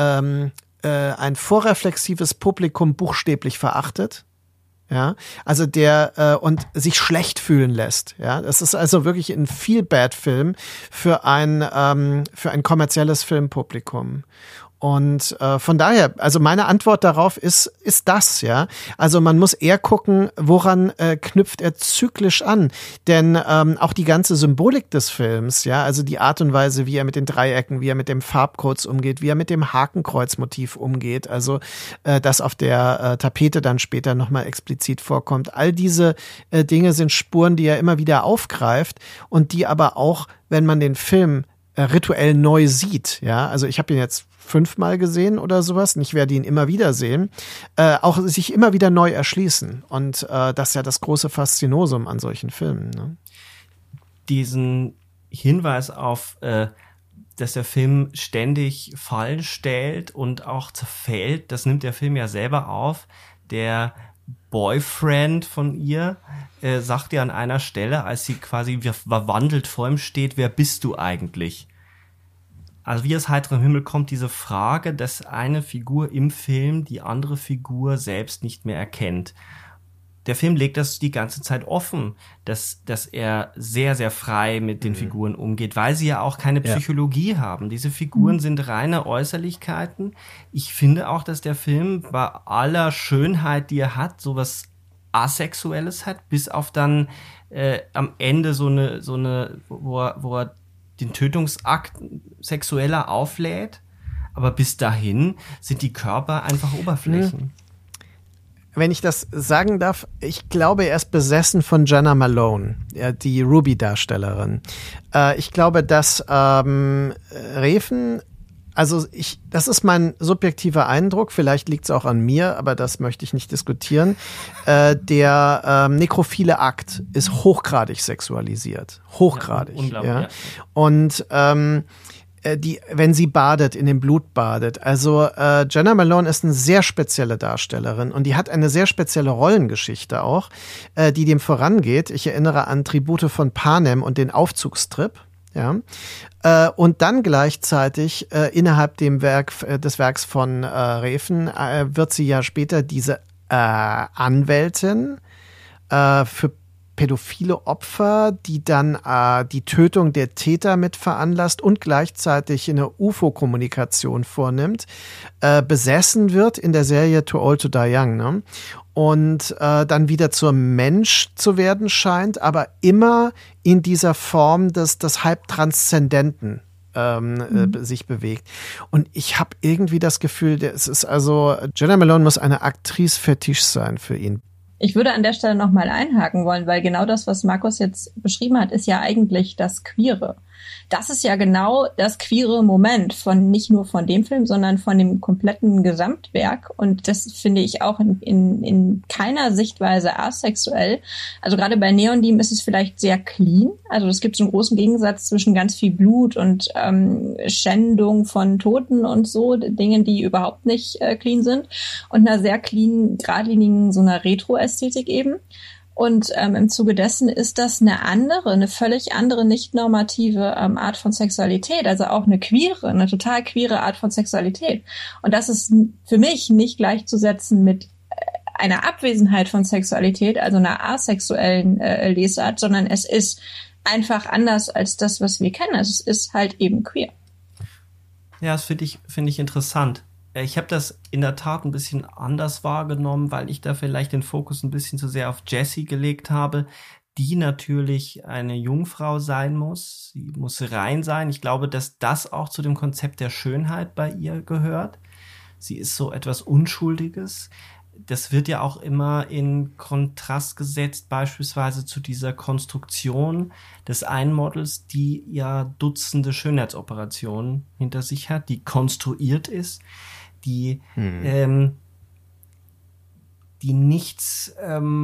ein vorreflexives Publikum buchstäblich verachtet. Ja, also und sich schlecht fühlen lässt. Ja, das ist also wirklich ein Feel-Bad-Film für ein kommerzielles Filmpublikum. Und von daher, also meine Antwort darauf ist das, ja. Also man muss eher gucken, woran knüpft er zyklisch an. Denn auch die ganze Symbolik des Films, ja, also die Art und Weise, wie er mit den Dreiecken, wie er mit dem Farbcodes umgeht, wie er mit dem Hakenkreuzmotiv umgeht, also das auf der Tapete dann später nochmal explizit vorkommt. All diese Dinge sind Spuren, die er immer wieder aufgreift und die aber auch, wenn man den Film rituell neu sieht, ja, also ich habe ihn jetzt 5-mal gesehen oder sowas, und ich werde ihn immer wieder sehen, auch sich immer wieder neu erschließen. Und das ist ja das große Faszinosum an solchen Filmen. Ne? Diesen Hinweis auf, dass der Film ständig Fallen stellt und auch zerfällt, das nimmt der Film ja selber auf. Der Boyfriend von ihr sagt ja an einer Stelle, als sie quasi verwandelt vor ihm steht, wer bist du eigentlich? Also wie aus heiterem Himmel kommt diese Frage, dass eine Figur im Film die andere Figur selbst nicht mehr erkennt. Der Film legt das die ganze Zeit offen, dass er sehr, sehr frei mit den Figuren umgeht, weil sie ja auch keine Psychologie haben. Diese Figuren sind reine Äußerlichkeiten. Ich finde auch, dass der Film bei aller Schönheit, die er hat, sowas Asexuelles hat, bis auf dann am Ende so eine, wo er den Tötungsakt sexueller auflädt, aber bis dahin sind die Körper einfach Oberflächen. Wenn ich das sagen darf, ich glaube, er ist besessen von Jena Malone, die Ruby-Darstellerin. Ich glaube, dass Refn Also das ist mein subjektiver Eindruck, vielleicht liegt es auch an mir, aber das möchte ich nicht diskutieren. Der nekrophile Akt ist hochgradig sexualisiert. Hochgradig. Ja, unglaublich. Ja. Ja. Und wenn sie badet, in dem Blut badet. Also Jena Malone ist eine sehr spezielle Darstellerin und die hat eine sehr spezielle Rollengeschichte auch, die dem vorangeht. Ich erinnere an Tribute von Panem und den Aufzugstrip. Ja, und dann gleichzeitig innerhalb des Werks von Refn wird sie ja später diese Anwältin für pädophile Opfer, die dann die Tötung der Täter mit veranlasst und gleichzeitig eine UFO-Kommunikation vornimmt, besessen wird in der Serie Too Old to Die Young, ne? Und dann wieder zur Mensch zu werden scheint, aber immer in dieser Form des Halbtranszendenten sich bewegt. Und ich habe irgendwie das Gefühl, Jena Malone muss eine Actrice-Fetisch sein für ihn. Ich würde an der Stelle nochmal einhaken wollen, weil genau das, was Markus jetzt beschrieben hat, ist ja eigentlich das Queere. Das ist ja genau das queere Moment nicht nur von dem Film, sondern von dem kompletten Gesamtwerk. Und das finde ich auch in keiner Sichtweise asexuell. Also gerade bei Neon-Demon ist es vielleicht sehr clean. Also es gibt so einen großen Gegensatz zwischen ganz viel Blut und Schändung von Toten und so, Dingen, die überhaupt nicht clean sind. Und einer sehr clean, geradlinigen, so einer Retro-Ästhetik eben. Und im Zuge dessen ist das eine völlig andere, nicht normative Art von Sexualität, also auch eine total queere Art von Sexualität. Und das ist für mich nicht gleichzusetzen mit einer Abwesenheit von Sexualität, also einer asexuellen Lesart, sondern es ist einfach anders als das, was wir kennen. Also es ist halt eben queer. Ja, das finde ich interessant. Ich habe das in der Tat ein bisschen anders wahrgenommen, weil ich da vielleicht den Fokus ein bisschen zu sehr auf Jessie gelegt habe, die natürlich eine Jungfrau sein muss. Sie muss rein sein. Ich glaube, dass das auch zu dem Konzept der Schönheit bei ihr gehört. Sie ist so etwas Unschuldiges. Das wird ja auch immer in Kontrast gesetzt, beispielsweise zu dieser Konstruktion des einen Models, die ja Dutzende Schönheitsoperationen hinter sich hat, die konstruiert ist, die nichts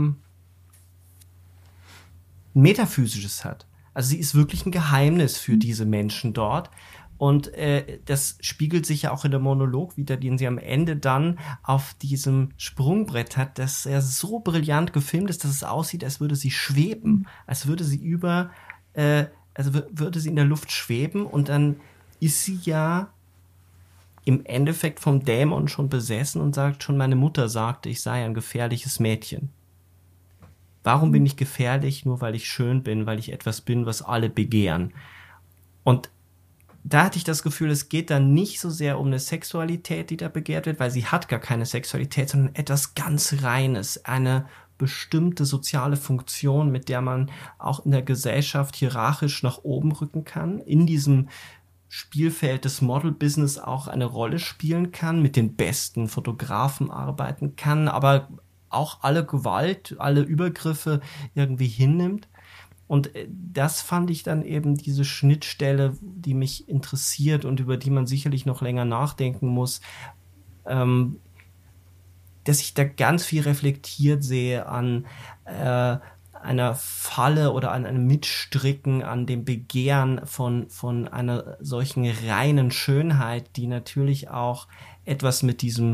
Metaphysisches hat. Also sie ist wirklich ein Geheimnis für diese Menschen dort. Und das spiegelt sich ja auch in der Monolog wieder, den sie am Ende dann auf diesem Sprungbrett hat, dass er so brillant gefilmt ist, dass es aussieht, als würde sie schweben, als würde sie würde sie in der Luft schweben, und dann ist sie ja im Endeffekt vom Dämon schon besessen und sagt schon, meine Mutter sagte, ich sei ein gefährliches Mädchen. Warum bin ich gefährlich? Nur weil ich schön bin, weil ich etwas bin, was alle begehren. Und da hatte ich das Gefühl, es geht dann nicht so sehr um eine Sexualität, die da begehrt wird, weil sie hat gar keine Sexualität, sondern etwas ganz Reines, eine bestimmte soziale Funktion, mit der man auch in der Gesellschaft hierarchisch nach oben rücken kann, in diesem Spielfeld des Model-Business auch eine Rolle spielen kann, mit den besten Fotografen arbeiten kann, aber auch alle Gewalt, alle Übergriffe irgendwie hinnimmt. Und das fand ich dann eben diese Schnittstelle, die mich interessiert und über die man sicherlich noch länger nachdenken muss, dass ich da ganz viel reflektiert sehe an einer Falle oder an einem Mitstricken, an dem Begehren von einer solchen reinen Schönheit, die natürlich auch etwas mit diesem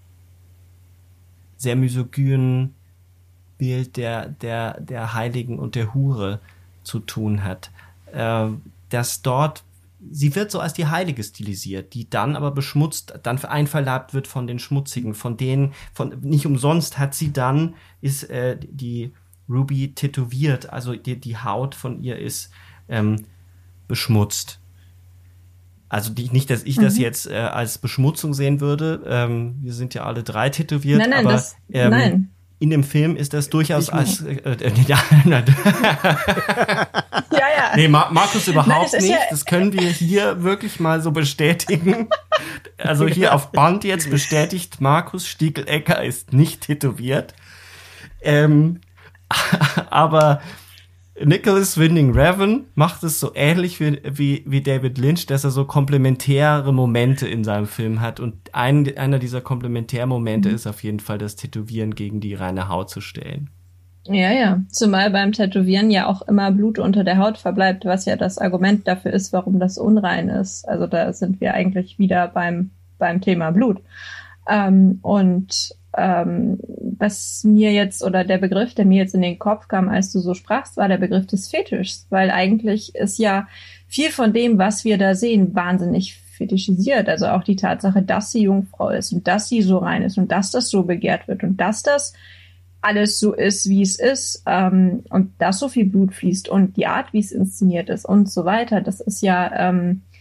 sehr misogynen Bild der Heiligen und der Hure zu tun hat. Dass dort, sie wird so als die Heilige stilisiert, die dann aber beschmutzt, dann einverleibt wird von den Schmutzigen, nicht umsonst ist die Ruby tätowiert, also die Haut von ihr ist beschmutzt. Also nicht, dass ich das jetzt als Beschmutzung sehen würde. Wir sind ja alle drei tätowiert, Nein. In dem Film ist das durchaus als Ja. Nee, Markus überhaupt nicht. Das können wir hier wirklich mal so bestätigen. Also hier auf Band jetzt bestätigt, Markus Stiegelecker ist nicht tätowiert. Aber Nicholas Winding Refn macht es so ähnlich wie David Lynch, dass er so komplementäre Momente in seinem Film hat. Und einer dieser Komplementärmomente ist auf jeden Fall das Tätowieren gegen die reine Haut zu stellen. Ja. Zumal beim Tätowieren ja auch immer Blut unter der Haut verbleibt, was ja das Argument dafür ist, warum das unrein ist. Also da sind wir eigentlich wieder beim Thema Blut. Was mir jetzt, oder der Begriff, der mir jetzt in den Kopf kam, als du so sprachst, war der Begriff des Fetischs, weil eigentlich ist ja viel von dem, was wir da sehen, wahnsinnig fetischisiert. Also auch die Tatsache, dass sie Jungfrau ist und dass sie so rein ist und dass das so begehrt wird und dass das alles so ist, wie es ist, und dass so viel Blut fließt und die Art, wie es inszeniert ist und so weiter, das ist ja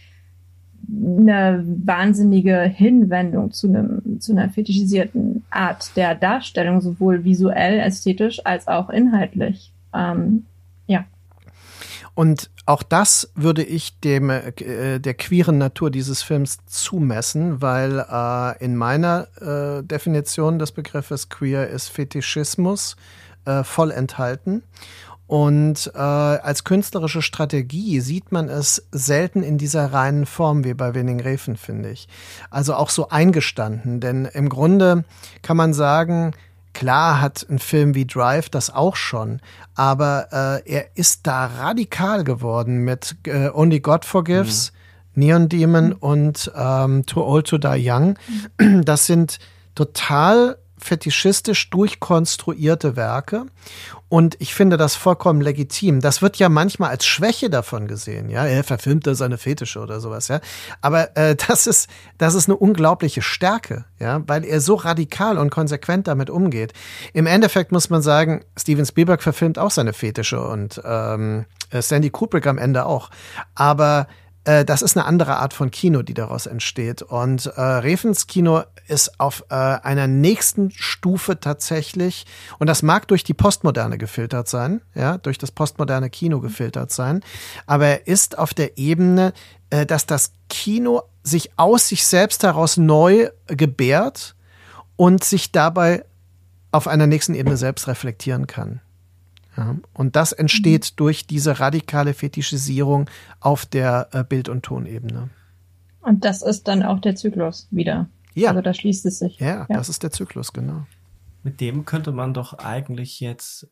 eine wahnsinnige Hinwendung zu einer fetischisierten Art der Darstellung, sowohl visuell, ästhetisch als auch inhaltlich. Ja. Und auch das würde ich der queeren Natur dieses Films zumessen, weil in meiner Definition des Begriffes queer ist Fetischismus voll enthalten. Und als künstlerische Strategie sieht man es selten in dieser reinen Form wie bei Winding Refn, finde ich. Also auch so eingestanden, denn im Grunde kann man sagen, klar hat ein Film wie Drive das auch schon, aber er ist da radikal geworden mit Only God Forgives, Neon Demon und Too Old to Die Young. Das sind total fetischistisch durchkonstruierte Werke. Und ich finde das vollkommen legitim. Das wird ja manchmal als Schwäche davon gesehen. Ja, er verfilmt da seine Fetische oder sowas. Ja, aber das ist eine unglaubliche Stärke. Ja, weil er so radikal und konsequent damit umgeht. Im Endeffekt muss man sagen, Steven Spielberg verfilmt auch seine Fetische und Stanley Kubrick am Ende auch. Aber das ist eine andere Art von Kino, die daraus entsteht. Und Refns Kino ist auf einer nächsten Stufe tatsächlich, und das mag durch die Postmoderne gefiltert sein, ja, durch das postmoderne Kino gefiltert sein, aber er ist auf der Ebene, dass das Kino sich aus sich selbst heraus neu gebärt und sich dabei auf einer nächsten Ebene selbst reflektieren kann. Ja, und das entsteht durch diese radikale Fetischisierung auf der Bild- und Tonebene. Und das ist dann auch der Zyklus wieder. Ja. Also da schließt es sich. Ja, das ist der Zyklus, genau. Mit dem könnte man doch eigentlich jetzt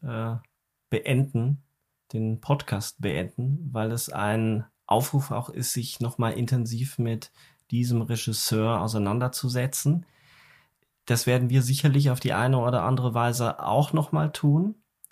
den Podcast beenden, weil es ein Aufruf auch ist, sich nochmal intensiv mit diesem Regisseur auseinanderzusetzen. Das werden wir sicherlich auf die eine oder andere Weise auch nochmal tun.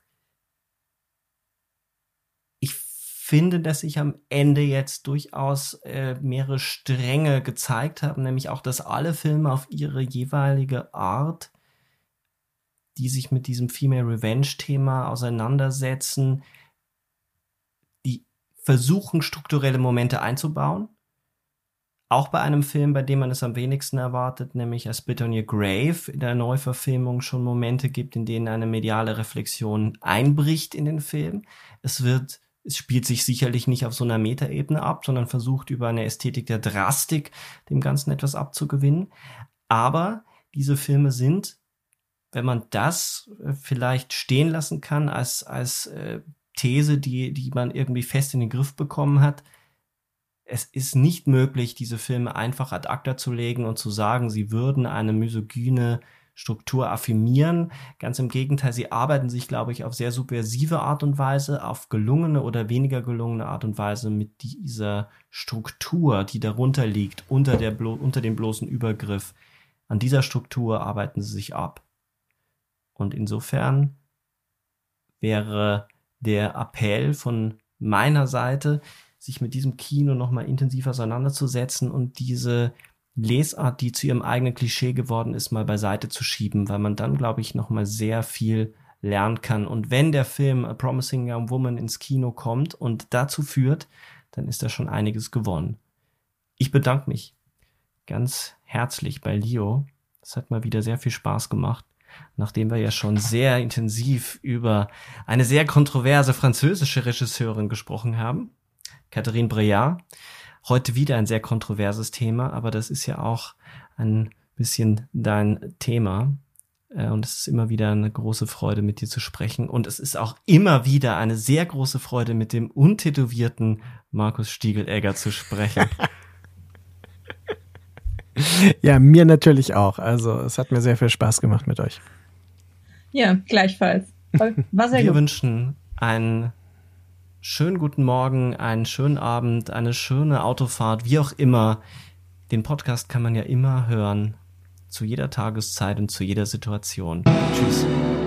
Ich finde, dass sich am Ende jetzt durchaus mehrere Stränge gezeigt haben, nämlich auch, dass alle Filme auf ihre jeweilige Art, die sich mit diesem Female Revenge-Thema auseinandersetzen, die versuchen, strukturelle Momente einzubauen. Auch bei einem Film, bei dem man es am wenigsten erwartet, nämlich A Spit on Your Grave, in der Neuverfilmung schon Momente gibt, in denen eine mediale Reflexion einbricht in den Film. Es spielt sich sicherlich nicht auf so einer Metaebene ab, sondern versucht über eine Ästhetik der Drastik dem Ganzen etwas abzugewinnen. Aber diese Filme sind, wenn man das vielleicht stehen lassen kann als These, die man irgendwie fest in den Griff bekommen hat, es ist nicht möglich, diese Filme einfach ad acta zu legen und zu sagen, sie würden eine misogyne Struktur affirmieren. Ganz im Gegenteil, sie arbeiten sich, glaube ich, auf sehr subversive Art und Weise, auf gelungene oder weniger gelungene Art und Weise mit dieser Struktur, die darunter liegt, unter dem bloßen Übergriff. An dieser Struktur arbeiten sie sich ab. Und insofern wäre der Appell von meiner Seite, sich mit diesem Kino nochmal intensiv auseinanderzusetzen und diese Lesart, die zu ihrem eigenen Klischee geworden ist, mal beiseite zu schieben, weil man dann, glaube ich, nochmal sehr viel lernen kann. Und wenn der Film A Promising Young Woman ins Kino kommt und dazu führt, dann ist da schon einiges gewonnen. Ich bedanke mich ganz herzlich bei Leo. Es hat mal wieder sehr viel Spaß gemacht, nachdem wir ja schon sehr intensiv über eine sehr kontroverse französische Regisseurin gesprochen haben, Catherine Breillat. Heute wieder ein sehr kontroverses Thema, aber das ist ja auch ein bisschen dein Thema. Und es ist immer wieder eine große Freude, mit dir zu sprechen. Und es ist auch immer wieder eine sehr große Freude, mit dem untätowierten Markus Stiegelegger zu sprechen. Ja, mir natürlich auch. Also es hat mir sehr viel Spaß gemacht mit euch. Ja, gleichfalls. War sehr Wir gut. wünschen einen schönen guten Morgen, einen schönen Abend, eine schöne Autofahrt, wie auch immer. Den Podcast kann man ja immer hören. Zu jeder Tageszeit und zu jeder Situation. Tschüss.